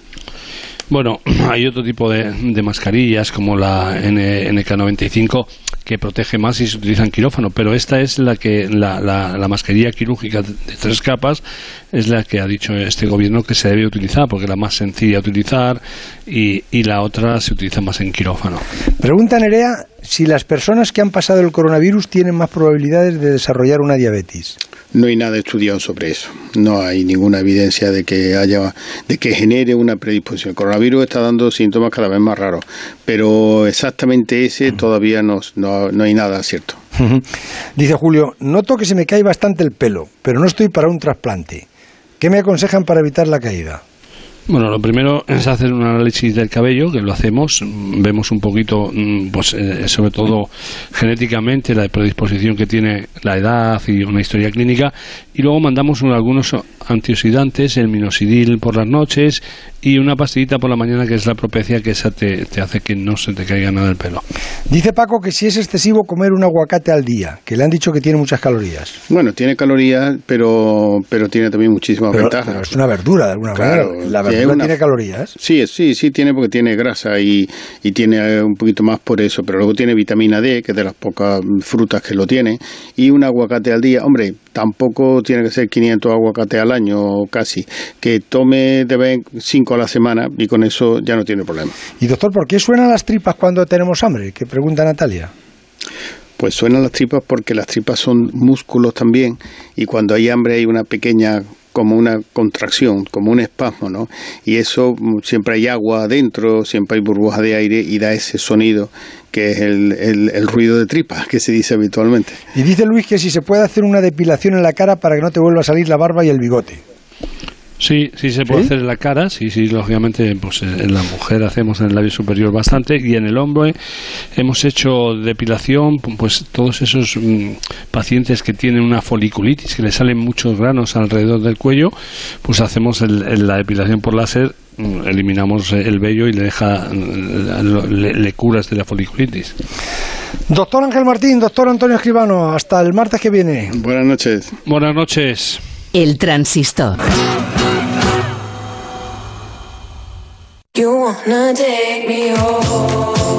Speaker 15: Bueno, hay otro tipo de, de mascarillas como la N K noventa y cinco que protege más si se utiliza en quirófano, pero esta es la que la, la, la mascarilla quirúrgica de tres capas es la que ha dicho este gobierno que se debe utilizar porque es la más sencilla de utilizar y, y la otra se utiliza más en quirófano.
Speaker 2: Pregunta Nerea si las personas que han pasado el coronavirus tienen más probabilidades de desarrollar una diabetes.
Speaker 14: No hay nada estudiado sobre eso. No hay ninguna evidencia de que haya, de que genere una predisposición. El coronavirus está dando síntomas cada vez más raros, pero exactamente ese todavía no, no, no hay nada cierto.
Speaker 2: Dice Julio, noto que se me cae bastante el pelo, pero no estoy para un trasplante. ¿Qué me aconsejan para evitar la caída?
Speaker 15: Bueno, lo primero es hacer un análisis del cabello, que lo hacemos, vemos un poquito, pues eh, sobre todo genéticamente, la predisposición que tiene la edad y una historia clínica, y luego mandamos un, algunos antioxidantes, el minoxidil por las noches y una pastillita por la mañana que es la Propecia, que esa te, te hace que no se te caiga nada del pelo.
Speaker 2: Dice Paco que si es excesivo comer un aguacate al día, que le han dicho que tiene muchas calorías.
Speaker 14: Bueno, tiene calorías, pero pero tiene también muchísimas
Speaker 2: pero,
Speaker 14: ventajas.
Speaker 2: Pero es una verdura, de alguna
Speaker 14: claro,
Speaker 2: manera. La verdura una... tiene calorías.
Speaker 14: Sí, sí, sí tiene porque tiene grasa y, y tiene un poquito más por eso, pero luego tiene vitamina D, que es de las pocas frutas que lo tiene, y un aguacate al día. Hombre, tampoco tiene que ser quinientos aguacates al año o casi, que tome de vez cinco a la semana y con eso ya no tiene problema.
Speaker 2: Y doctor, ¿por qué suenan las tripas cuando tenemos hambre? Que pregunta Natalia.
Speaker 14: Pues suenan las tripas porque las tripas son músculos también y cuando hay hambre hay una pequeña, como una contracción, como un espasmo, ¿no? Y eso siempre hay agua adentro, siempre hay burbujas de aire y da ese sonido que es el, el, el ruido de tripas que se dice habitualmente.
Speaker 2: Y dice Luis que si se puede hacer una depilación en la cara para que no te vuelva a salir la barba y el bigote.
Speaker 15: Sí, sí se puede ¿Sí? hacer en la cara, sí, sí, lógicamente, pues en la mujer hacemos en el labio superior bastante y en el hombro hemos hecho depilación, pues todos esos mmm, pacientes que tienen una foliculitis, que le salen muchos granos alrededor del cuello, pues hacemos el, el, la depilación por láser, eliminamos el vello y le deja, le, le curas de la foliculitis.
Speaker 2: Doctor Ángel Martín, doctor Antonio Escribano, hasta el martes que viene.
Speaker 14: Buenas noches.
Speaker 15: Buenas noches.
Speaker 18: El Transistor.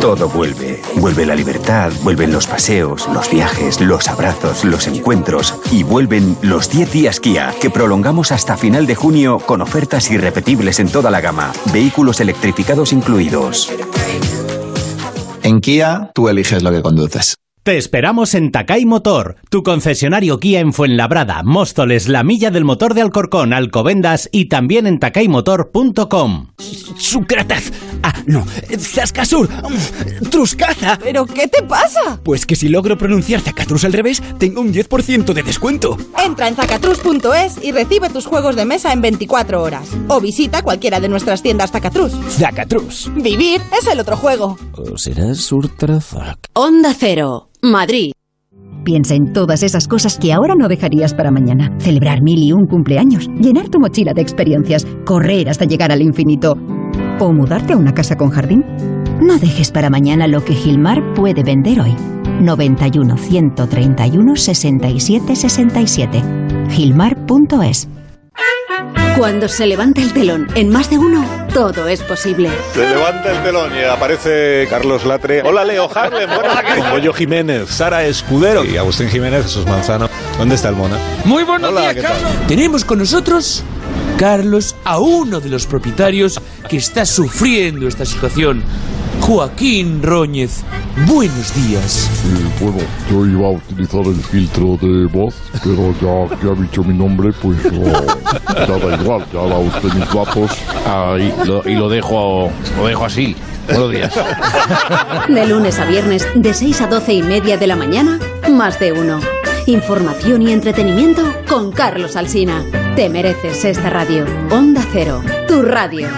Speaker 7: Todo vuelve. Vuelve la libertad, vuelven los paseos, los viajes, los abrazos, los encuentros y vuelven los diez días Kia, que prolongamos hasta final de junio con ofertas irrepetibles en toda la gama. Vehículos electrificados incluidos.
Speaker 12: En Kia, tú eliges lo que conduces.
Speaker 11: Te esperamos en Takay Motor, tu concesionario Kia en Fuenlabrada, Móstoles, La Milla del Motor de Alcorcón, Alcobendas y también en takay motor punto com.
Speaker 1: Sucrataz. Ah, no. Zascasur. Truscaza.
Speaker 5: ¿Pero qué te pasa?
Speaker 1: Pues que si logro pronunciar Zacatrus al revés, tengo un diez por ciento de descuento.
Speaker 5: Entra en zacatrus punto es y recibe tus juegos de mesa en veinticuatro horas. O visita cualquiera de nuestras tiendas Zacatrus.
Speaker 1: Zacatrus.
Speaker 5: Vivir es el otro juego.
Speaker 1: ¿O será Surtrazac?
Speaker 9: Onda Cero, Madrid.
Speaker 16: Piensa en todas esas cosas que ahora no dejarías para mañana. Celebrar mil y un cumpleaños, llenar tu mochila de experiencias, correr hasta llegar al infinito o mudarte a una casa con jardín. No dejes para mañana lo que Gilmar puede vender hoy. noventa y uno, ciento treinta y uno, sesenta y siete, sesenta y siete. Gilmar punto es.
Speaker 9: Cuando se levanta el telón en Más de Uno, todo es posible.
Speaker 17: Se levanta el telón y aparece Carlos Latre. Hola, Leo Harlem. Con Goyo Jiménez, Sara Escudero y Agustín Jiménez, Jesús Manzano. ¿Dónde está el Mona?
Speaker 1: Muy buenos
Speaker 17: Hola,
Speaker 1: días, Carlos. Tenemos con nosotros, Carlos, a uno de los propietarios que está sufriendo esta situación. Joaquín Róñez, buenos días.
Speaker 19: Eh, bueno, yo iba a utilizar el filtro de voz, pero ya que ha dicho mi nombre, pues no, ya da igual, ya da usted mis datos.
Speaker 20: Ah, y, lo, y lo dejo lo dejo así. Buenos días.
Speaker 9: De lunes a viernes, de seis a doce y media de la mañana, Más de Uno. Información y entretenimiento con Carlos Alsina. Te mereces esta radio. Onda Cero, tu radio.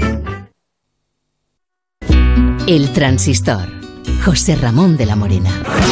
Speaker 18: El Transistor. José Ramón de la Morena.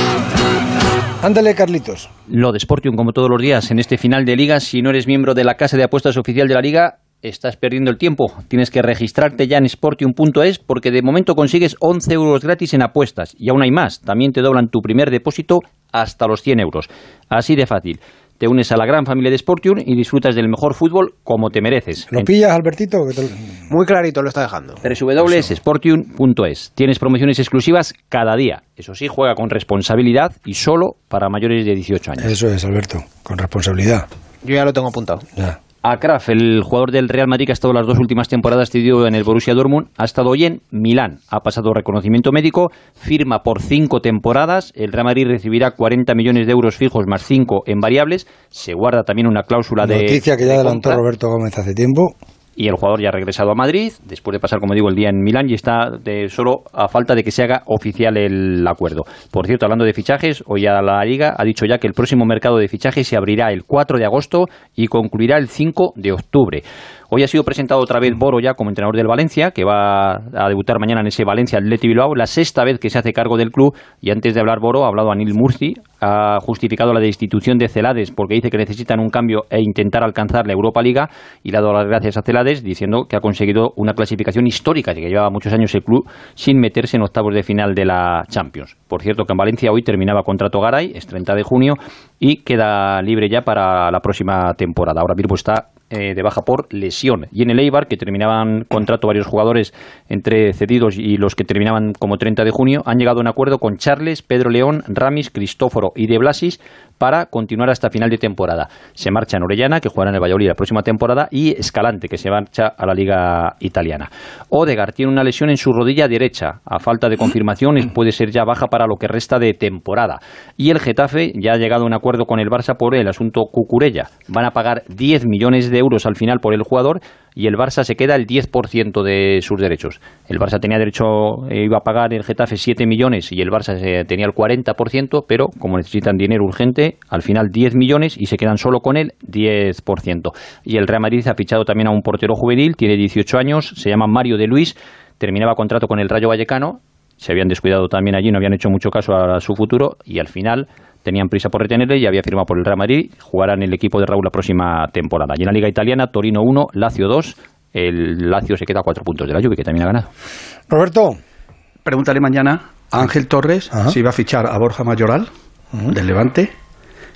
Speaker 2: Ándale, Carlitos.
Speaker 4: Lo de Sportium, como todos los días, en este final de Liga, si no eres miembro de la casa de apuestas oficial de la Liga, estás perdiendo el tiempo. Tienes que registrarte ya en sportium punto es porque de momento consigues once euros gratis en apuestas. Y aún hay más. También te doblan tu primer depósito hasta los cien euros. Así de fácil. Te unes a la gran familia de Sportium y disfrutas del mejor fútbol como te mereces.
Speaker 2: ¿Lo pillas, Albertito?
Speaker 27: Muy clarito lo está dejando.
Speaker 4: doble u doble u doble u punto sportium punto es. Tienes promociones exclusivas cada día. Eso sí, juega con responsabilidad y solo para mayores de dieciocho años.
Speaker 2: Eso es, Alberto, con responsabilidad.
Speaker 27: Yo ya lo tengo apuntado.
Speaker 2: Ya.
Speaker 4: Akraf, el jugador del Real Madrid que ha estado las dos últimas temporadas cedido en el Borussia Dortmund, ha estado hoy en Milán. Ha pasado reconocimiento médico, firma por cinco temporadas. El Real Madrid recibirá cuarenta millones de euros fijos más cinco en variables. Se guarda también una cláusula de
Speaker 2: noticia que ya
Speaker 4: de
Speaker 2: adelantó
Speaker 4: compra.
Speaker 2: Roberto Gómez hace tiempo.
Speaker 4: Y el jugador ya ha regresado a Madrid, después de pasar, como digo, el día en Milán, y está de solo a falta de que se haga oficial el acuerdo. Por cierto, hablando de fichajes, hoy a la Liga ha dicho ya que el próximo mercado de fichajes se abrirá el cuatro de agosto y concluirá el cinco de octubre. Hoy ha sido presentado otra vez Boro ya como entrenador del Valencia, que va a debutar mañana en ese Valencia Athletic Bilbao, la sexta vez que se hace cargo del club. Y antes de hablar Boro, ha hablado Anil Murci, ha justificado la destitución de Celades porque dice que necesitan un cambio e intentar alcanzar la Europa Liga, y le ha dado las gracias a Celades diciendo que ha conseguido una clasificación histórica, que llevaba muchos años el club sin meterse en octavos de final de la Champions. Por cierto, que en Valencia hoy terminaba contrato Garay, es treinta de junio, y queda libre ya para la próxima temporada. Ahora mismo está eh, de baja por lesión. Y en el Eibar, que terminaban contrato varios jugadores entre cedidos y los que terminaban como treinta de junio, han llegado a un acuerdo con Charles, Pedro León, Ramis, Cristóforo y De Blasis para continuar hasta final de temporada. Se marcha en Orellana, que jugará en el Valladolid la próxima temporada, y Escalante, que se marcha a la Liga Italiana. Odegaard tiene una lesión en su rodilla derecha. A falta de confirmación, puede ser ya baja para lo que resta de temporada. Y el Getafe ya ha llegado a un acuerdo con el Barça por el asunto Cucurella. Van a pagar diez millones de euros al final por el jugador, y el Barça se queda el diez por ciento de sus derechos. El Barça tenía derecho, eh, iba a pagar el Getafe siete millones y el Barça eh, tenía el cuarenta por ciento, pero como necesitan dinero urgente, al final diez millones y se quedan solo con el diez por ciento. Y el Real Madrid ha fichado también a un portero juvenil, tiene dieciocho años, se llama Mario de Luis, terminaba contrato con el Rayo Vallecano, se habían descuidado también allí, no habían hecho mucho caso a su futuro, y al final tenían prisa por retenerle y había firmado por el Real Madrid. Jugará en el equipo de Raúl la próxima temporada. Y en la Liga Italiana, Torino uno, Lazio dos. El Lazio se queda a cuatro puntos de la Juve, que también ha ganado.
Speaker 2: Roberto.
Speaker 22: Pregúntale mañana a Ángel Torres. Ajá. Si va a fichar a Borja Mayoral, uh-huh, del Levante,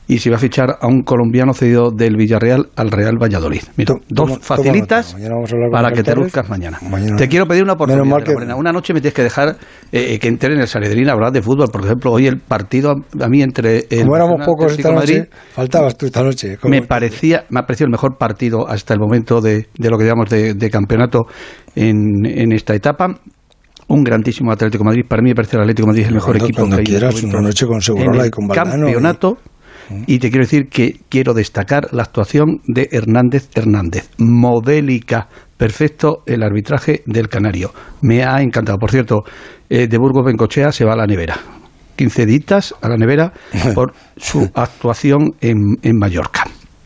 Speaker 3: y si va a fichar a un colombiano cedido del Villarreal al Real Valladolid. Mira,
Speaker 2: Tú,
Speaker 3: dos
Speaker 2: toma,
Speaker 3: facilitas
Speaker 2: toma
Speaker 3: para que te luzcas mañana. mañana. Te quiero pedir una oportunidad. Que... Una noche me tienes que dejar eh, que entre en el Sanedrín a hablar de fútbol. Por ejemplo, hoy el partido a mí entre el
Speaker 2: como éramos pocos esta
Speaker 3: Madrid,
Speaker 2: noche, faltabas tú esta noche.
Speaker 3: Me parecía, me ha parecido el mejor partido hasta el momento de, de lo que digamos de, de campeonato en, en esta etapa. Un grandísimo Atlético de Madrid. Para mí me parece el Atlético de Madrid el mejor
Speaker 2: cuando,
Speaker 3: equipo
Speaker 2: cuando
Speaker 3: que hay
Speaker 2: quieras, una noche con Segurola y con Valdano.
Speaker 3: Campeonato. Y... y te quiero decir que quiero destacar la actuación de Hernández Hernández. Modélica. Perfecto el arbitraje del Canario. Me ha encantado. Por cierto, eh, de Burgos Bengochea se va a la nevera. quince ditas a la nevera por su actuación en, en Mallorca.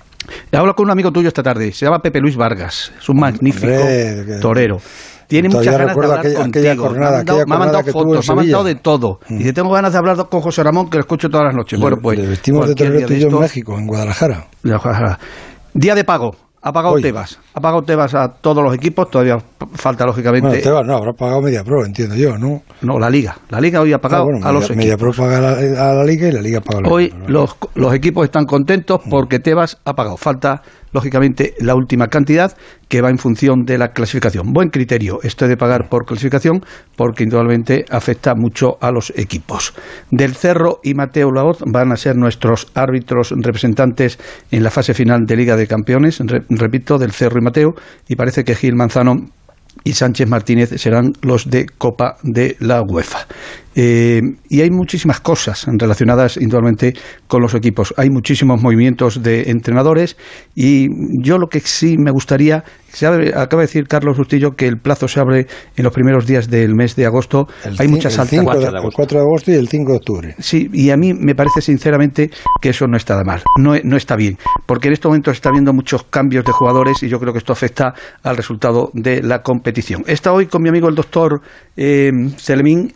Speaker 3: He hablado con un amigo tuyo esta tarde. Se llama Pepe Luis Vargas. Es un magnífico Hombre, torero. Tiene muchas ganas de hablar
Speaker 2: aquella,
Speaker 3: contigo.
Speaker 2: Aquella jornada,
Speaker 3: me ha mandado,
Speaker 2: aquella
Speaker 3: me ha mandado fotos, me ha mandado de todo.
Speaker 2: Mm.
Speaker 3: Y dice, tengo ganas de hablar con José Ramón, que lo escucho todas las noches.
Speaker 2: Le,
Speaker 3: bueno, pues...
Speaker 2: Le vestimos de torero tuyo en México, en Guadalajara.
Speaker 3: Guadalajara. Día de pago. Ha pagado Oye. Tebas. Ha pagado Tebas a todos los equipos. Todavía falta, lógicamente...
Speaker 2: Bueno, Tebas no, habrá pagado Mediapro, entiendo yo, ¿no?
Speaker 3: No, la Liga. La Liga hoy ha pagado ah, bueno, a los
Speaker 2: Media,
Speaker 3: equipos.
Speaker 2: Mediapro paga a la, a la Liga y la Liga paga a los
Speaker 3: Hoy
Speaker 2: equipos, ¿no?
Speaker 3: los, los equipos están contentos porque Tebas ha pagado. Falta, lógicamente, la última cantidad que va en función de la clasificación. Buen criterio esto de pagar por clasificación porque indudablemente afecta mucho a los equipos. Del Cerro y Mateo Laoz van a ser nuestros árbitros representantes en la fase final de Liga de Campeones, Re, repito, del Cerro y Mateo, y parece que Gil Manzano y Sánchez Martínez serán los de Copa de la UEFA. Eh, y hay muchísimas cosas relacionadas indudablemente con los equipos. Hay muchísimos movimientos de entrenadores y yo lo que sí me gustaría, se abre, acaba de decir Carlos Bustillo que el plazo se abre en los primeros días del mes de agosto.
Speaker 2: El
Speaker 3: hay muchas
Speaker 2: altas. El cuatro de agosto y el cinco de octubre.
Speaker 3: Sí, y a mí me parece sinceramente que eso no está mal, no, no está bien, porque en estos momentos está habiendo muchos cambios de jugadores y yo creo que esto afecta al resultado de la competición. He estado hoy con mi amigo el doctor eh, Selemín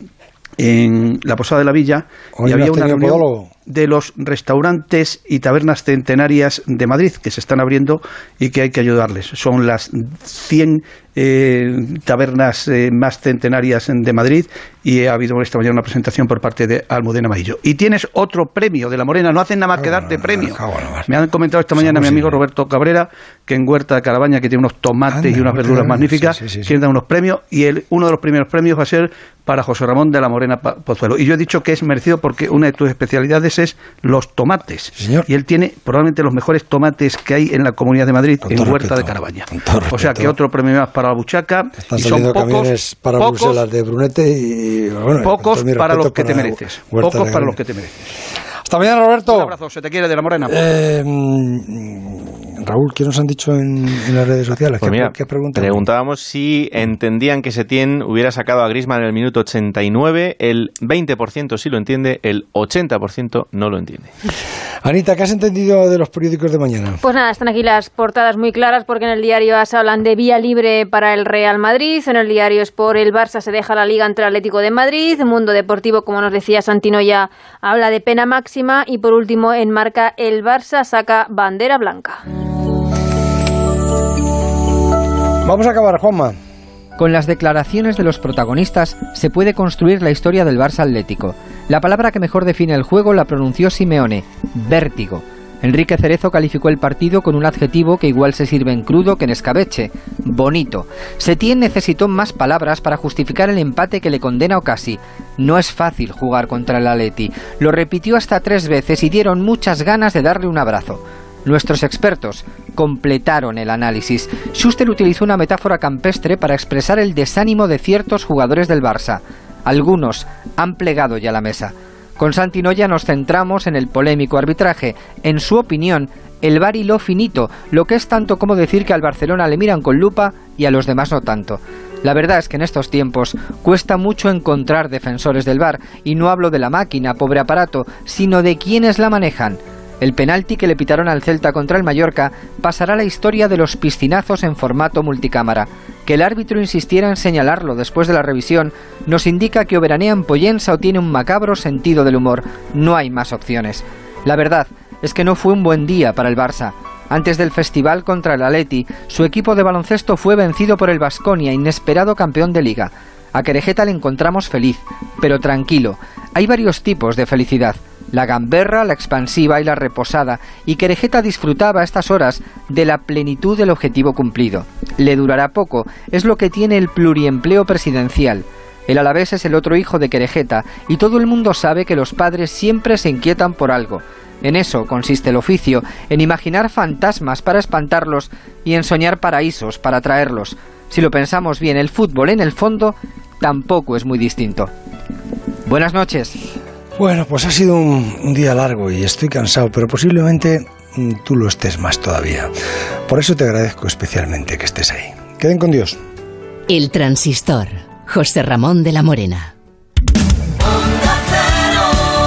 Speaker 3: en la Posada de la Villa
Speaker 2: Hoy
Speaker 3: y había una reunión
Speaker 2: podólogo.
Speaker 3: de los restaurantes y tabernas centenarias de Madrid que se están abriendo y que hay que ayudarles. Son las cien eh, tabernas eh, más centenarias de Madrid y ha habido esta mañana una presentación por parte de Almudena Maillo. Y tienes otro premio de La Morena, no hacen nada más que darte premio. Me han comentado esta mañana mi amigo Roberto Cabrera que en Huerta de Carabaña, que tiene unos tomates Anda, y unas verduras Cabrera. magníficas, sí, sí, sí, quieren dar unos premios y el, uno de los primeros premios va a ser para José Ramón de la Morena Pozuelo. Y yo he dicho que es merecido porque una de tus especialidades es los tomates.
Speaker 2: Señor.
Speaker 3: Y él tiene probablemente los mejores tomates que hay en la Comunidad de Madrid, en Huerta respeto, de Carabaña. O sea que otro premio más para la buchaca.
Speaker 2: Están
Speaker 3: y
Speaker 2: saliendo
Speaker 3: son pocos,
Speaker 2: camiones para
Speaker 3: pocos,
Speaker 2: Bruselas de Brunete y bueno,
Speaker 3: pocos para los que
Speaker 2: para
Speaker 3: te mereces.
Speaker 2: Huerta
Speaker 3: Pocos para los que te mereces.
Speaker 2: Hasta mañana, Roberto.
Speaker 3: Un abrazo, se te quiere de la Morena.
Speaker 2: Eh, Raúl, ¿qué nos han dicho en, en las redes sociales?
Speaker 4: Pues
Speaker 2: ¿Qué,
Speaker 4: mira,
Speaker 2: ¿qué preguntan?
Speaker 4: Preguntábamos si entendían que Setién hubiera sacado a Griezmann en el minuto ochenta y nueve. El veinte por ciento sí lo entiende, el ochenta por ciento no lo entiende.
Speaker 2: Anita, ¿qué has entendido de los periódicos de mañana?
Speaker 6: Pues nada, están aquí las portadas muy claras porque en el diario AS hablan de vía libre para el Real Madrid, en el diario Sport el Barça se deja la liga ante el Atlético de Madrid, Mundo Deportivo, como nos decía Santino, ya habla de pena máxima y por último en Marca el Barça saca bandera blanca.
Speaker 2: Vamos a acabar, Juanma.
Speaker 13: Con las declaraciones de los protagonistas se puede construir la historia del Barça Atlético. La palabra que mejor define el juego la pronunció Simeone: vértigo. Enrique Cerezo calificó el partido con un adjetivo que igual se sirve en crudo que en escabeche: bonito. Setién necesitó más palabras para justificar el empate que le condena Ocasi. No es fácil jugar contra el Atleti. Lo repitió hasta tres veces y dieron muchas ganas de darle un abrazo. Nuestros expertos completaron el análisis. Schuster utilizó una metáfora campestre para expresar el desánimo de ciertos jugadores del Barça. Algunos han plegado ya la mesa. Con Santi Noya nos centramos en el polémico arbitraje. En su opinión, el V A R hiló finito, lo que es tanto como decir que al Barcelona le miran con lupa y a los demás no tanto. La verdad es que en estos tiempos cuesta mucho encontrar defensores del V A R, y no hablo de la máquina, pobre aparato, sino de quienes la manejan. El penalti que le pitaron al Celta contra el Mallorca pasará a la historia de los piscinazos en formato multicámara. Que el árbitro insistiera en señalarlo después de la revisión nos indica que o veranea en Pollensa o tiene un macabro sentido del humor. No hay más opciones. La verdad es que no fue un buen día para el Barça. Antes del festival contra el Atleti, su equipo de baloncesto fue vencido por el Baskonia, inesperado campeón de Liga. A Querejeta le encontramos feliz, pero tranquilo. Hay varios tipos de felicidad. la gamberra, la expansiva y la reposada, y Querejeta disfrutaba a estas horas de la plenitud del objetivo cumplido. Le durará poco, es lo que tiene el pluriempleo presidencial. El Alavés es el otro hijo de Querejeta, y todo el mundo sabe que los padres siempre se inquietan por algo. En eso consiste el oficio, en imaginar fantasmas para espantarlos y en soñar paraísos para traerlos. Si lo pensamos bien, el fútbol en el fondo tampoco es muy distinto. Buenas noches.
Speaker 2: Bueno, pues ha sido un, un día largo y estoy cansado, pero posiblemente mm, tú lo estés más todavía. Por eso te agradezco especialmente que estés ahí. Queden con Dios.
Speaker 18: El Transistor. José Ramón de la Morena.